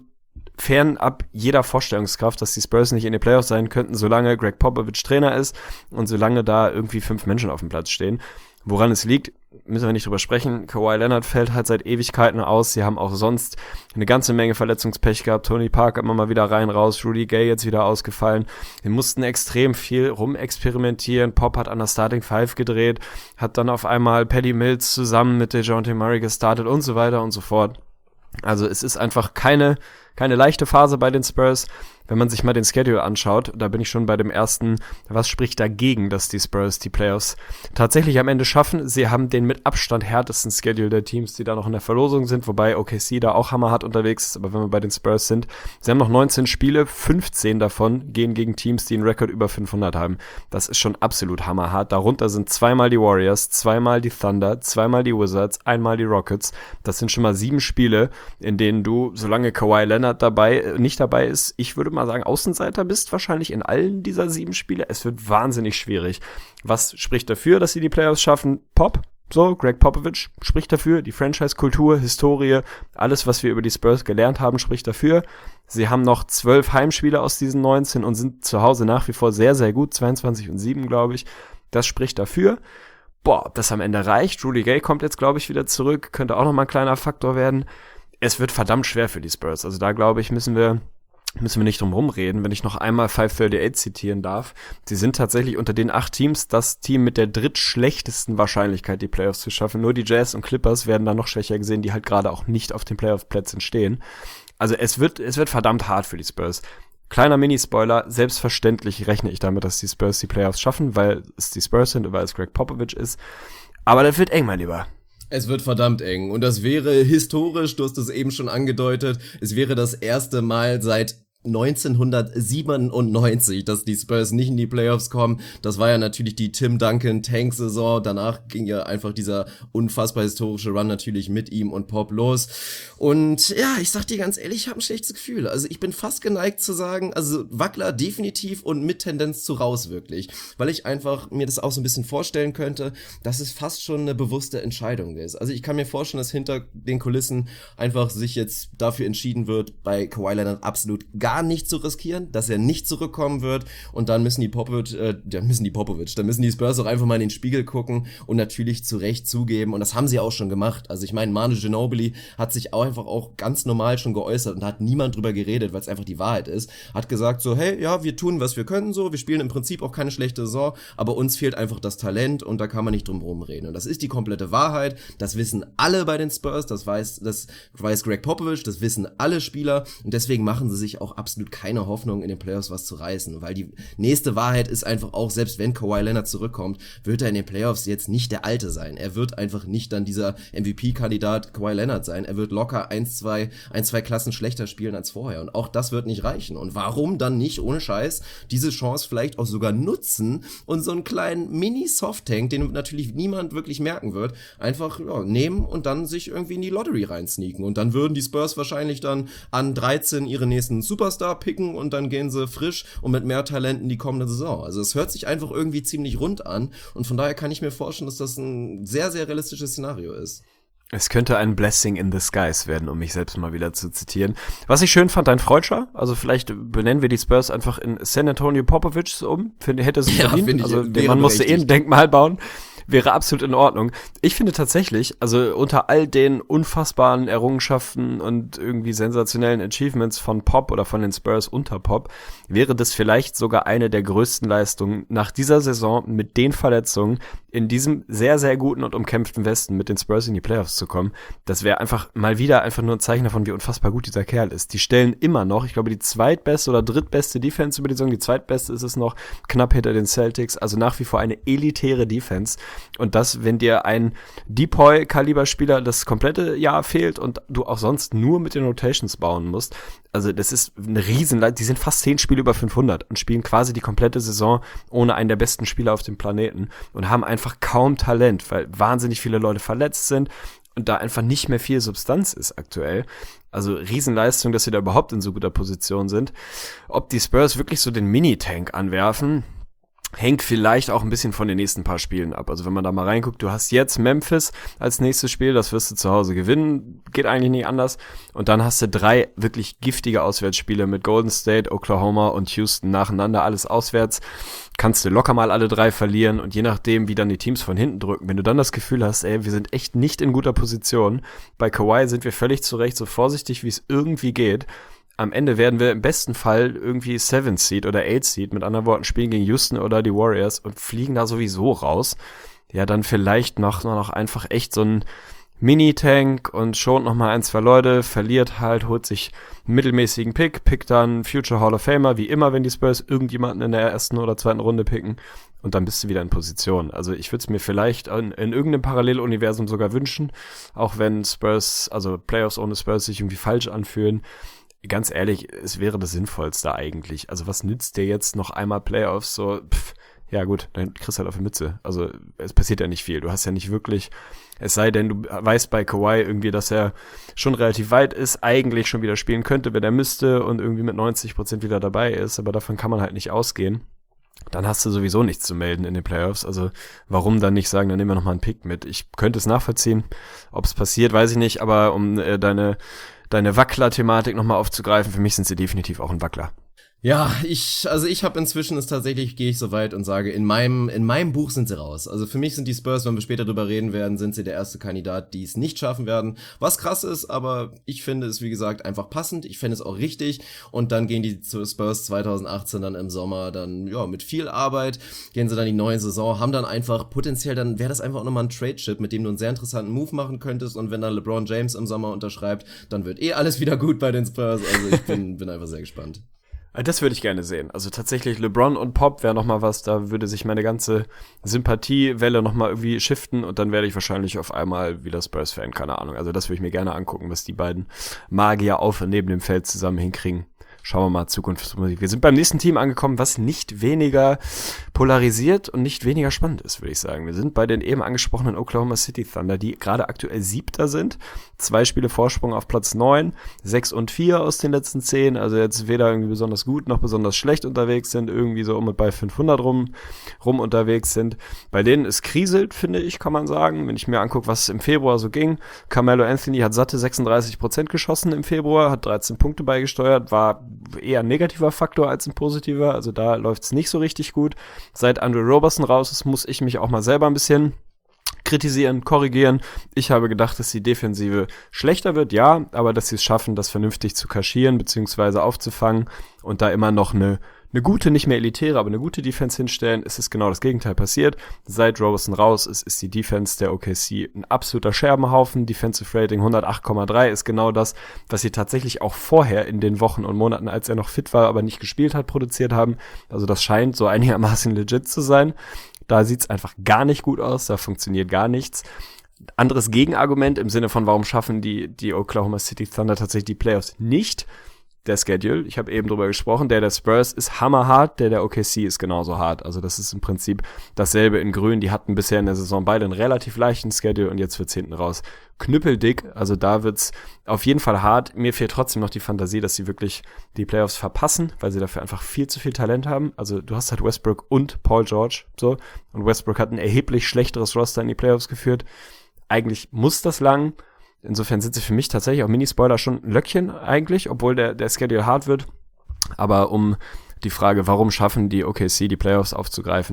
fernab jeder Vorstellungskraft, dass die Spurs nicht in den Playoffs sein könnten, solange Greg Popovich Trainer ist und solange da irgendwie 5 Menschen auf dem Platz stehen. Woran es liegt, müssen wir nicht drüber sprechen. Kawhi Leonard fällt halt seit Ewigkeiten aus. Sie haben auch sonst eine ganze Menge Verletzungspech gehabt. Tony Parker immer mal wieder rein, raus. Rudy Gay jetzt wieder ausgefallen. Wir mussten extrem viel rumexperimentieren. Pop hat an der Starting Five gedreht, hat dann auf einmal Patty Mills zusammen mit DeJounte Murray gestartet und so weiter und so fort. Also es ist einfach keine leichte Phase bei den Spurs. Wenn man sich mal den Schedule anschaut, da bin ich schon bei dem ersten, was spricht dagegen, dass die Spurs die Playoffs tatsächlich am Ende schaffen. Sie haben den mit Abstand härtesten Schedule der Teams, die da noch in der Verlosung sind, wobei OKC da auch hammerhart unterwegs ist, aber wenn wir bei den Spurs sind, sie haben noch 19 Spiele, 15 davon gehen gegen Teams, die einen Rekord über 500 haben. Das ist schon absolut hammerhart. Darunter sind zweimal die Warriors, zweimal die Thunder, zweimal die Wizards, einmal die Rockets. Das sind schon mal 7 Spiele, in denen du, solange Kawhi Leonard nicht dabei ist, ich würde mal sagen, Außenseiter bist wahrscheinlich in allen dieser 7 Spiele. Es wird wahnsinnig schwierig. Was spricht dafür, dass sie die Playoffs schaffen? Greg Popovich spricht dafür. Die Franchise-Kultur, Historie, alles, was wir über die Spurs gelernt haben, spricht dafür. Sie haben noch 12 Heimspiele aus diesen 19 und sind zu Hause nach wie vor sehr, sehr gut. 22-7, glaube ich. Das spricht dafür. Ob das am Ende reicht. Rudy Gay kommt jetzt, glaube ich, wieder zurück. Könnte auch nochmal ein kleiner Faktor werden. Es wird verdammt schwer für die Spurs. Also da, glaube ich, müssen wir nicht drum rumreden, wenn ich noch einmal 538 zitieren darf. Sie sind tatsächlich unter den 8 Teams das Team mit der drittschlechtesten Wahrscheinlichkeit, die Playoffs zu schaffen. Nur die Jazz und Clippers werden da noch schwächer gesehen, die halt gerade auch nicht auf den Playoff-Plätzen stehen. Also es wird verdammt hart für die Spurs. Kleiner Mini-Spoiler, selbstverständlich rechne ich damit, dass die Spurs die Playoffs schaffen, weil es die Spurs sind und weil es Greg Popovich ist. Aber das wird eng, mein Lieber. Es wird verdammt eng und das wäre historisch, du hast es eben schon angedeutet, es wäre das erste Mal seit 1997, dass die Spurs nicht in die Playoffs kommen. Das war ja natürlich die Tim Duncan Tank-Saison. Danach ging ja einfach dieser unfassbar historische Run natürlich mit ihm und Pop los. Und ja, ich sag dir ganz ehrlich, ich habe ein schlechtes Gefühl. Also ich bin fast geneigt zu sagen, also Wackler definitiv und mit Tendenz zu raus wirklich. Weil ich einfach mir das auch so ein bisschen vorstellen könnte, dass es fast schon eine bewusste Entscheidung ist. Also ich kann mir vorstellen, dass hinter den Kulissen einfach sich jetzt dafür entschieden wird, bei Kawhi Leonard absolut gar nicht zu riskieren, dass er nicht zurückkommen wird und dann müssen die Spurs auch einfach mal in den Spiegel gucken und natürlich zu Recht zugeben und das haben sie auch schon gemacht. Also ich meine, Manu Ginobili hat sich auch einfach auch ganz normal schon geäußert und da hat niemand drüber geredet, weil es einfach die Wahrheit ist. Hat gesagt so, hey, ja, wir tun, was wir können so, wir spielen im Prinzip auch keine schlechte Saison, aber uns fehlt einfach das Talent und da kann man nicht drum rumreden. Und das ist die komplette Wahrheit, das wissen alle bei den Spurs, das weiß Greg Popovich, das wissen alle Spieler und deswegen machen sie sich auch absolut keine Hoffnung, in den Playoffs was zu reißen, weil die nächste Wahrheit ist einfach auch, selbst wenn Kawhi Leonard zurückkommt, wird er in den Playoffs jetzt nicht der Alte sein. Er wird einfach nicht dann dieser MVP-Kandidat Kawhi Leonard sein. Er wird locker ein, zwei Klassen schlechter spielen als vorher und auch das wird nicht reichen. Und warum dann nicht, ohne Scheiß, diese Chance vielleicht auch sogar nutzen und so einen kleinen Mini-Soft-Tank, den natürlich niemand wirklich merken wird, einfach nehmen und dann sich irgendwie in die Lottery reinsneaken. Und dann würden die Spurs wahrscheinlich dann an 13 ihre nächsten Superstar picken und dann gehen sie frisch und mit mehr Talent in die kommende Saison. Also es hört sich einfach irgendwie ziemlich rund an und von daher kann ich mir vorstellen, dass das ein sehr, sehr realistisches Szenario ist. Es könnte ein Blessing in the skies werden, um mich selbst mal wieder zu zitieren. Was ich schön fand, dein Freudscher, also vielleicht benennen wir die Spurs einfach in San Antonio Popovich hätte es verdient, also der Mann musste ein Denkmal bauen. wäre absolut in Ordnung. Ich finde tatsächlich, also unter all den unfassbaren Errungenschaften und irgendwie sensationellen Achievements von Pop oder von den Spurs unter Pop, wäre das vielleicht sogar eine der größten Leistungen nach dieser Saison mit den Verletzungen in diesem sehr, sehr guten und umkämpften Westen mit den Spurs in die Playoffs zu kommen. Das wäre einfach mal wieder einfach nur ein Zeichen davon, wie unfassbar gut dieser Kerl ist. Die stellen immer noch, ich glaube, die zweitbeste oder drittbeste Defense über die Saison, die zweitbeste ist es noch, knapp hinter den Celtics, also nach wie vor eine elitäre Defense. Und das, wenn dir ein Depoy-Kaliber-Spieler das komplette Jahr fehlt und du auch sonst nur mit den Rotations bauen musst, also das ist eine Riesenleistung. Die sind fast 10 Spiele über 500 und spielen quasi die komplette Saison ohne einen der besten Spieler auf dem Planeten und haben einfach kaum Talent, weil wahnsinnig viele Leute verletzt sind und da einfach nicht mehr viel Substanz ist aktuell. Also Riesenleistung, dass sie da überhaupt in so guter Position sind. Ob die Spurs wirklich so den Mini-Tank anwerfen, hängt vielleicht auch ein bisschen von den nächsten paar Spielen ab. Also wenn man da mal reinguckt, du hast jetzt Memphis als nächstes Spiel, das wirst du zu Hause gewinnen, geht eigentlich nicht anders. Und dann hast du 3 wirklich giftige Auswärtsspiele mit Golden State, Oklahoma und Houston nacheinander, alles auswärts. Kannst du locker mal alle 3 verlieren und je nachdem, wie dann die Teams von hinten drücken, wenn du dann das Gefühl hast, ey, wir sind echt nicht in guter Position, bei Kawhi sind wir völlig zu Recht so vorsichtig, wie es irgendwie geht. Am Ende werden wir im besten Fall irgendwie 7th Seed oder 8th Seed, mit anderen Worten, spielen gegen Houston oder die Warriors und fliegen da sowieso raus. Ja, dann vielleicht noch einfach echt so ein Mini-Tank und schont noch mal 1, 2 Leute, verliert halt, holt sich einen mittelmäßigen Pick, pickt dann Future Hall of Famer, wie immer, wenn die Spurs irgendjemanden in der ersten oder zweiten Runde picken und dann bist du wieder in Position. Also ich würde es mir vielleicht in irgendeinem Paralleluniversum sogar wünschen, auch wenn Spurs, also Playoffs ohne Spurs sich irgendwie falsch anfühlen. Ganz ehrlich, es wäre das Sinnvollste eigentlich. Also was nützt dir jetzt noch einmal Playoffs? So, ja gut, dann kriegst du halt auf die Mütze. Also es passiert ja nicht viel. Du hast ja nicht wirklich, es sei denn, du weißt bei Kawhi irgendwie, dass er schon relativ weit ist, eigentlich schon wieder spielen könnte, wenn er müsste und irgendwie mit 90% wieder dabei ist. Aber davon kann man halt nicht ausgehen. Dann hast du sowieso nichts zu melden in den Playoffs. Also warum dann nicht sagen, dann nehmen wir nochmal einen Pick mit. Ich könnte es nachvollziehen. Ob es passiert, weiß ich nicht. Aber um deine Wackler-Thematik nochmal aufzugreifen, für mich sind sie definitiv auch ein Wackler. Ja, ich habe inzwischen gehe ich so weit und sage, in meinem Buch sind sie raus. Also für mich sind die Spurs, wenn wir später drüber reden werden, sind sie der erste Kandidat, die es nicht schaffen werden. Was krass ist, aber ich finde es, wie gesagt, einfach passend. Ich fände es auch richtig. Und dann gehen die Spurs 2018 dann im Sommer dann, ja, mit viel Arbeit, gehen sie dann die neue Saison, haben dann einfach potenziell, dann wäre das einfach auch nochmal ein Trade-Chip, mit dem du einen sehr interessanten Move machen könntest. Und wenn dann LeBron James im Sommer unterschreibt, dann wird alles wieder gut bei den Spurs. Also ich bin einfach sehr gespannt. Das würde ich gerne sehen. Also tatsächlich LeBron und Pop wäre nochmal was, da würde sich meine ganze Sympathiewelle nochmal irgendwie shiften und dann werde ich wahrscheinlich auf einmal wieder Spurs-Fan, keine Ahnung. Also das würde ich mir gerne angucken, was die beiden Magier auf und neben dem Feld zusammen hinkrigen. Schauen wir mal, Zukunftsmusik. Wir sind beim nächsten Team angekommen, was nicht weniger polarisiert und nicht weniger spannend ist, würde ich sagen. Wir sind bei den eben angesprochenen Oklahoma City Thunder, die gerade aktuell 7. sind. 2 Spiele Vorsprung auf Platz 9, 6 und 4 aus den letzten 10. Also jetzt weder irgendwie besonders gut noch besonders schlecht unterwegs sind, irgendwie so um und bei 500 rum unterwegs sind. Bei denen es kriselt, finde ich, kann man sagen. Wenn ich mir angucke, was im Februar so ging. Carmelo Anthony hat satte 36% geschossen im Februar, hat 13 Punkte beigesteuert, war eher ein negativer Faktor als ein positiver, also da läuft's nicht so richtig gut. Seit Andrew Roberson raus ist, muss ich mich auch mal selber ein bisschen kritisieren, korrigieren. Ich habe gedacht, dass die Defensive schlechter wird, ja, aber dass sie es schaffen, das vernünftig zu kaschieren bzw. aufzufangen und da immer noch eine gute, nicht mehr elitäre, aber eine gute Defense hinstellen, ist es genau das Gegenteil passiert. Seit Roberson raus ist die Defense der OKC ein absoluter Scherbenhaufen. Defensive Rating 108,3 ist genau das, was sie tatsächlich auch vorher in den Wochen und Monaten, als er noch fit war, aber nicht gespielt hat, produziert haben. Also das scheint so einigermaßen legit zu sein. Da sieht's einfach gar nicht gut aus, da funktioniert gar nichts. Anderes Gegenargument im Sinne von, warum schaffen die Oklahoma City Thunder tatsächlich die Playoffs nicht? Der Schedule, ich habe eben drüber gesprochen, der Spurs ist hammerhart, der OKC ist genauso hart. Also das ist im Prinzip dasselbe in grün. Die hatten bisher in der Saison beide einen relativ leichten Schedule und jetzt wird's hinten raus knüppeldick. Also da wird's auf jeden Fall hart. Mir fehlt trotzdem noch die Fantasie, dass sie wirklich die Playoffs verpassen, weil sie dafür einfach viel zu viel Talent haben. Also du hast halt Westbrook und Paul George, so. Und Westbrook hat ein erheblich schlechteres Roster in die Playoffs geführt. Eigentlich muss das lang. Insofern sind sie für mich tatsächlich auch Mini-Spoiler schon ein Löckchen eigentlich, obwohl der Schedule hart wird. Aber um die Frage, warum schaffen die OKC die Playoffs aufzugreifen,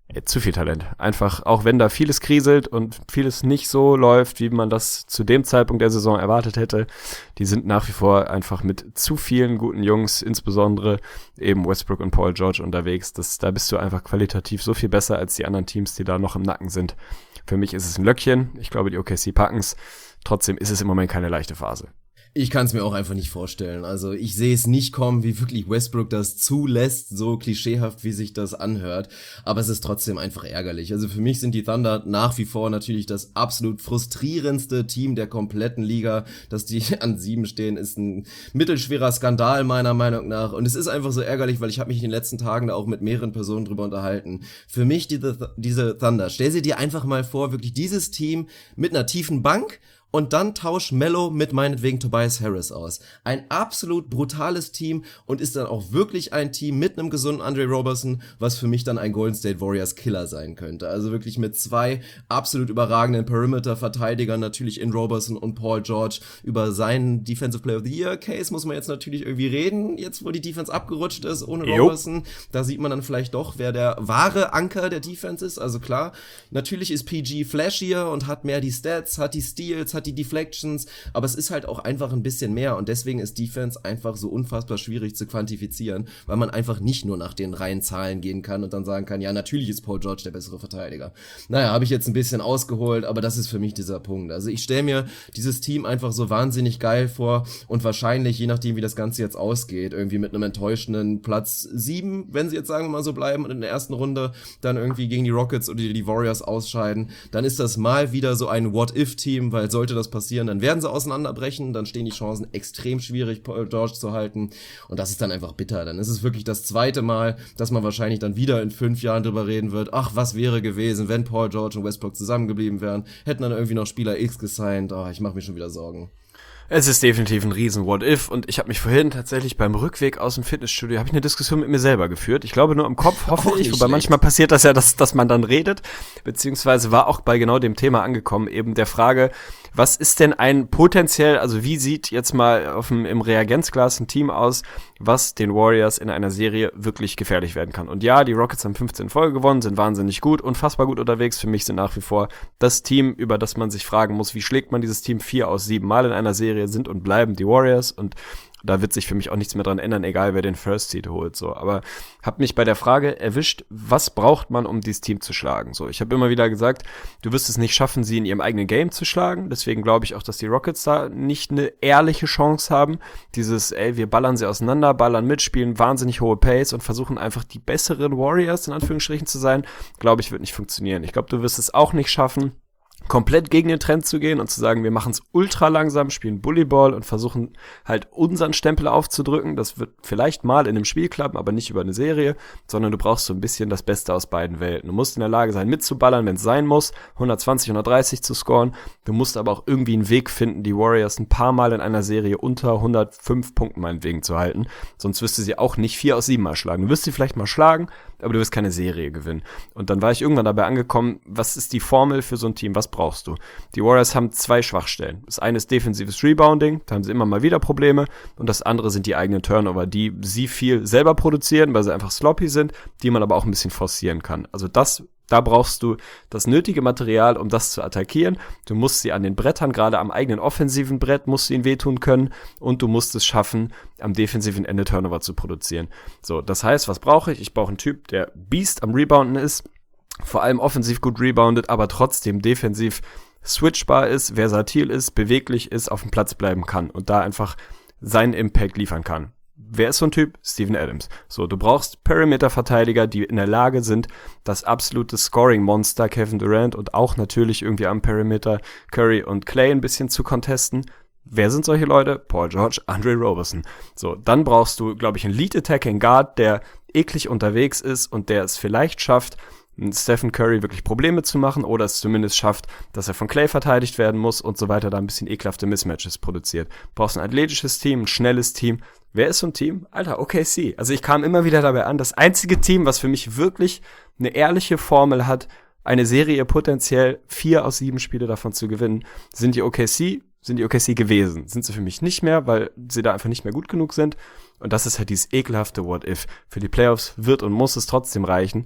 Zu viel Talent. Einfach, auch wenn da vieles kriselt und vieles nicht so läuft, wie man das zu dem Zeitpunkt der Saison erwartet hätte, die sind nach wie vor einfach mit zu vielen guten Jungs, insbesondere eben Westbrook und Paul George unterwegs. Da bist du einfach qualitativ so viel besser als die anderen Teams, die da noch im Nacken sind. Für mich ist es ein Löckchen. Ich glaube, die OKC packen's. Trotzdem ist es im Moment keine leichte Phase. Ich kann es mir auch einfach nicht vorstellen. Also ich sehe es nicht kommen, wie wirklich Westbrook das zulässt, so klischeehaft, wie sich das anhört. Aber es ist trotzdem einfach ärgerlich. Also für mich sind die Thunder nach wie vor natürlich das absolut frustrierendste Team der kompletten Liga. Dass die an 7 stehen, ist ein mittelschwerer Skandal meiner Meinung nach. Und es ist einfach so ärgerlich, weil ich habe mich in den letzten Tagen da auch mit mehreren Personen drüber unterhalten. Für mich diese Thunder, stell sie dir einfach mal vor, wirklich dieses Team mit einer tiefen Bank. Und dann tausch Melo mit meinetwegen Tobias Harris aus. Ein absolut brutales Team und ist dann auch wirklich ein Team mit einem gesunden Andre Roberson, was für mich dann ein Golden State Warriors Killer sein könnte. Also wirklich mit 2 absolut überragenden Perimeter-Verteidigern, natürlich in Roberson und Paul George. Über seinen Defensive Player of the Year Case muss man jetzt natürlich irgendwie reden, jetzt wo die Defense abgerutscht ist ohne Roberson. Da sieht man dann vielleicht doch, wer der wahre Anker der Defense ist. Also klar, natürlich ist PG flashier und hat mehr die Stats, hat die Steals, hat die Deflections, aber es ist halt auch einfach ein bisschen mehr und deswegen ist Defense einfach so unfassbar schwierig zu quantifizieren, weil man einfach nicht nur nach den reinen Zahlen gehen kann und dann sagen kann, ja, natürlich ist Paul George der bessere Verteidiger. Naja, habe ich jetzt ein bisschen ausgeholt, aber das ist für mich dieser Punkt. Also ich stelle mir dieses Team einfach so wahnsinnig geil vor und wahrscheinlich, je nachdem wie das Ganze jetzt ausgeht, irgendwie mit einem enttäuschenden Platz 7, wenn sie jetzt sagen wir mal so bleiben und in der ersten Runde dann irgendwie gegen die Rockets oder die Warriors ausscheiden, dann ist das mal wieder so ein What-If-Team, weil sollte das passieren, dann werden sie auseinanderbrechen, dann stehen die Chancen extrem schwierig, Paul George zu halten und das ist dann einfach bitter. Dann ist es wirklich das zweite Mal, dass man wahrscheinlich dann wieder in 5 Jahren drüber reden wird, ach, was wäre gewesen, wenn Paul George und Westbrook zusammengeblieben wären, hätten dann irgendwie noch Spieler X gesigned, ich mache mir schon wieder Sorgen. Es ist definitiv ein riesen What-If und ich habe mich vorhin tatsächlich beim Rückweg aus dem Fitnessstudio, habe ich eine Diskussion mit mir selber geführt. Ich glaube nur im Kopf, hoffe ich, wobei manchmal passiert das ja, dass man dann redet, beziehungsweise war auch bei genau dem Thema angekommen, eben der Frage, was ist denn ein potenziell, also wie sieht jetzt mal im Reagenzglas ein Team aus, was den Warriors in einer Serie wirklich gefährlich werden kann. Und ja, die Rockets haben 15 in Folge gewonnen, sind wahnsinnig gut, unfassbar gut unterwegs. Für mich sind nach wie vor das Team, über das man sich fragen muss, wie schlägt man dieses Team 4 aus 7 Mal in einer Serie, sind und bleiben die Warriors und da wird sich für mich auch nichts mehr dran ändern, egal wer den First Seed holt, so. Aber hab mich bei der Frage erwischt, was braucht man, um dieses Team zu schlagen, so. Ich habe immer wieder gesagt, du wirst es nicht schaffen, sie in ihrem eigenen Game zu schlagen. Deswegen glaube ich auch, dass die Rockets da nicht eine ehrliche Chance haben. Dieses, wir ballern sie auseinander, ballern mit, spielen wahnsinnig hohe Pace und versuchen einfach die besseren Warriors, in Anführungsstrichen, zu sein, glaube ich, wird nicht funktionieren. Ich glaube, du wirst es auch nicht schaffen, komplett gegen den Trend zu gehen und zu sagen, wir machen es ultra langsam, spielen Bullyball und versuchen halt unseren Stempel aufzudrücken. Das wird vielleicht mal in einem Spiel klappen, aber nicht über eine Serie, sondern du brauchst so ein bisschen das Beste aus beiden Welten. Du musst in der Lage sein, mitzuballern, wenn es sein muss, 120, 130 zu scoren. Du musst aber auch irgendwie einen Weg finden, die Warriors ein paar Mal in einer Serie unter 105 Punkten meinetwegen zu halten. Sonst wirst du sie auch nicht 4 aus 7 Mal schlagen. Du wirst sie vielleicht mal schlagen, aber du wirst keine Serie gewinnen. Und dann war ich irgendwann dabei angekommen, was ist die Formel für so ein Team? Was brauchst du? Die Warriors haben 2 Schwachstellen. Das eine ist defensives Rebounding, da haben sie immer mal wieder Probleme. Und das andere sind die eigenen Turnover, die sie viel selber produzieren, weil sie einfach sloppy sind, die man aber auch ein bisschen forcieren kann. Also da brauchst du das nötige Material, um das zu attackieren. Du musst sie an den Brettern, gerade am eigenen offensiven Brett, musst du ihnen wehtun können. Und du musst es schaffen, am defensiven Ende Turnover zu produzieren. So, das heißt, was brauche ich? Ich brauche einen Typ, der Beast am Rebounden ist, vor allem offensiv gut reboundet, aber trotzdem defensiv switchbar ist, versatil ist, beweglich ist, auf dem Platz bleiben kann und da einfach seinen Impact liefern kann. Wer ist so ein Typ? Steven Adams. So, du brauchst Perimeter-Verteidiger, die in der Lage sind, das absolute Scoring-Monster Kevin Durant und auch natürlich irgendwie am Perimeter Curry und Clay ein bisschen zu contesten. Wer sind solche Leute? Paul George, Andre Roberson. So, dann brauchst du, glaube ich, einen Lead-Attacking Guard, der eklig unterwegs ist und der es vielleicht schafft, Stephen Curry wirklich Probleme zu machen oder es zumindest schafft, dass er von Clay verteidigt werden muss und so weiter, da ein bisschen ekelhafte Mismatches produziert. Brauchst ein athletisches Team, ein schnelles Team. Wer ist so ein Team? Alter, OKC. Also ich kam immer wieder dabei an, das einzige Team, was für mich wirklich eine ehrliche Formel hat, eine Serie potenziell 4 aus 7 Spiele davon zu gewinnen, sind die OKC gewesen. Sind sie für mich nicht mehr, weil sie da einfach nicht mehr gut genug sind. Und das ist halt dieses ekelhafte What-If. Für die Playoffs wird und muss es trotzdem reichen.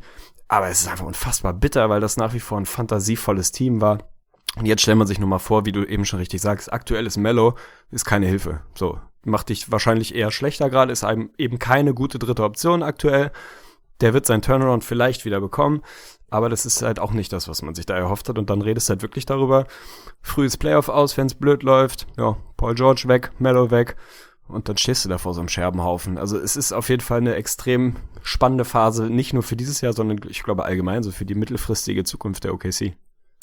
Aber es ist einfach unfassbar bitter, weil das nach wie vor ein fantasievolles Team war. Und jetzt stellt man sich nur mal vor, wie du eben schon richtig sagst, aktuell ist Melo, ist keine Hilfe. So, macht dich wahrscheinlich eher schlechter gerade, ist einem eben keine gute dritte Option aktuell. Der wird seinen Turnaround vielleicht wieder bekommen, aber das ist halt auch nicht das, was man sich da erhofft hat. Und dann redest du halt wirklich darüber, frühes Playoff aus, wenn es blöd läuft, ja, Paul George weg, Melo weg. Und dann stehst du da vor so einem Scherbenhaufen. Also es ist auf jeden Fall eine extrem spannende Phase, nicht nur für dieses Jahr, sondern ich glaube allgemein so für die mittelfristige Zukunft der OKC.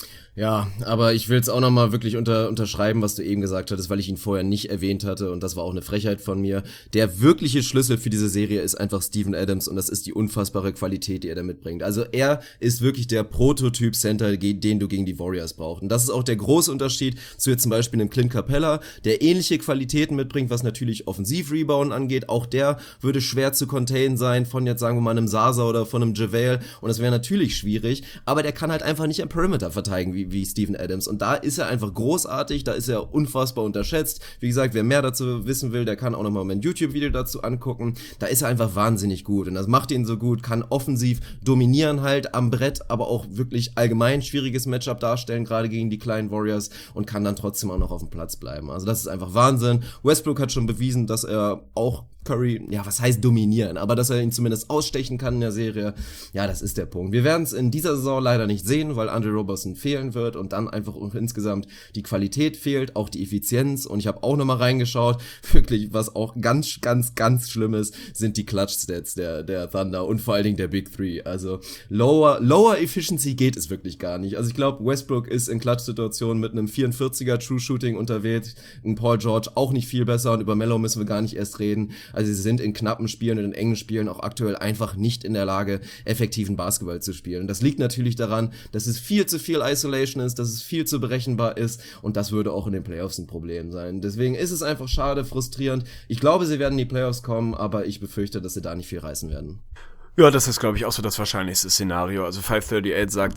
Ja, aber ich will es auch nochmal wirklich unterschreiben, was du eben gesagt hattest, weil ich ihn vorher nicht erwähnt hatte und das war auch eine Frechheit von mir. Der wirkliche Schlüssel für diese Serie ist einfach Steven Adams und das ist die unfassbare Qualität, die er da mitbringt. Also er ist wirklich der Prototyp-Center, den du gegen die Warriors brauchst. Und das ist auch der große Unterschied zu jetzt zum Beispiel einem Clint Capella, der ähnliche Qualitäten mitbringt, was natürlich Offensiv-Rebound angeht. Auch der würde schwer zu containen sein von jetzt sagen wir mal einem Sasa oder von einem JaVale und das wäre natürlich schwierig, aber der kann halt einfach nicht am Perimeter verteidigen, wie Steven Adams. Und da ist er einfach großartig, da ist er unfassbar unterschätzt. Wie gesagt, wer mehr dazu wissen will, der kann auch nochmal mein YouTube-Video dazu angucken. Da ist er einfach wahnsinnig gut und das macht ihn so gut, kann offensiv dominieren halt am Brett, aber auch wirklich allgemein schwieriges Matchup darstellen, gerade gegen die kleinen Warriors und kann dann trotzdem auch noch auf dem Platz bleiben. Also das ist einfach Wahnsinn. Westbrook hat schon bewiesen, dass er auch Curry, ja, was heißt dominieren, aber dass er ihn zumindest ausstechen kann in der Serie, ja, das ist der Punkt. Wir werden es in dieser Saison leider nicht sehen, weil Andre Roberson fehlen wird und dann einfach insgesamt die Qualität fehlt, auch die Effizienz und ich habe auch nochmal reingeschaut, wirklich, was auch ganz, ganz, ganz schlimm ist, sind die Clutch-Stats der Thunder und vor allen Dingen der Big Three, also lower Efficiency geht es wirklich gar nicht, also ich glaube, Westbrook ist in Clutch-Situationen mit einem 44er True Shooting unterwegs, ein Paul George auch nicht viel besser und über Melo müssen wir gar nicht erst reden. Also sie sind in knappen Spielen und in engen Spielen auch aktuell einfach nicht in der Lage, effektiven Basketball zu spielen. Das liegt natürlich daran, dass es viel zu viel Isolation ist, dass es viel zu berechenbar ist und das würde auch in den Playoffs ein Problem sein. Deswegen ist es einfach schade, frustrierend. Ich glaube, sie werden in die Playoffs kommen, aber ich befürchte, dass sie da nicht viel reißen werden. Ja, das ist, glaube ich, auch so das wahrscheinlichste Szenario. Also 538 sagt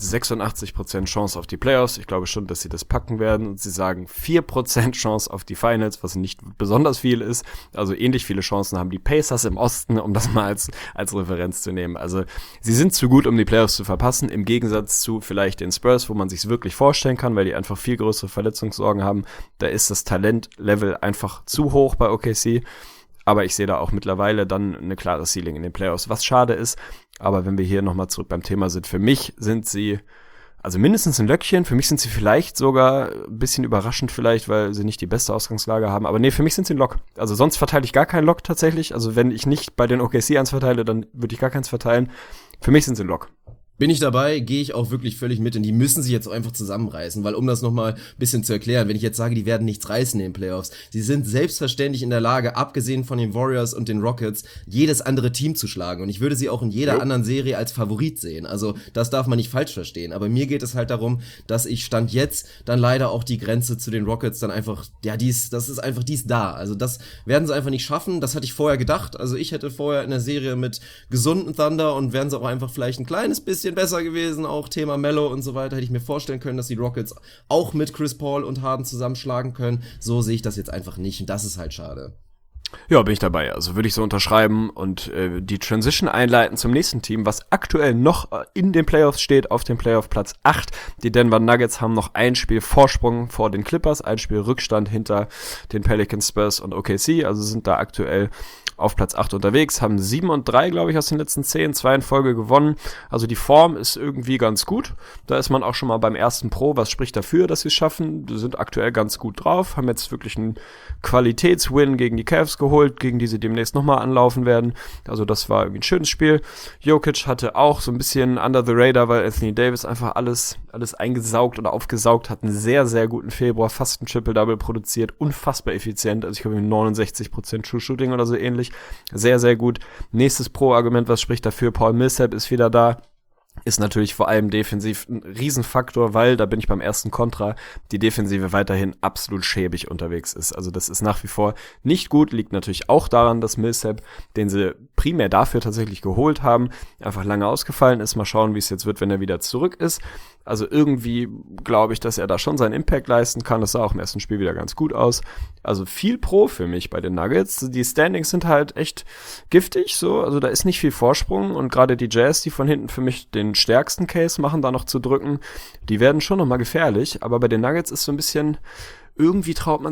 86% Chance auf die Playoffs. Ich glaube schon, dass sie das packen werden. Und sie sagen 4% Chance auf die Finals, was nicht besonders viel ist. Also ähnlich viele Chancen haben die Pacers im Osten, um das mal als Referenz zu nehmen. Also sie sind zu gut, um die Playoffs zu verpassen, im Gegensatz zu vielleicht den Spurs, wo man sich's wirklich vorstellen kann, weil die einfach viel größere Verletzungssorgen haben. Da ist das Talentlevel einfach zu hoch bei OKC. Aber ich sehe da auch mittlerweile dann eine klare Ceiling in den Playoffs, was schade ist. Aber wenn wir hier nochmal zurück beim Thema sind, für mich sind sie, also mindestens ein Löckchen, für mich sind sie vielleicht sogar ein bisschen überraschend vielleicht, weil sie nicht die beste Ausgangslage haben. Aber nee, für mich sind sie ein Lock. Also sonst verteile ich gar keinen Lock tatsächlich. Also wenn ich nicht bei den OKC eins verteile, dann würde ich gar keins verteilen. Für mich sind sie ein Lock. Bin ich dabei, gehe ich auch wirklich völlig mit, denn die müssen sich jetzt auch einfach zusammenreißen, weil um das nochmal ein bisschen zu erklären, wenn ich jetzt sage, die werden nichts reißen in den Playoffs, sie sind selbstverständlich in der Lage, abgesehen von den Warriors und den Rockets, jedes andere Team zu schlagen und ich würde sie auch in jeder anderen Serie als Favorit sehen, also das darf man nicht falsch verstehen, aber mir geht es halt darum, dass ich Stand jetzt dann leider auch die Grenze zu den Rockets dann einfach, ja, die ist da, also das werden sie einfach nicht schaffen, das hatte ich vorher gedacht, also ich hätte vorher in der Serie mit gesunden Thunder und wären sie auch einfach vielleicht ein kleines bisschen besser gewesen, auch Thema Melo und so weiter, hätte ich mir vorstellen können, dass die Rockets auch mit Chris Paul und Harden zusammenschlagen können. So sehe ich das jetzt einfach nicht und das ist halt schade. Ja, bin ich dabei. Also würde ich so unterschreiben und die Transition einleiten zum nächsten Team, was aktuell noch in den Playoffs steht, auf dem Playoff Platz 8. Die Denver Nuggets haben noch ein Spiel Vorsprung vor den Clippers, ein Spiel Rückstand hinter den Pelicans, Spurs und OKC, also sind da aktuell auf Platz 8 unterwegs, haben 7-3, glaube ich, aus den letzten 10, 2 in Folge gewonnen. Also die Form ist irgendwie ganz gut. Da ist man auch schon mal beim ersten Pro. Was spricht dafür, dass sie es schaffen? Die sind aktuell ganz gut drauf, haben jetzt wirklich einen Qualitätswin gegen die Cavs geholt, gegen die sie demnächst nochmal anlaufen werden. Also das war irgendwie ein schönes Spiel. Jokic hatte auch so ein bisschen under the radar, weil Anthony Davis einfach alles eingesaugt oder aufgesaugt hat. Einen sehr, sehr guten Februar, fast ein Triple-Double produziert, unfassbar effizient. Also ich glaube 69% True Shooting oder so ähnlich. Sehr, sehr gut. Nächstes Pro-Argument, was spricht dafür? Paul Millsap ist wieder da. Ist natürlich vor allem defensiv ein Riesenfaktor, weil, da bin ich beim ersten Kontra, die Defensive weiterhin absolut schäbig unterwegs ist. Also das ist nach wie vor nicht gut, liegt natürlich auch daran, dass Millsap, den sie primär dafür tatsächlich geholt haben, einfach lange ausgefallen ist. Mal schauen, wie es jetzt wird, wenn er wieder zurück ist. Also irgendwie glaube ich, dass er da schon seinen Impact leisten kann. Das sah auch im ersten Spiel wieder ganz gut aus. Also viel Pro für mich bei den Nuggets. Die Standings sind halt echt giftig, so. Also da ist nicht viel Vorsprung und gerade die Jazz, die von hinten für mich den den stärksten Case machen, da noch zu drücken. Die werden schon nochmal gefährlich, aber bei den Nuggets ist so ein bisschen, irgendwie traue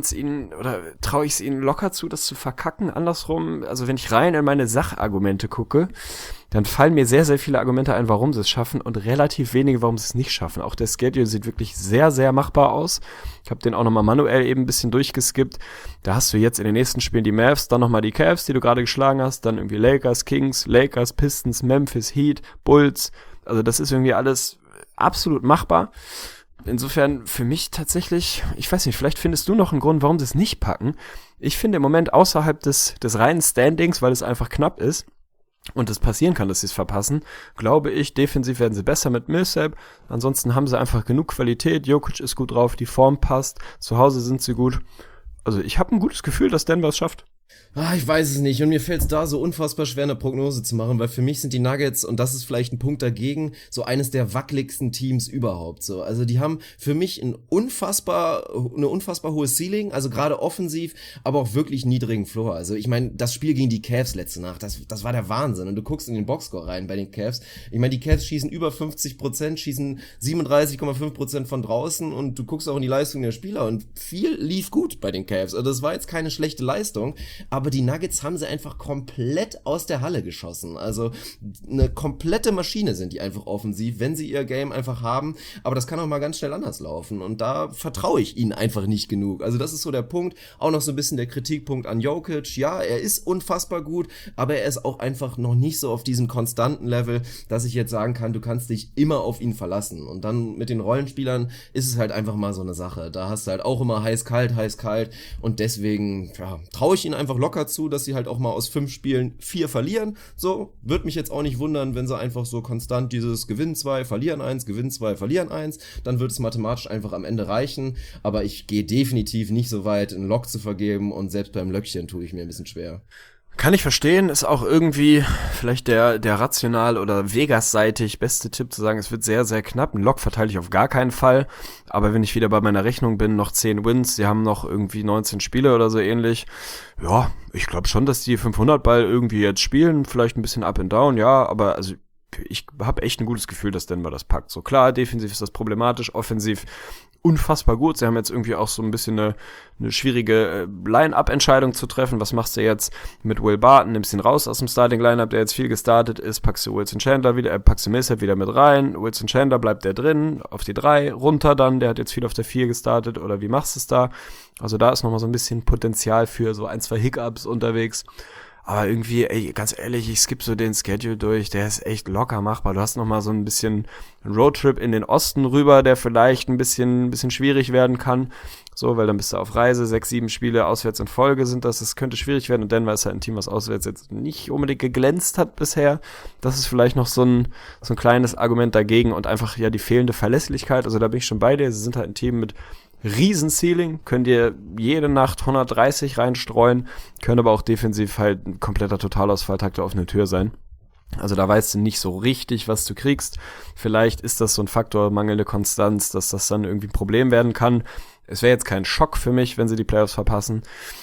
ich es ihnen locker zu, das zu verkacken. Andersrum, also wenn ich rein in meine Sachargumente gucke, dann fallen mir sehr, sehr viele Argumente ein, warum sie es schaffen und relativ wenige, warum sie es nicht schaffen. Auch der Schedule sieht wirklich sehr, sehr machbar aus. Ich habe den auch nochmal manuell eben ein bisschen durchgeskippt. Da hast du jetzt in den nächsten Spielen die Mavs, dann nochmal die Cavs, die du gerade geschlagen hast, dann irgendwie Lakers, Kings, Lakers, Pistons, Memphis, Heat, Bulls. Also das ist irgendwie alles absolut machbar. Insofern für mich tatsächlich, ich weiß nicht, vielleicht findest du noch einen Grund, warum sie es nicht packen. Ich finde im Moment außerhalb des reinen Standings, weil es einfach knapp ist und es passieren kann, dass sie es verpassen, glaube ich, defensiv werden sie besser mit Millsap. Ansonsten haben sie einfach genug Qualität, Jokic ist gut drauf, die Form passt, zu Hause sind sie gut. Also ich habe ein gutes Gefühl, dass Denver es schafft. Ich weiß es nicht und mir fällt es da so unfassbar schwer, eine Prognose zu machen, weil für mich sind die Nuggets, und das ist vielleicht ein Punkt dagegen, so eines der wackeligsten Teams überhaupt. So, also die haben für mich eine unfassbar hohe Ceiling, also gerade offensiv, aber auch wirklich niedrigen Floor. Also ich meine, das Spiel gegen die Cavs letzte Nacht, das war der Wahnsinn. Und du guckst in den Boxscore rein bei den Cavs. Ich meine, die Cavs schießen über 50%, schießen 37,5% von draußen und du guckst auch in die Leistung der Spieler und viel lief gut bei den Cavs. Also das war jetzt keine schlechte Leistung, aber die Nuggets haben sie einfach komplett aus der Halle geschossen. Also eine komplette Maschine sind die einfach offensiv, wenn sie ihr Game einfach haben. Aber das kann auch mal ganz schnell anders laufen. Und da vertraue ich ihnen einfach nicht genug. Also das ist so der Punkt. Auch noch so ein bisschen der Kritikpunkt an Jokic. Ja, er ist unfassbar gut, aber er ist auch einfach noch nicht so auf diesem konstanten Level, dass ich jetzt sagen kann, du kannst dich immer auf ihn verlassen. Und dann mit den Rollenspielern ist es halt einfach mal so eine Sache. Da hast du halt auch immer heiß-kalt. Und deswegen traue ich ihnen einfach locker zu, dass sie halt auch mal aus 5 Spielen 4 verlieren. So, wird mich jetzt auch nicht wundern, wenn sie einfach so konstant dieses Gewinnen 2, verlieren 1, Gewinnen 2, verlieren 1, dann wird es mathematisch einfach am Ende reichen, aber ich gehe definitiv nicht so weit, einen Lock zu vergeben und selbst beim Löckchen tue ich mir ein bisschen schwer. Kann ich verstehen, ist auch irgendwie vielleicht der rational oder Vegas-seitig beste Tipp zu sagen, es wird sehr, sehr knapp. Ein Lock verteile ich auf gar keinen Fall, aber wenn ich wieder bei meiner Rechnung bin, noch 10 Wins, sie haben noch irgendwie 19 Spiele oder so ähnlich. Ja, ich glaube schon, dass die 500-Ball irgendwie jetzt spielen, vielleicht ein bisschen up and down, ja, aber also ich habe echt ein gutes Gefühl, dass Denver das packt. So klar, defensiv ist das problematisch, offensiv unfassbar gut. Sie haben jetzt irgendwie auch so ein bisschen eine schwierige Line-Up-Entscheidung zu treffen. Was machst du jetzt mit Will Barton? Nimmst ihn raus aus dem Starting-Line-Up, der jetzt viel gestartet ist, packst du Millsap wieder mit rein. Wilson Chandler bleibt der drin, auf die 3, runter dann, der hat jetzt viel auf der 4 gestartet, oder wie machst du es da? Also da ist nochmal so ein bisschen Potenzial für so 1, 2 Hiccups unterwegs. Aber irgendwie, ganz ehrlich, ich skippe so den Schedule durch, der ist echt locker machbar. Du hast noch mal so ein bisschen einen Roadtrip in den Osten rüber, der vielleicht ein bisschen schwierig werden kann. So, weil dann bist du auf Reise, 6, 7 Spiele auswärts in Folge sind das könnte schwierig werden. Und Denver ist halt ein Team, was auswärts jetzt nicht unbedingt geglänzt hat bisher. Das ist vielleicht noch so ein kleines Argument dagegen und einfach ja die fehlende Verlässlichkeit. Also da bin ich schon bei dir. Sie sind halt ein Team mit Riesen-Ceiling, können dir jede Nacht 130 reinstreuen, können aber auch defensiv halt ein kompletter Totalausfall, Tag der offenen Tür sein. Also da weißt du nicht so richtig, was du kriegst. Vielleicht ist das so ein Faktor, mangelnde Konstanz, dass das dann irgendwie ein Problem werden kann. Es wäre jetzt kein Schock für mich, wenn sie die Playoffs verpassen.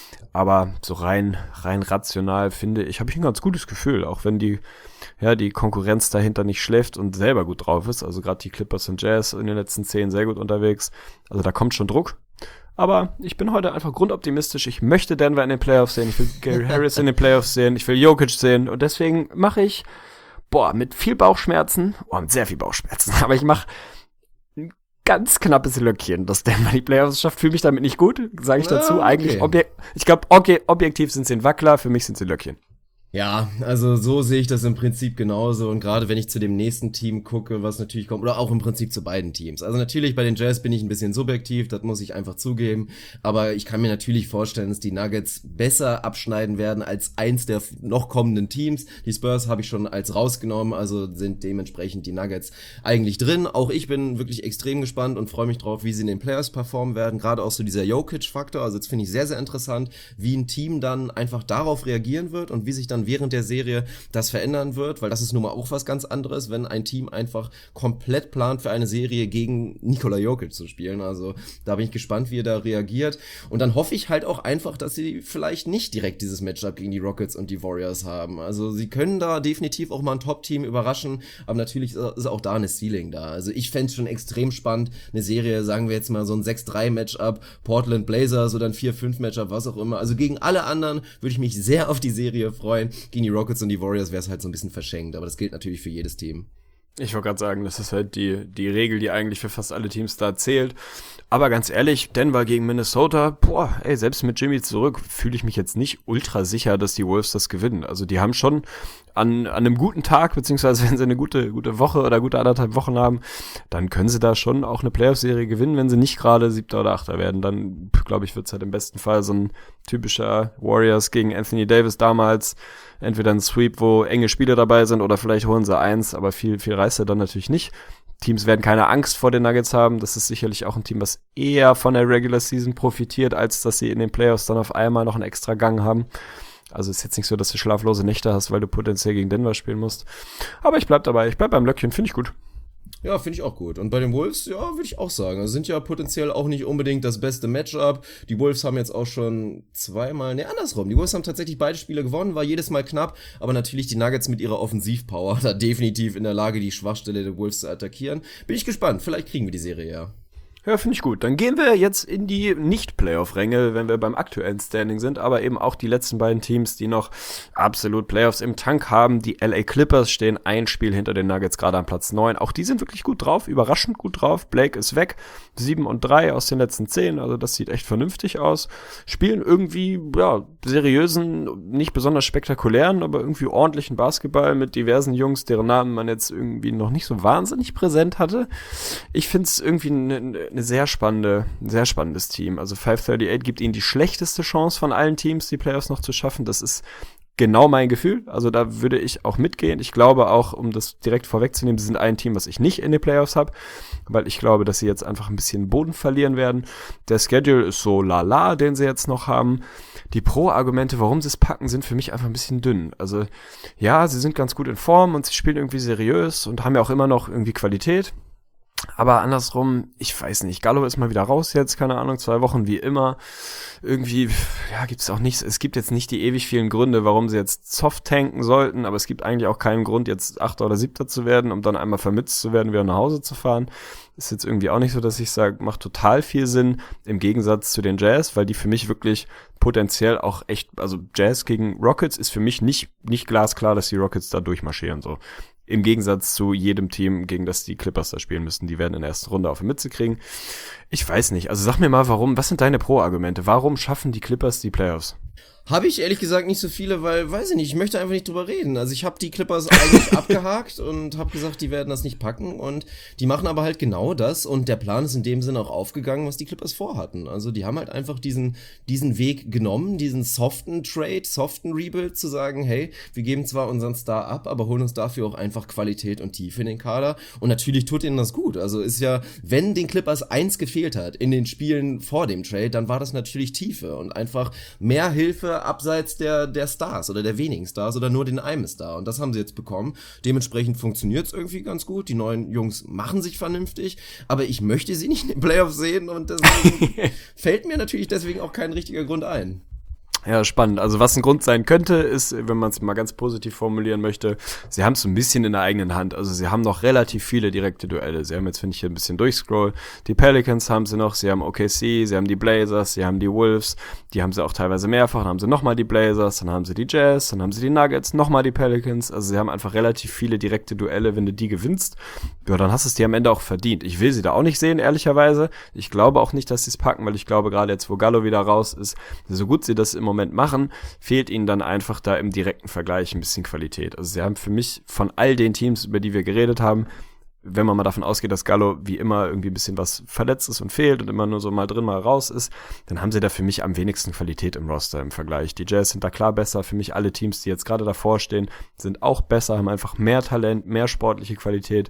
Aber so rein rational finde ich, habe ich ein ganz gutes Gefühl, auch wenn die Konkurrenz dahinter nicht schläft und selber gut drauf ist. Also gerade die Clippers und Jazz in den letzten 10 sehr gut unterwegs. Also da kommt schon Druck. Aber ich bin heute einfach grundoptimistisch. Ich möchte Denver in den Playoffs sehen. Ich will Gary Harris in den Playoffs sehen. Ich will Jokic sehen. Und deswegen mache ich, mit viel Bauchschmerzen, mit sehr viel Bauchschmerzen, aber ich mache ein ganz knappes Löckchen, dass Denver die Playoffs schafft. Fühle mich damit nicht gut, sage ich dazu. Eigentlich, ich glaube, objektiv sind sie ein Wackler, für mich sind sie Löckchen. Ja, also so sehe ich das im Prinzip genauso, und gerade wenn ich zu dem nächsten Team gucke, was natürlich kommt, oder auch im Prinzip zu beiden Teams. Also natürlich bei den Jazz bin ich ein bisschen subjektiv, das muss ich einfach zugeben, aber ich kann mir natürlich vorstellen, dass die Nuggets besser abschneiden werden als eins der noch kommenden Teams. Die Spurs habe ich schon als rausgenommen, also sind dementsprechend die Nuggets eigentlich drin. Auch ich bin wirklich extrem gespannt und freue mich drauf, wie sie in den Playoffs performen werden, gerade auch so dieser Jokic-Faktor, also das finde ich sehr, sehr interessant, wie ein Team dann einfach darauf reagieren wird und wie sich dann dann während der Serie das verändern wird, weil das ist nun mal auch was ganz anderes, wenn ein Team einfach komplett plant, für eine Serie gegen Nikola Jokic zu spielen. Also da bin ich gespannt, wie er da reagiert. Und dann hoffe ich halt auch einfach, dass sie vielleicht nicht direkt dieses Matchup gegen die Rockets und die Warriors haben. Also sie können da definitiv auch mal ein Top-Team überraschen, aber natürlich ist auch da eine Ceiling da. Also ich fände es schon extrem spannend, eine Serie, sagen wir jetzt mal so ein 6-3-Matchup, Portland Blazers oder ein 4-5-Matchup, was auch immer. Also gegen alle anderen würde ich mich sehr auf die Serie freuen. Gegen die Rockets und die Warriors wäre es halt so ein bisschen verschenkt, aber das gilt natürlich für jedes Team. Ich wollte gerade sagen, das ist halt die Regel, die eigentlich für fast alle Teams da zählt. Aber ganz ehrlich, Denver gegen Minnesota, selbst mit Jimmy zurück fühle ich mich jetzt nicht ultra sicher, dass die Wolves das gewinnen. Also die haben schon an einem guten Tag, beziehungsweise wenn sie eine gute Woche oder gute 1,5 Wochen haben, dann können sie da schon auch eine Playoff-Serie gewinnen, wenn sie nicht gerade 7. oder 8. werden. Dann, glaube ich, wird es halt im besten Fall so ein typischer Warriors gegen Anthony Davis damals. Entweder ein Sweep, wo enge Spiele dabei sind, oder vielleicht holen sie 1, aber viel reißt er dann natürlich nicht. Teams werden keine Angst vor den Nuggets haben. Das ist sicherlich auch ein Team, was eher von der Regular Season profitiert, als dass sie in den Playoffs dann auf einmal noch einen extra Gang haben. Also ist jetzt nicht so, dass du schlaflose Nächte hast, weil du potenziell gegen Denver spielen musst. Aber ich bleib dabei. Ich bleib beim Löckchen. Finde ich gut. Ja, finde ich auch gut. Und bei den Wolves, ja, würde ich auch sagen. Also sind ja potenziell auch nicht unbedingt das beste Matchup. Die Wolves haben jetzt auch schon andersrum. Die Wolves haben tatsächlich beide Spiele gewonnen, war jedes Mal knapp. Aber natürlich die Nuggets mit ihrer Offensivpower da definitiv in der Lage, die Schwachstelle der Wolves zu attackieren. Bin ich gespannt. Vielleicht kriegen wir die Serie, ja. Ja, finde ich gut. Dann gehen wir jetzt in die Nicht-Playoff-Ränge, wenn wir beim aktuellen Standing sind, aber eben auch die letzten beiden Teams, die noch absolut Playoffs im Tank haben. Die LA Clippers stehen ein Spiel hinter den Nuggets, gerade an Platz 9. Auch die sind wirklich gut drauf, überraschend gut drauf. Blake ist weg, 7-3 aus den letzten 10, also das sieht echt vernünftig aus. Spielen irgendwie, seriösen, nicht besonders spektakulären, aber irgendwie ordentlichen Basketball mit diversen Jungs, deren Namen man jetzt irgendwie noch nicht so wahnsinnig präsent hatte. Ich finde es irgendwie ein sehr spannendes Team. Also 538 gibt ihnen die schlechteste Chance von allen Teams, die Playoffs noch zu schaffen. Das ist genau mein Gefühl. Also da würde ich auch mitgehen. Ich glaube auch, um das direkt vorwegzunehmen, sie sind ein Team, was ich nicht in den Playoffs habe, weil ich glaube, dass sie jetzt einfach ein bisschen Boden verlieren werden. Der Schedule ist so lala, den sie jetzt noch haben. Die Pro-Argumente, warum sie es packen, sind für mich einfach ein bisschen dünn. Also ja, sie sind ganz gut in Form und sie spielen irgendwie seriös und haben ja auch immer noch irgendwie Qualität. Aber andersrum, ich weiß nicht, Gallo ist mal wieder raus jetzt, keine Ahnung, 2 Wochen wie immer. Irgendwie, gibt es auch nichts, es gibt jetzt nicht die ewig vielen Gründe, warum sie jetzt soft tanken sollten, aber es gibt eigentlich auch keinen Grund, jetzt 8. oder 7. zu werden, um dann einmal vermitzt zu werden, wieder nach Hause zu fahren. Ist jetzt irgendwie auch nicht so, dass ich sage, macht total viel Sinn, im Gegensatz zu den Jazz, weil die für mich wirklich potenziell auch echt, also Jazz gegen Rockets ist für mich nicht glasklar, dass die Rockets da durchmarschieren, so. Im Gegensatz zu jedem Team, gegen das die Clippers da spielen müssen. Die werden in der ersten Runde auf die Mütze kriegen. Ich weiß nicht. Also sag mir mal, was sind deine Pro-Argumente? Warum schaffen die Clippers die Playoffs? Habe ich ehrlich gesagt nicht so viele, weil, weiß ich nicht, ich möchte einfach nicht drüber reden. Also ich habe die Clippers eigentlich abgehakt und habe gesagt, die werden das nicht packen und die machen aber halt genau das und der Plan ist in dem Sinne auch aufgegangen, was die Clippers vorhatten. Also die haben halt einfach diesen Weg genommen, diesen soften Trade, soften Rebuild zu sagen, hey, wir geben zwar unseren Star ab, aber holen uns dafür auch einfach Qualität und Tiefe in den Kader und natürlich tut ihnen das gut. Also ist ja, wenn den Clippers eins gefehlt hat in den Spielen vor dem Trade, dann war das natürlich Tiefe und einfach mehr Hilfe abseits der Stars oder der wenigen Stars oder nur den einen Star. Und das haben sie jetzt bekommen. Dementsprechend funktioniert es irgendwie ganz gut. Die neuen Jungs machen sich vernünftig, aber ich möchte sie nicht in den Playoffs sehen und deswegen fällt mir natürlich deswegen auch kein richtiger Grund ein. Ja, spannend. Also was ein Grund sein könnte, ist, wenn man es mal ganz positiv formulieren möchte, sie haben es so ein bisschen in der eigenen Hand. Also sie haben noch relativ viele direkte Duelle. Sie haben jetzt, finde ich, hier ein bisschen durchscroll. Die Pelicans haben sie noch, sie haben OKC, sie haben die Blazers, sie haben die Wolves, die haben sie auch teilweise mehrfach. Dann haben sie nochmal die Blazers, dann haben sie die Jazz, dann haben sie die Nuggets, nochmal die Pelicans. Also sie haben einfach relativ viele direkte Duelle. Wenn du die gewinnst, ja, dann hast du es dir am Ende auch verdient. Ich will sie da auch nicht sehen, ehrlicherweise. Ich glaube auch nicht, dass sie es packen, weil ich glaube, gerade jetzt, wo Gallo wieder raus ist, so gut sie das im Moment machen, fehlt ihnen dann einfach da im direkten Vergleich ein bisschen Qualität. Also sie haben für mich von all den Teams, über die wir geredet haben, wenn man mal davon ausgeht, dass Gallo wie immer irgendwie ein bisschen was verletzt ist und fehlt und immer nur so mal drin, mal raus ist, dann haben sie da für mich am wenigsten Qualität im Roster im Vergleich. Die Jazz sind da klar besser. Für mich alle Teams, die jetzt gerade davor stehen, sind auch besser, haben einfach mehr Talent, mehr sportliche Qualität.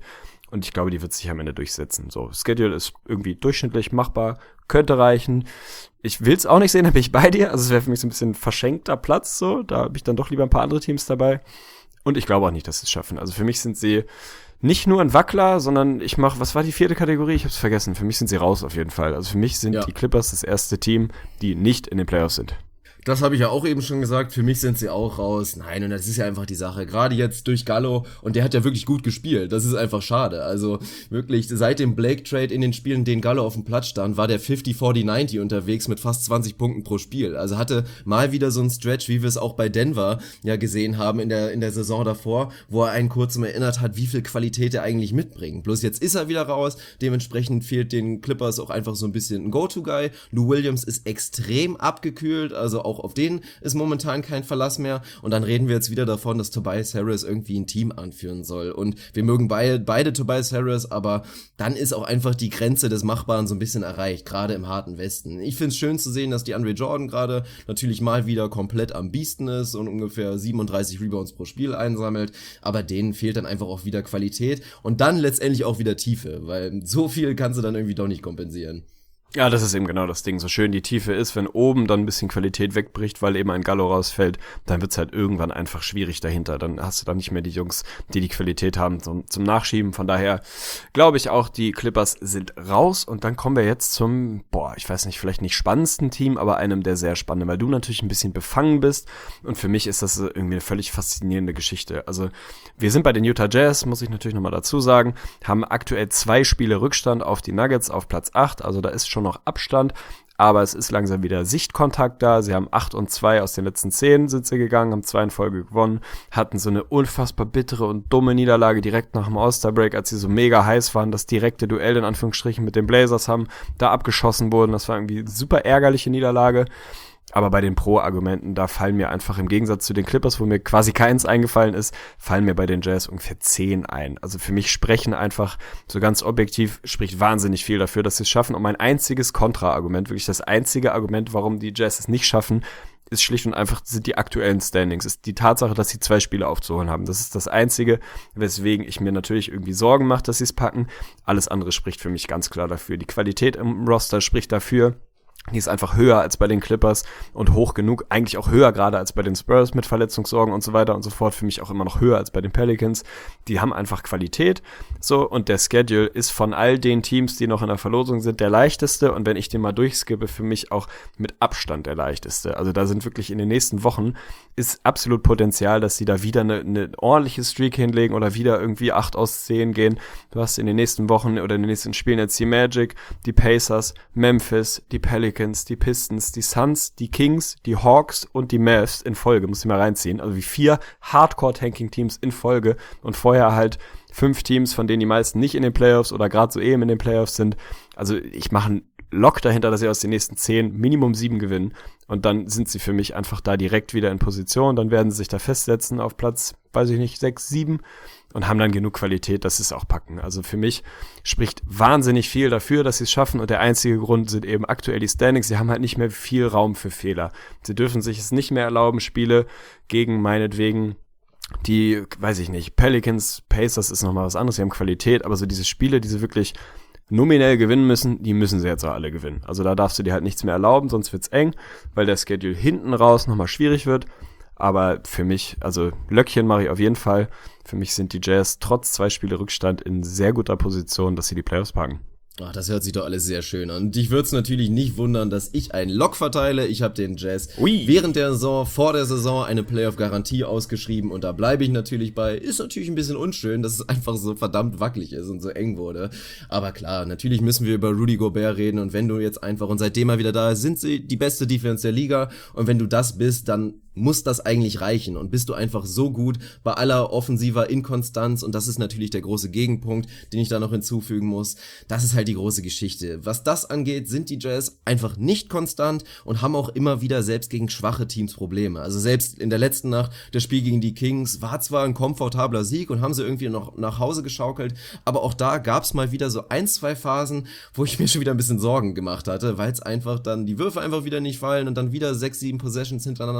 und ich glaube, die wird sich am Ende durchsetzen. So, Schedule ist irgendwie durchschnittlich machbar, könnte reichen. Ich will es auch nicht sehen, da bin ich bei dir. Also es wäre für mich so ein bisschen verschenkter Platz, so. Da habe ich dann doch lieber ein paar andere Teams dabei. Und ich glaube auch nicht, dass sie es schaffen. Also für mich sind sie nicht nur ein Wackler, sondern was war die 4. Kategorie? Ich habe es vergessen. Für mich sind sie raus auf jeden Fall. Also für mich sind die Clippers das erste Team, die nicht in den Playoffs sind. Das habe ich ja auch eben schon gesagt, für mich sind sie auch raus. Nein, und das ist ja einfach die Sache. Gerade jetzt durch Gallo, und der hat ja wirklich gut gespielt. Das ist einfach schade. Also wirklich, seit dem Blake-Trade in den Spielen, in denen Gallo auf dem Platz stand, war der 50-40-90 unterwegs mit fast 20 Punkten pro Spiel. Also hatte mal wieder so einen Stretch, wie wir es auch bei Denver ja gesehen haben in der Saison davor, wo er einen kurz erinnert hat, wie viel Qualität er eigentlich mitbringt. Bloß jetzt ist er wieder raus. Dementsprechend fehlt den Clippers auch einfach so ein bisschen ein Go-To-Guy. Lou Williams ist extrem abgekühlt, also auch auf den ist momentan kein Verlass mehr. Und dann reden wir jetzt wieder davon, dass Tobias Harris irgendwie ein Team anführen soll. Und wir mögen beide Tobias Harris, aber dann ist auch einfach die Grenze des Machbaren so ein bisschen erreicht, gerade im harten Westen. Ich finde es schön zu sehen, dass DeAndre Jordan gerade natürlich mal wieder komplett am Biesten ist und ungefähr 37 Rebounds pro Spiel einsammelt, aber denen fehlt dann einfach auch wieder Qualität und dann letztendlich auch wieder Tiefe, weil so viel kannst du dann irgendwie doch nicht kompensieren. Ja, das ist eben genau das Ding. So schön die Tiefe ist, wenn oben dann ein bisschen Qualität wegbricht, weil eben ein Gallo rausfällt, dann wird's halt irgendwann einfach schwierig dahinter. Dann hast du dann nicht mehr die Jungs, die Qualität haben zum Nachschieben. Von daher glaube ich auch, die Clippers sind raus. Und dann kommen wir jetzt zum, ich weiß nicht, vielleicht nicht spannendsten Team, aber einem der sehr spannenden, weil du natürlich ein bisschen befangen bist. Und für mich ist das irgendwie eine völlig faszinierende Geschichte. Also wir sind bei den Utah Jazz, muss ich natürlich nochmal dazu sagen, haben aktuell 2 Spiele Rückstand auf die Nuggets auf Platz 8. Also da ist schon noch Abstand, aber es ist langsam wieder Sichtkontakt da. Sie haben 8-2 aus den letzten 10 sind sie gegangen, haben 2 in Folge gewonnen, hatten so eine unfassbar bittere und dumme Niederlage direkt nach dem All-Star-Break, als sie so mega heiß waren, das direkte Duell in Anführungsstrichen mit den Blazers haben, da abgeschossen wurden. Das war irgendwie eine super ärgerliche Niederlage. Aber bei den Pro-Argumenten, da fallen mir einfach im Gegensatz zu den Clippers, wo mir quasi keins eingefallen ist, fallen mir bei den Jazz ungefähr 10 ein. Also für mich sprechen einfach, so ganz objektiv, spricht wahnsinnig viel dafür, dass sie es schaffen. Und mein einziges Kontra-Argument, wirklich das einzige Argument, warum die Jazz es nicht schaffen, ist schlicht und einfach, sind die aktuellen Standings. Ist die Tatsache, dass sie 2 Spiele aufzuholen haben. Das ist das Einzige, weswegen ich mir natürlich irgendwie Sorgen mache, dass sie es packen. Alles andere spricht für mich ganz klar dafür. Die Qualität im Roster spricht dafür. Die ist einfach höher als bei den Clippers und hoch genug, eigentlich auch höher gerade als bei den Spurs mit Verletzungssorgen und so weiter und so fort, für mich auch immer noch höher als bei den Pelicans. Die haben einfach Qualität, so, und der Schedule ist von all den Teams, die noch in der Verlosung sind, der leichteste, und wenn ich den mal durchskippe, für mich auch mit Abstand der leichteste. Also da sind wirklich in den nächsten Wochen ist absolut Potenzial, dass sie da wieder eine ordentliche Streak hinlegen oder wieder irgendwie 8 aus 10 gehen. Du hast in den nächsten Wochen oder in den nächsten Spielen jetzt die Magic, die Pacers, Memphis, die Pelicans, die Pistons, die Suns, die Kings, die Hawks und die Mavs in Folge. Muss ich mal reinziehen. Also wie 4 Hardcore-Tanking-Teams in Folge und vorher halt 5 Teams, von denen die meisten nicht in den Playoffs oder gerade so eben in den Playoffs sind. Also ich mache einen Lock dahinter, dass sie aus den nächsten 10 Minimum 7 gewinnen. Und dann sind sie für mich einfach da direkt wieder in Position. Dann werden sie sich da festsetzen auf Platz, weiß ich nicht, 6, 7 und haben dann genug Qualität, dass sie es auch packen. Also für mich spricht wahnsinnig viel dafür, dass sie es schaffen. Und der einzige Grund sind eben aktuell die Standings. Sie haben halt nicht mehr viel Raum für Fehler. Sie dürfen sich es nicht mehr erlauben, Spiele gegen meinetwegen die, weiß ich nicht, Pelicans, Pacers ist nochmal was anderes. Sie haben Qualität, aber so diese Spiele, die sie wirklich nominell gewinnen müssen, die müssen sie jetzt auch alle gewinnen. Also da darfst du dir halt nichts mehr erlauben, sonst wird's eng, weil der Schedule hinten raus nochmal schwierig wird. Aber für mich, also Löckchen mache ich auf jeden Fall. Für mich sind die Jazz trotz 2 Spiele Rückstand in sehr guter Position, dass sie die Playoffs packen. Ach, das hört sich doch alles sehr schön an. Und dich würde es natürlich nicht wundern, dass ich einen Lock verteile. Ich habe den Jazz während der Saison, vor der Saison eine Playoff-Garantie ausgeschrieben und da bleibe ich natürlich bei. Ist natürlich ein bisschen unschön, dass es einfach so verdammt wackelig ist und so eng wurde. Aber klar, natürlich müssen wir über Rudy Gobert reden und wenn du jetzt einfach, und seitdem er wieder da ist, sind sie die beste Defense der Liga und wenn du das bist, dann muss das eigentlich reichen und bist du einfach so gut bei aller offensiver Inkonstanz und das ist natürlich der große Gegenpunkt, den ich da noch hinzufügen muss. Das ist halt die große Geschichte. Was das angeht, sind die Jazz einfach nicht konstant und haben auch immer wieder selbst gegen schwache Teams Probleme. Also selbst in der letzten Nacht, das Spiel gegen die Kings, war zwar ein komfortabler Sieg und haben sie irgendwie noch nach Hause geschaukelt, aber auch da gab's mal wieder so 1, 2 Phasen, wo ich mir schon wieder ein bisschen Sorgen gemacht hatte, weil es einfach dann die Würfe einfach wieder nicht fallen und dann wieder 6, 7 Possessions hintereinander ins Land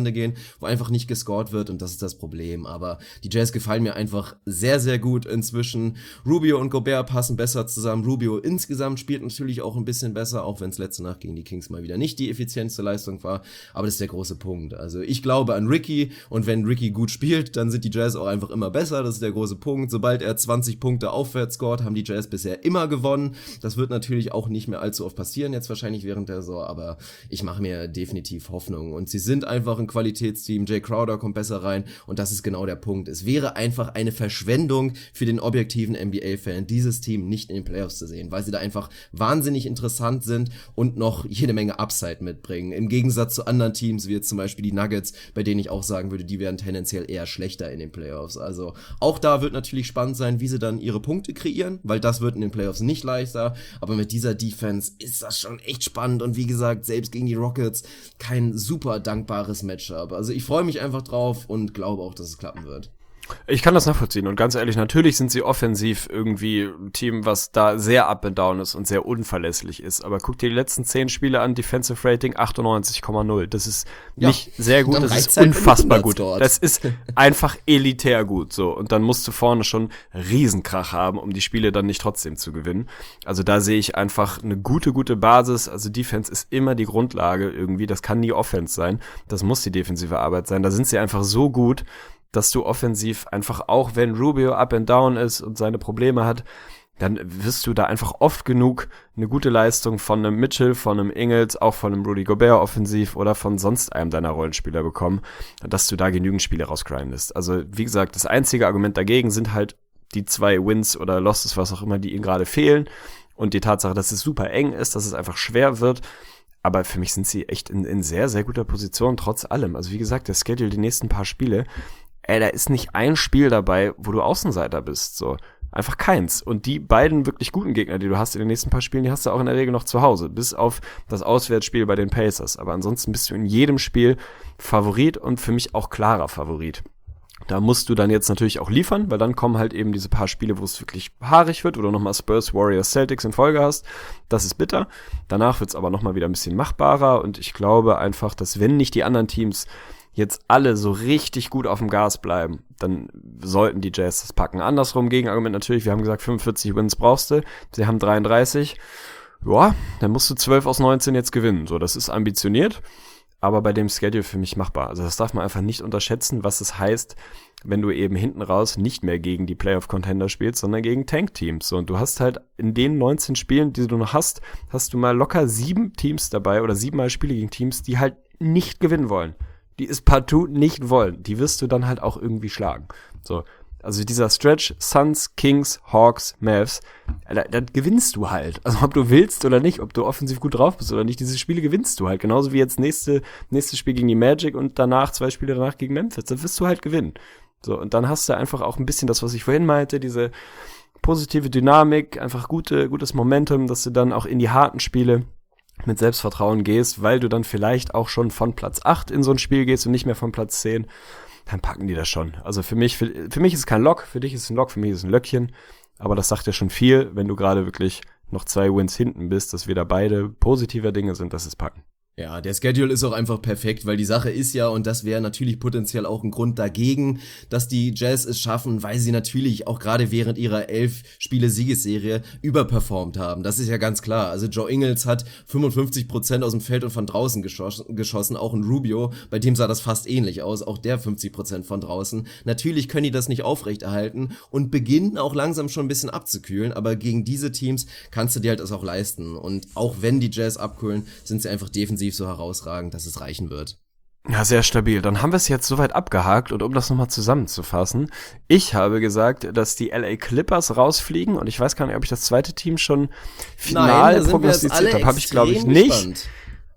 zustande gehen, wo einfach nicht gescored wird und das ist das Problem. Aber die Jazz gefallen mir einfach sehr, sehr gut inzwischen. Rubio und Gobert passen besser zusammen. Rubio insgesamt spielt natürlich auch ein bisschen besser, auch wenn es letzte Nacht gegen die Kings mal wieder nicht die effizienteste Leistung war. Aber das ist der große Punkt. Also ich glaube an Ricky und wenn Ricky gut spielt, dann sind die Jazz auch einfach immer besser. Das ist der große Punkt. Sobald er 20 Punkte aufwärts scored, haben die Jazz bisher immer gewonnen. Das wird natürlich auch nicht mehr allzu oft passieren, jetzt wahrscheinlich während der Saison, aber ich mache mir definitiv Hoffnung. Und sie sind einfach ein Qualitätsteam. Jay Crowder kommt besser rein und das ist genau der Punkt. Es wäre einfach eine Verschwendung für den objektiven NBA-Fan, dieses Team nicht in den Playoffs zu sehen, weil sie da einfach wahnsinnig interessant sind und noch jede Menge Upside mitbringen. Im Gegensatz zu anderen Teams, wie jetzt zum Beispiel die Nuggets, bei denen ich auch sagen würde, die werden tendenziell eher schlechter in den Playoffs. Also auch da wird natürlich spannend sein, wie sie dann ihre Punkte kreieren, weil das wird in den Playoffs nicht leichter, aber mit dieser Defense ist das schon echt spannend und wie gesagt, selbst gegen die Rockets kein super dankbares Matchup. Also ich freue mich einfach drauf und glaube auch, dass es klappen wird. Ich kann das nachvollziehen und ganz ehrlich, natürlich sind sie offensiv irgendwie ein Team, was da sehr up and down ist und sehr unverlässlich ist, aber guck dir die letzten 10 Spiele an, Defensive Rating 98,0, das ist nicht sehr gut, das ist unfassbar gut, das ist einfach elitär gut, so, und dann musst du vorne schon Riesenkrach haben, um die Spiele dann nicht trotzdem zu gewinnen, also da sehe ich einfach eine gute Basis, also Defense ist immer die Grundlage irgendwie, das kann nie Offense sein, das muss die defensive Arbeit sein, da sind sie einfach so gut, dass du offensiv einfach, auch wenn Rubio up and down ist und seine Probleme hat, dann wirst du da einfach oft genug eine gute Leistung von einem Mitchell, von einem Ingles, auch von einem Rudy Gobert offensiv oder von sonst einem deiner Rollenspieler bekommen, dass du da genügend Spiele rausgrindest. Also wie gesagt, das einzige Argument dagegen sind halt die 2 Wins oder Losses, was auch immer, die ihnen gerade fehlen und die Tatsache, dass es super eng ist, dass es einfach schwer wird. Aber für mich sind sie echt in sehr, sehr guter Position, trotz allem. Also wie gesagt, der Schedule, die nächsten paar Spiele, da ist nicht ein Spiel dabei, wo du Außenseiter bist, so. Einfach keins. Und die beiden wirklich guten Gegner, die du hast in den nächsten paar Spielen, die hast du auch in der Regel noch zu Hause. Bis auf das Auswärtsspiel bei den Pacers. Aber ansonsten bist du in jedem Spiel Favorit und für mich auch klarer Favorit. Da musst du dann jetzt natürlich auch liefern, weil dann kommen halt eben diese paar Spiele, wo es wirklich haarig wird, wo du nochmal Spurs, Warriors, Celtics in Folge hast. Das ist bitter. Danach wird's aber nochmal wieder ein bisschen machbarer und ich glaube einfach, dass wenn nicht die anderen Teams jetzt alle so richtig gut auf dem Gas bleiben, dann sollten die Jazz das packen. Andersrum, Gegenargument natürlich, wir haben gesagt, 45 Wins brauchst du, sie haben 33. Ja, dann musst du 12 aus 19 jetzt gewinnen. So, das ist ambitioniert, aber bei dem Schedule für mich machbar. Also das darf man einfach nicht unterschätzen, was es heißt, wenn du eben hinten raus nicht mehr gegen die Playoff-Contender spielst, sondern gegen Tank-Teams. So, und du hast halt in den 19 Spielen, die du noch hast du mal locker 7 Teams dabei oder 7 Mal Spiele gegen Teams, die halt nicht gewinnen wollen. Die es partout nicht wollen. Die wirst du dann halt auch irgendwie schlagen. So, also dieser Stretch, Suns, Kings, Hawks, Mavs, da gewinnst du halt. Also ob du willst oder nicht, ob du offensiv gut drauf bist oder nicht, diese Spiele gewinnst du halt. Genauso wie jetzt nächstes Spiel gegen die Magic und danach 2 Spiele danach gegen Memphis. Da wirst du halt gewinnen. So, und dann hast du einfach auch ein bisschen das, was ich vorhin meinte, diese positive Dynamik, einfach gutes Momentum, dass du dann auch in die harten Spiele mit Selbstvertrauen gehst, weil du dann vielleicht auch schon von Platz 8 in so ein Spiel gehst und nicht mehr von Platz 10, dann packen die das schon. Also für mich ist es kein Lock, für dich ist es ein Lock, für mich ist es ein Löckchen, aber das sagt ja schon viel, wenn du gerade wirklich noch 2 Wins hinten bist, dass wir da beide positiver Dinge sind, dass es packen. Ja, der Schedule ist auch einfach perfekt, weil die Sache ist ja, und das wäre natürlich potenziell auch ein Grund dagegen, dass die Jazz es schaffen, weil sie natürlich auch gerade während ihrer 11-Spiele-Siegesserie überperformt haben. Das ist ja ganz klar. Also Joe Ingles hat 55% aus dem Feld und von draußen geschossen, auch ein Rubio, bei dem sah das fast ähnlich aus, auch der 50% von draußen. Natürlich können die das nicht aufrechterhalten und beginnen auch langsam schon ein bisschen abzukühlen, aber gegen diese Teams kannst du dir halt das auch leisten. Und auch wenn die Jazz abkühlen, sind sie einfach defensiv so herausragend, dass es reichen wird. Ja, sehr stabil. Dann haben wir es jetzt soweit abgehakt und um das nochmal zusammenzufassen, ich habe gesagt, dass die LA Clippers rausfliegen und ich weiß gar nicht, ob ich das zweite Team schon final prognostiziert habe. Habe ich, glaube ich, nicht. Gespannt.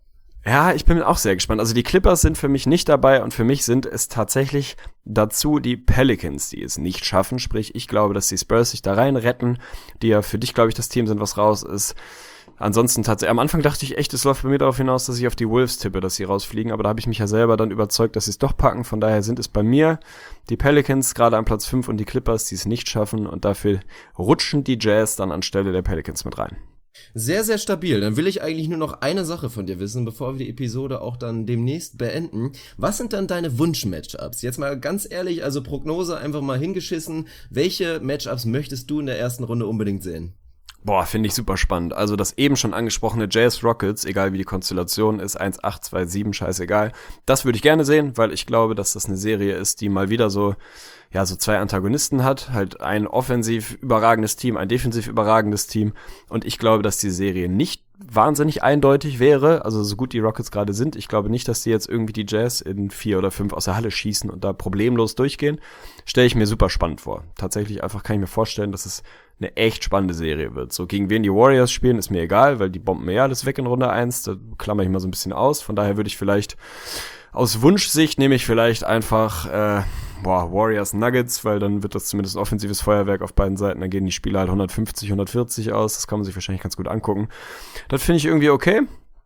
Ja, ich bin auch sehr gespannt. Also die Clippers sind für mich nicht dabei und für mich sind es tatsächlich dazu die Pelicans, die es nicht schaffen. Sprich, ich glaube, dass die Spurs sich da rein retten, die ja für dich, glaube ich, das Team sind, was raus ist. Ansonsten tatsächlich, am Anfang dachte ich echt, es läuft bei mir darauf hinaus, dass ich auf die Wolves tippe, dass sie rausfliegen, aber da habe ich mich ja selber dann überzeugt, dass sie es doch packen, von daher sind es bei mir die Pelicans gerade an Platz 5 und die Clippers, die es nicht schaffen und dafür rutschen die Jazz dann anstelle der Pelicans mit rein. Sehr, sehr stabil. Dann will ich eigentlich nur noch eine Sache von dir wissen, bevor wir die Episode auch dann demnächst beenden. Was sind dann deine Wunsch-Matchups? Jetzt mal ganz ehrlich, also Prognose einfach mal hingeschissen. Welche Matchups möchtest du in der ersten Runde unbedingt sehen? Boah, finde ich super spannend. Also das eben schon angesprochene Jazz Rockets, egal wie die Konstellation ist, 1-8, 2-7, scheißegal. Das würde ich gerne sehen, weil ich glaube, dass das eine Serie ist, die mal wieder so zwei Antagonisten hat. Halt ein offensiv überragendes Team, ein defensiv überragendes Team. Und ich glaube, dass die Serie nicht wahnsinnig eindeutig wäre. Also so gut die Rockets gerade sind. Ich glaube nicht, dass die jetzt irgendwie die Jazz in 4 oder 5 aus der Halle schießen und da problemlos durchgehen. Stelle ich mir super spannend vor. Tatsächlich einfach kann ich mir vorstellen, dass es eine echt spannende Serie wird. So, gegen wen die Warriors spielen, ist mir egal, weil die bomben mir ja alles weg in Runde 1. Da klammer ich mal so ein bisschen aus. Von daher würde ich vielleicht aus Wunschsicht nehme ich vielleicht einfach Warriors Nuggets, weil dann wird das zumindest ein offensives Feuerwerk auf beiden Seiten. Dann gehen die Spiele halt 150, 140 aus. Das kann man sich wahrscheinlich ganz gut angucken. Das finde ich irgendwie okay.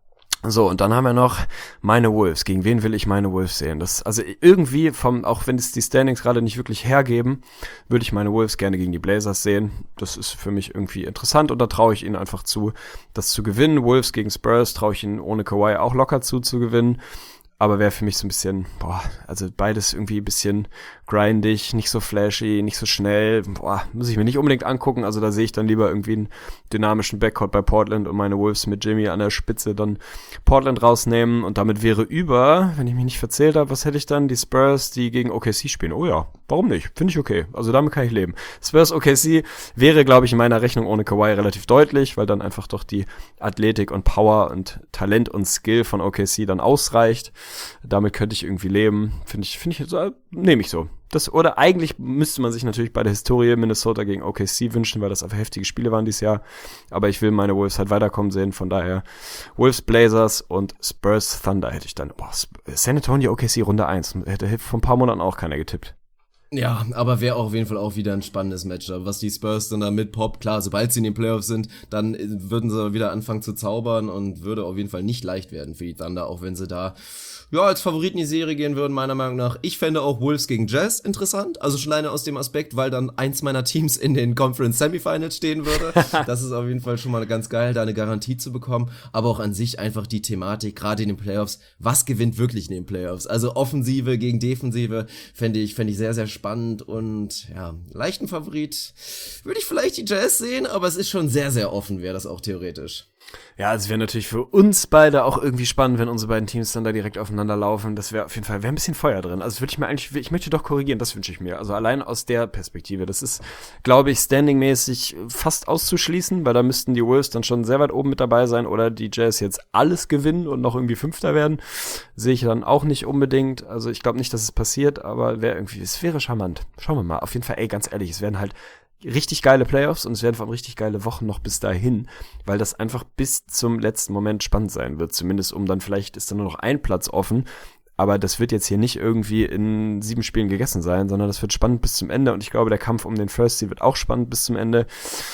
So, und dann haben wir noch meine Wolves. Gegen wen will ich meine Wolves sehen? Das, also irgendwie auch wenn es die Standings gerade nicht wirklich hergeben, würde ich meine Wolves gerne gegen die Blazers sehen. Das ist für mich irgendwie interessant und da traue ich ihnen einfach zu, das zu gewinnen. Wolves gegen Spurs traue ich ihnen ohne Kawhi auch locker zu gewinnen. Aber wäre für mich so ein bisschen, also beides irgendwie ein bisschen grindig, nicht so flashy, nicht so schnell. Muss ich mir nicht unbedingt angucken. Also da sehe ich dann lieber irgendwie einen dynamischen Backcourt bei Portland und meine Wolves mit Jimmy an der Spitze dann Portland rausnehmen. Und damit wäre wenn ich mich nicht verzählt habe, was hätte ich dann? Die Spurs, die gegen OKC spielen. Oh ja, warum nicht? Finde ich okay. Also damit kann ich leben. Spurs OKC wäre, glaube ich, in meiner Rechnung ohne Kawhi relativ deutlich, weil dann einfach doch die Athletik und Power und Talent und Skill von OKC dann ausreicht. Damit könnte ich irgendwie leben. Nehme ich so. Oder eigentlich müsste man sich natürlich bei der Historie Minnesota gegen OKC wünschen, weil das einfach heftige Spiele waren dieses Jahr. Aber ich will meine Wolves halt weiterkommen sehen. Von daher Wolves, Blazers und Spurs Thunder hätte ich dann. San Antonio OKC Runde 1. Hätte vor ein paar Monaten auch keiner getippt. Ja, aber wäre auf jeden Fall auch wieder ein spannendes Matchup, was die Spurs dann da mit Pop, klar, sobald sie in den Playoffs sind, dann würden sie wieder anfangen zu zaubern und würde auf jeden Fall nicht leicht werden für die Thunder, auch wenn sie da als Favoriten in die Serie gehen würden, meiner Meinung nach. Ich fände auch Wolves gegen Jazz interessant, also schon alleine aus dem Aspekt, weil dann eins meiner Teams in den Conference Semifinals stehen würde. Das ist auf jeden Fall schon mal ganz geil, da eine Garantie zu bekommen, aber auch an sich einfach die Thematik, gerade in den Playoffs, was gewinnt wirklich in den Playoffs? Also Offensive gegen Defensive fände ich sehr, sehr spannend und ja, leichten Favorit würde ich vielleicht die Jazz sehen, aber es ist schon sehr, sehr offen, wäre das auch theoretisch. Ja, es wäre natürlich für uns beide auch irgendwie spannend, wenn unsere beiden Teams dann da direkt aufeinander laufen. Das wäre auf jeden Fall, ein bisschen Feuer drin. Also ich möchte doch korrigieren, das wünsche ich mir. Also allein aus der Perspektive. Das ist, glaube ich, standingmäßig fast auszuschließen, weil da müssten die Wolves dann schon sehr weit oben mit dabei sein oder die Jazz jetzt alles gewinnen und noch irgendwie Fünfter werden. Sehe ich dann auch nicht unbedingt. Also ich glaube nicht, dass es passiert, aber es wäre charmant. Schauen wir mal. Auf jeden Fall, ganz ehrlich, es werden halt richtig geile Playoffs und es werden vor allem richtig geile Wochen noch bis dahin, weil das einfach bis zum letzten Moment spannend sein wird, zumindest vielleicht ist da nur noch ein Platz offen, aber das wird jetzt hier nicht irgendwie in 7 Spielen gegessen sein, sondern das wird spannend bis zum Ende und ich glaube, der Kampf um den First Seed wird auch spannend bis zum Ende.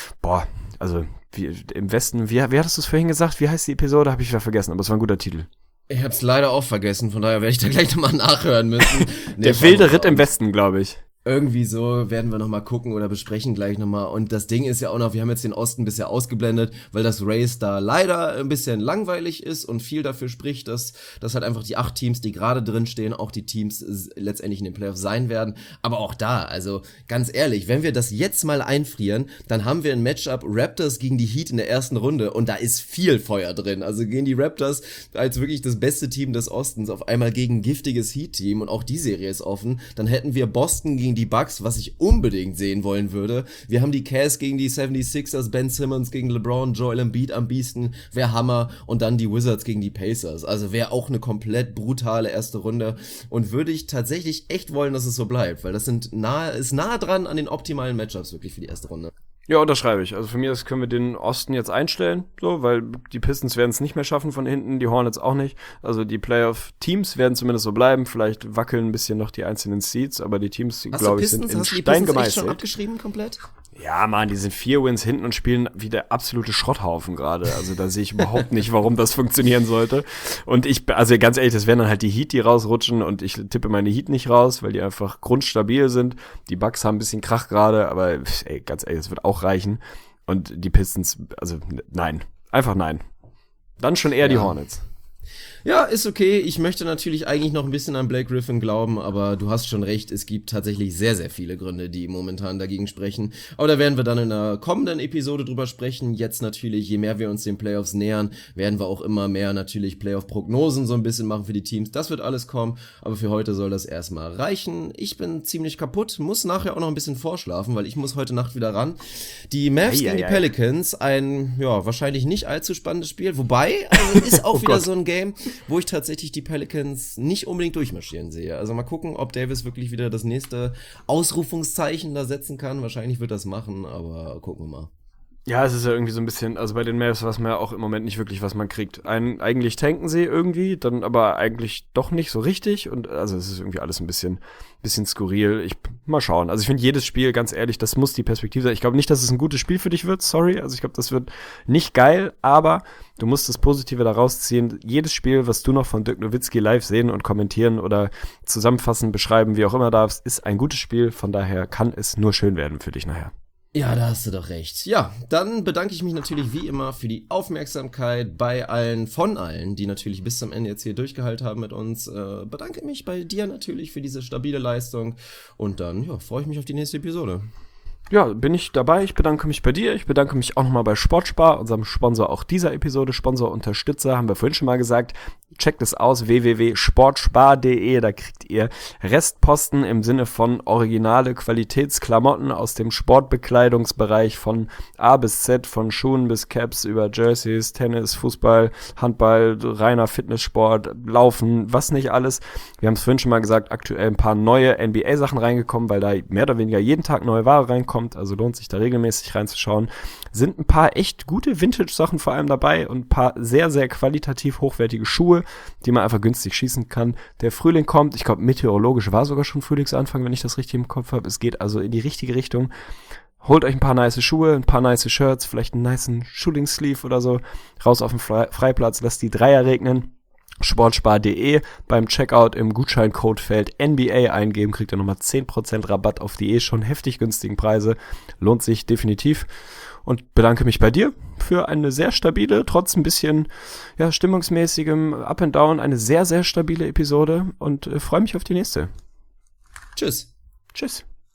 Also im Westen, wie hattest du es vorhin gesagt? Wie heißt die Episode? Habe ich wieder vergessen, aber es war ein guter Titel. Ich hab's leider auch vergessen, von daher werde ich da gleich nochmal nachhören müssen. Der wilde Ritt im Westen, glaube ich. Irgendwie so werden wir nochmal gucken oder besprechen gleich nochmal. Und das Ding ist ja auch noch, wir haben jetzt den Osten bisher ausgeblendet, weil das Race da leider ein bisschen langweilig ist und viel dafür spricht, dass halt einfach die 8 Teams, die gerade drin stehen, auch die Teams letztendlich in den Playoffs sein werden. Aber auch da, also ganz ehrlich, wenn wir das jetzt mal einfrieren, dann haben wir ein Matchup Raptors gegen die Heat in der ersten Runde und da ist viel Feuer drin. Also gehen die Raptors als wirklich das beste Team des Ostens auf einmal gegen ein giftiges Heat-Team und auch die Serie ist offen. Dann hätten wir Boston gegen die Bucks, was ich unbedingt sehen wollen würde. Wir haben die Cavs gegen die 76ers, Ben Simmons gegen LeBron, Joel Embiid am besten, wäre Hammer und dann die Wizards gegen die Pacers. Also wäre auch eine komplett brutale erste Runde und würde ich tatsächlich echt wollen, dass es so bleibt, weil das ist nah dran an den optimalen Matchups wirklich für die erste Runde. Ja, unterschreibe ich. Also für mich können wir den Osten jetzt einstellen, so, weil die Pistons werden es nicht mehr schaffen von hinten, die Hornets auch nicht. Also die Playoff-Teams werden zumindest so bleiben. Vielleicht wackeln ein bisschen noch die einzelnen Seeds, aber die Teams, glaube ich, sind in Stein gemeißelt. Hast du die Pistons schon abgeschrieben komplett? Ja, Mann, die sind 4 Wins hinten und spielen wie der absolute Schrotthaufen gerade. Also da sehe ich überhaupt nicht, warum das funktionieren sollte. Und also ganz ehrlich, das wären dann halt die Heat, die rausrutschen und ich tippe meine Heat nicht raus, weil die einfach grundstabil sind. Die Bucks haben ein bisschen Krach gerade, aber ganz ehrlich, das wird auch reichen. Und die Pistons, also nein. Einfach nein. Dann schon eher die Hornets. Ja, ist okay. Ich möchte natürlich eigentlich noch ein bisschen an Blake Griffin glauben, aber du hast schon recht, es gibt tatsächlich sehr, sehr viele Gründe, die momentan dagegen sprechen. Aber da werden wir dann in einer kommenden Episode drüber sprechen. Jetzt natürlich, je mehr wir uns den Playoffs nähern, werden wir auch immer mehr natürlich Playoff-Prognosen so ein bisschen machen für die Teams. Das wird alles kommen, aber für heute soll das erstmal reichen. Ich bin ziemlich kaputt, muss nachher auch noch ein bisschen vorschlafen, weil ich muss heute Nacht wieder ran. Die Mavs gegen die Pelicans, ein, wahrscheinlich nicht allzu spannendes Spiel, wobei, also ist auch wieder so ein Game, wo ich tatsächlich die Pelicans nicht unbedingt durchmarschieren sehe. Also mal gucken, ob Davis wirklich wieder das nächste Ausrufungszeichen da setzen kann. Wahrscheinlich wird das machen, aber gucken wir mal. Ja, es ist ja irgendwie so ein bisschen, also bei den Mavs weiß man ja auch im Moment nicht wirklich, was man kriegt. Eigentlich tanken sie irgendwie, dann aber eigentlich doch nicht so richtig und also es ist irgendwie alles ein bisschen skurril. Mal schauen. Also ich finde jedes Spiel, ganz ehrlich, das muss die Perspektive sein. Ich glaube nicht, dass es ein gutes Spiel für dich wird, sorry. Also ich glaube, das wird nicht geil, aber du musst das Positive daraus ziehen. Jedes Spiel, was du noch von Dirk Nowitzki live sehen und kommentieren oder zusammenfassen, beschreiben, wie auch immer darfst, ist ein gutes Spiel. Von daher kann es nur schön werden für dich nachher. Ja, da hast du doch recht. Ja, dann bedanke ich mich natürlich wie immer für die Aufmerksamkeit von allen, die natürlich bis zum Ende jetzt hier durchgehalten haben mit uns. Bedanke mich bei dir natürlich für diese stabile Leistung und dann freue ich mich auf die nächste Episode. Ja, bin ich dabei. Ich bedanke mich bei dir. Ich bedanke mich auch nochmal bei Sportspar, unserem Sponsor auch dieser Episode, Sponsor, Unterstützer, haben wir vorhin schon mal gesagt. Checkt es aus, www.sportspar.de, da kriegt ihr Restposten im Sinne von originale Qualitätsklamotten aus dem Sportbekleidungsbereich von A bis Z, von Schuhen bis Caps über Jerseys, Tennis, Fußball, Handball, reiner Fitnesssport, Laufen, was nicht alles. Wir haben es vorhin schon mal gesagt, aktuell ein paar neue NBA-Sachen reingekommen, weil da mehr oder weniger jeden Tag neue Ware reinkommt, also lohnt sich da regelmäßig reinzuschauen. Sind ein paar echt gute Vintage-Sachen vor allem dabei und ein paar sehr, sehr qualitativ hochwertige Schuhe, die man einfach günstig schießen kann. Der Frühling kommt, ich glaube meteorologisch war sogar schon Frühlingsanfang, wenn ich das richtig im Kopf habe. Es geht also in die richtige Richtung. Holt euch ein paar nice Schuhe, ein paar nice Shirts, vielleicht einen nicen Shooting-Sleeve oder so. Raus auf den Freiplatz, lasst die Dreier regnen. Sportspar.de beim Checkout im Gutscheincodefeld NBA eingeben, kriegt ihr nochmal 10% Rabatt auf die schon heftig günstigen Preise. Lohnt sich definitiv. Und bedanke mich bei dir für eine sehr stabile, trotz ein bisschen stimmungsmäßigem Up and Down, eine sehr, sehr stabile Episode und freue mich auf die nächste. Tschüss. Tschüss.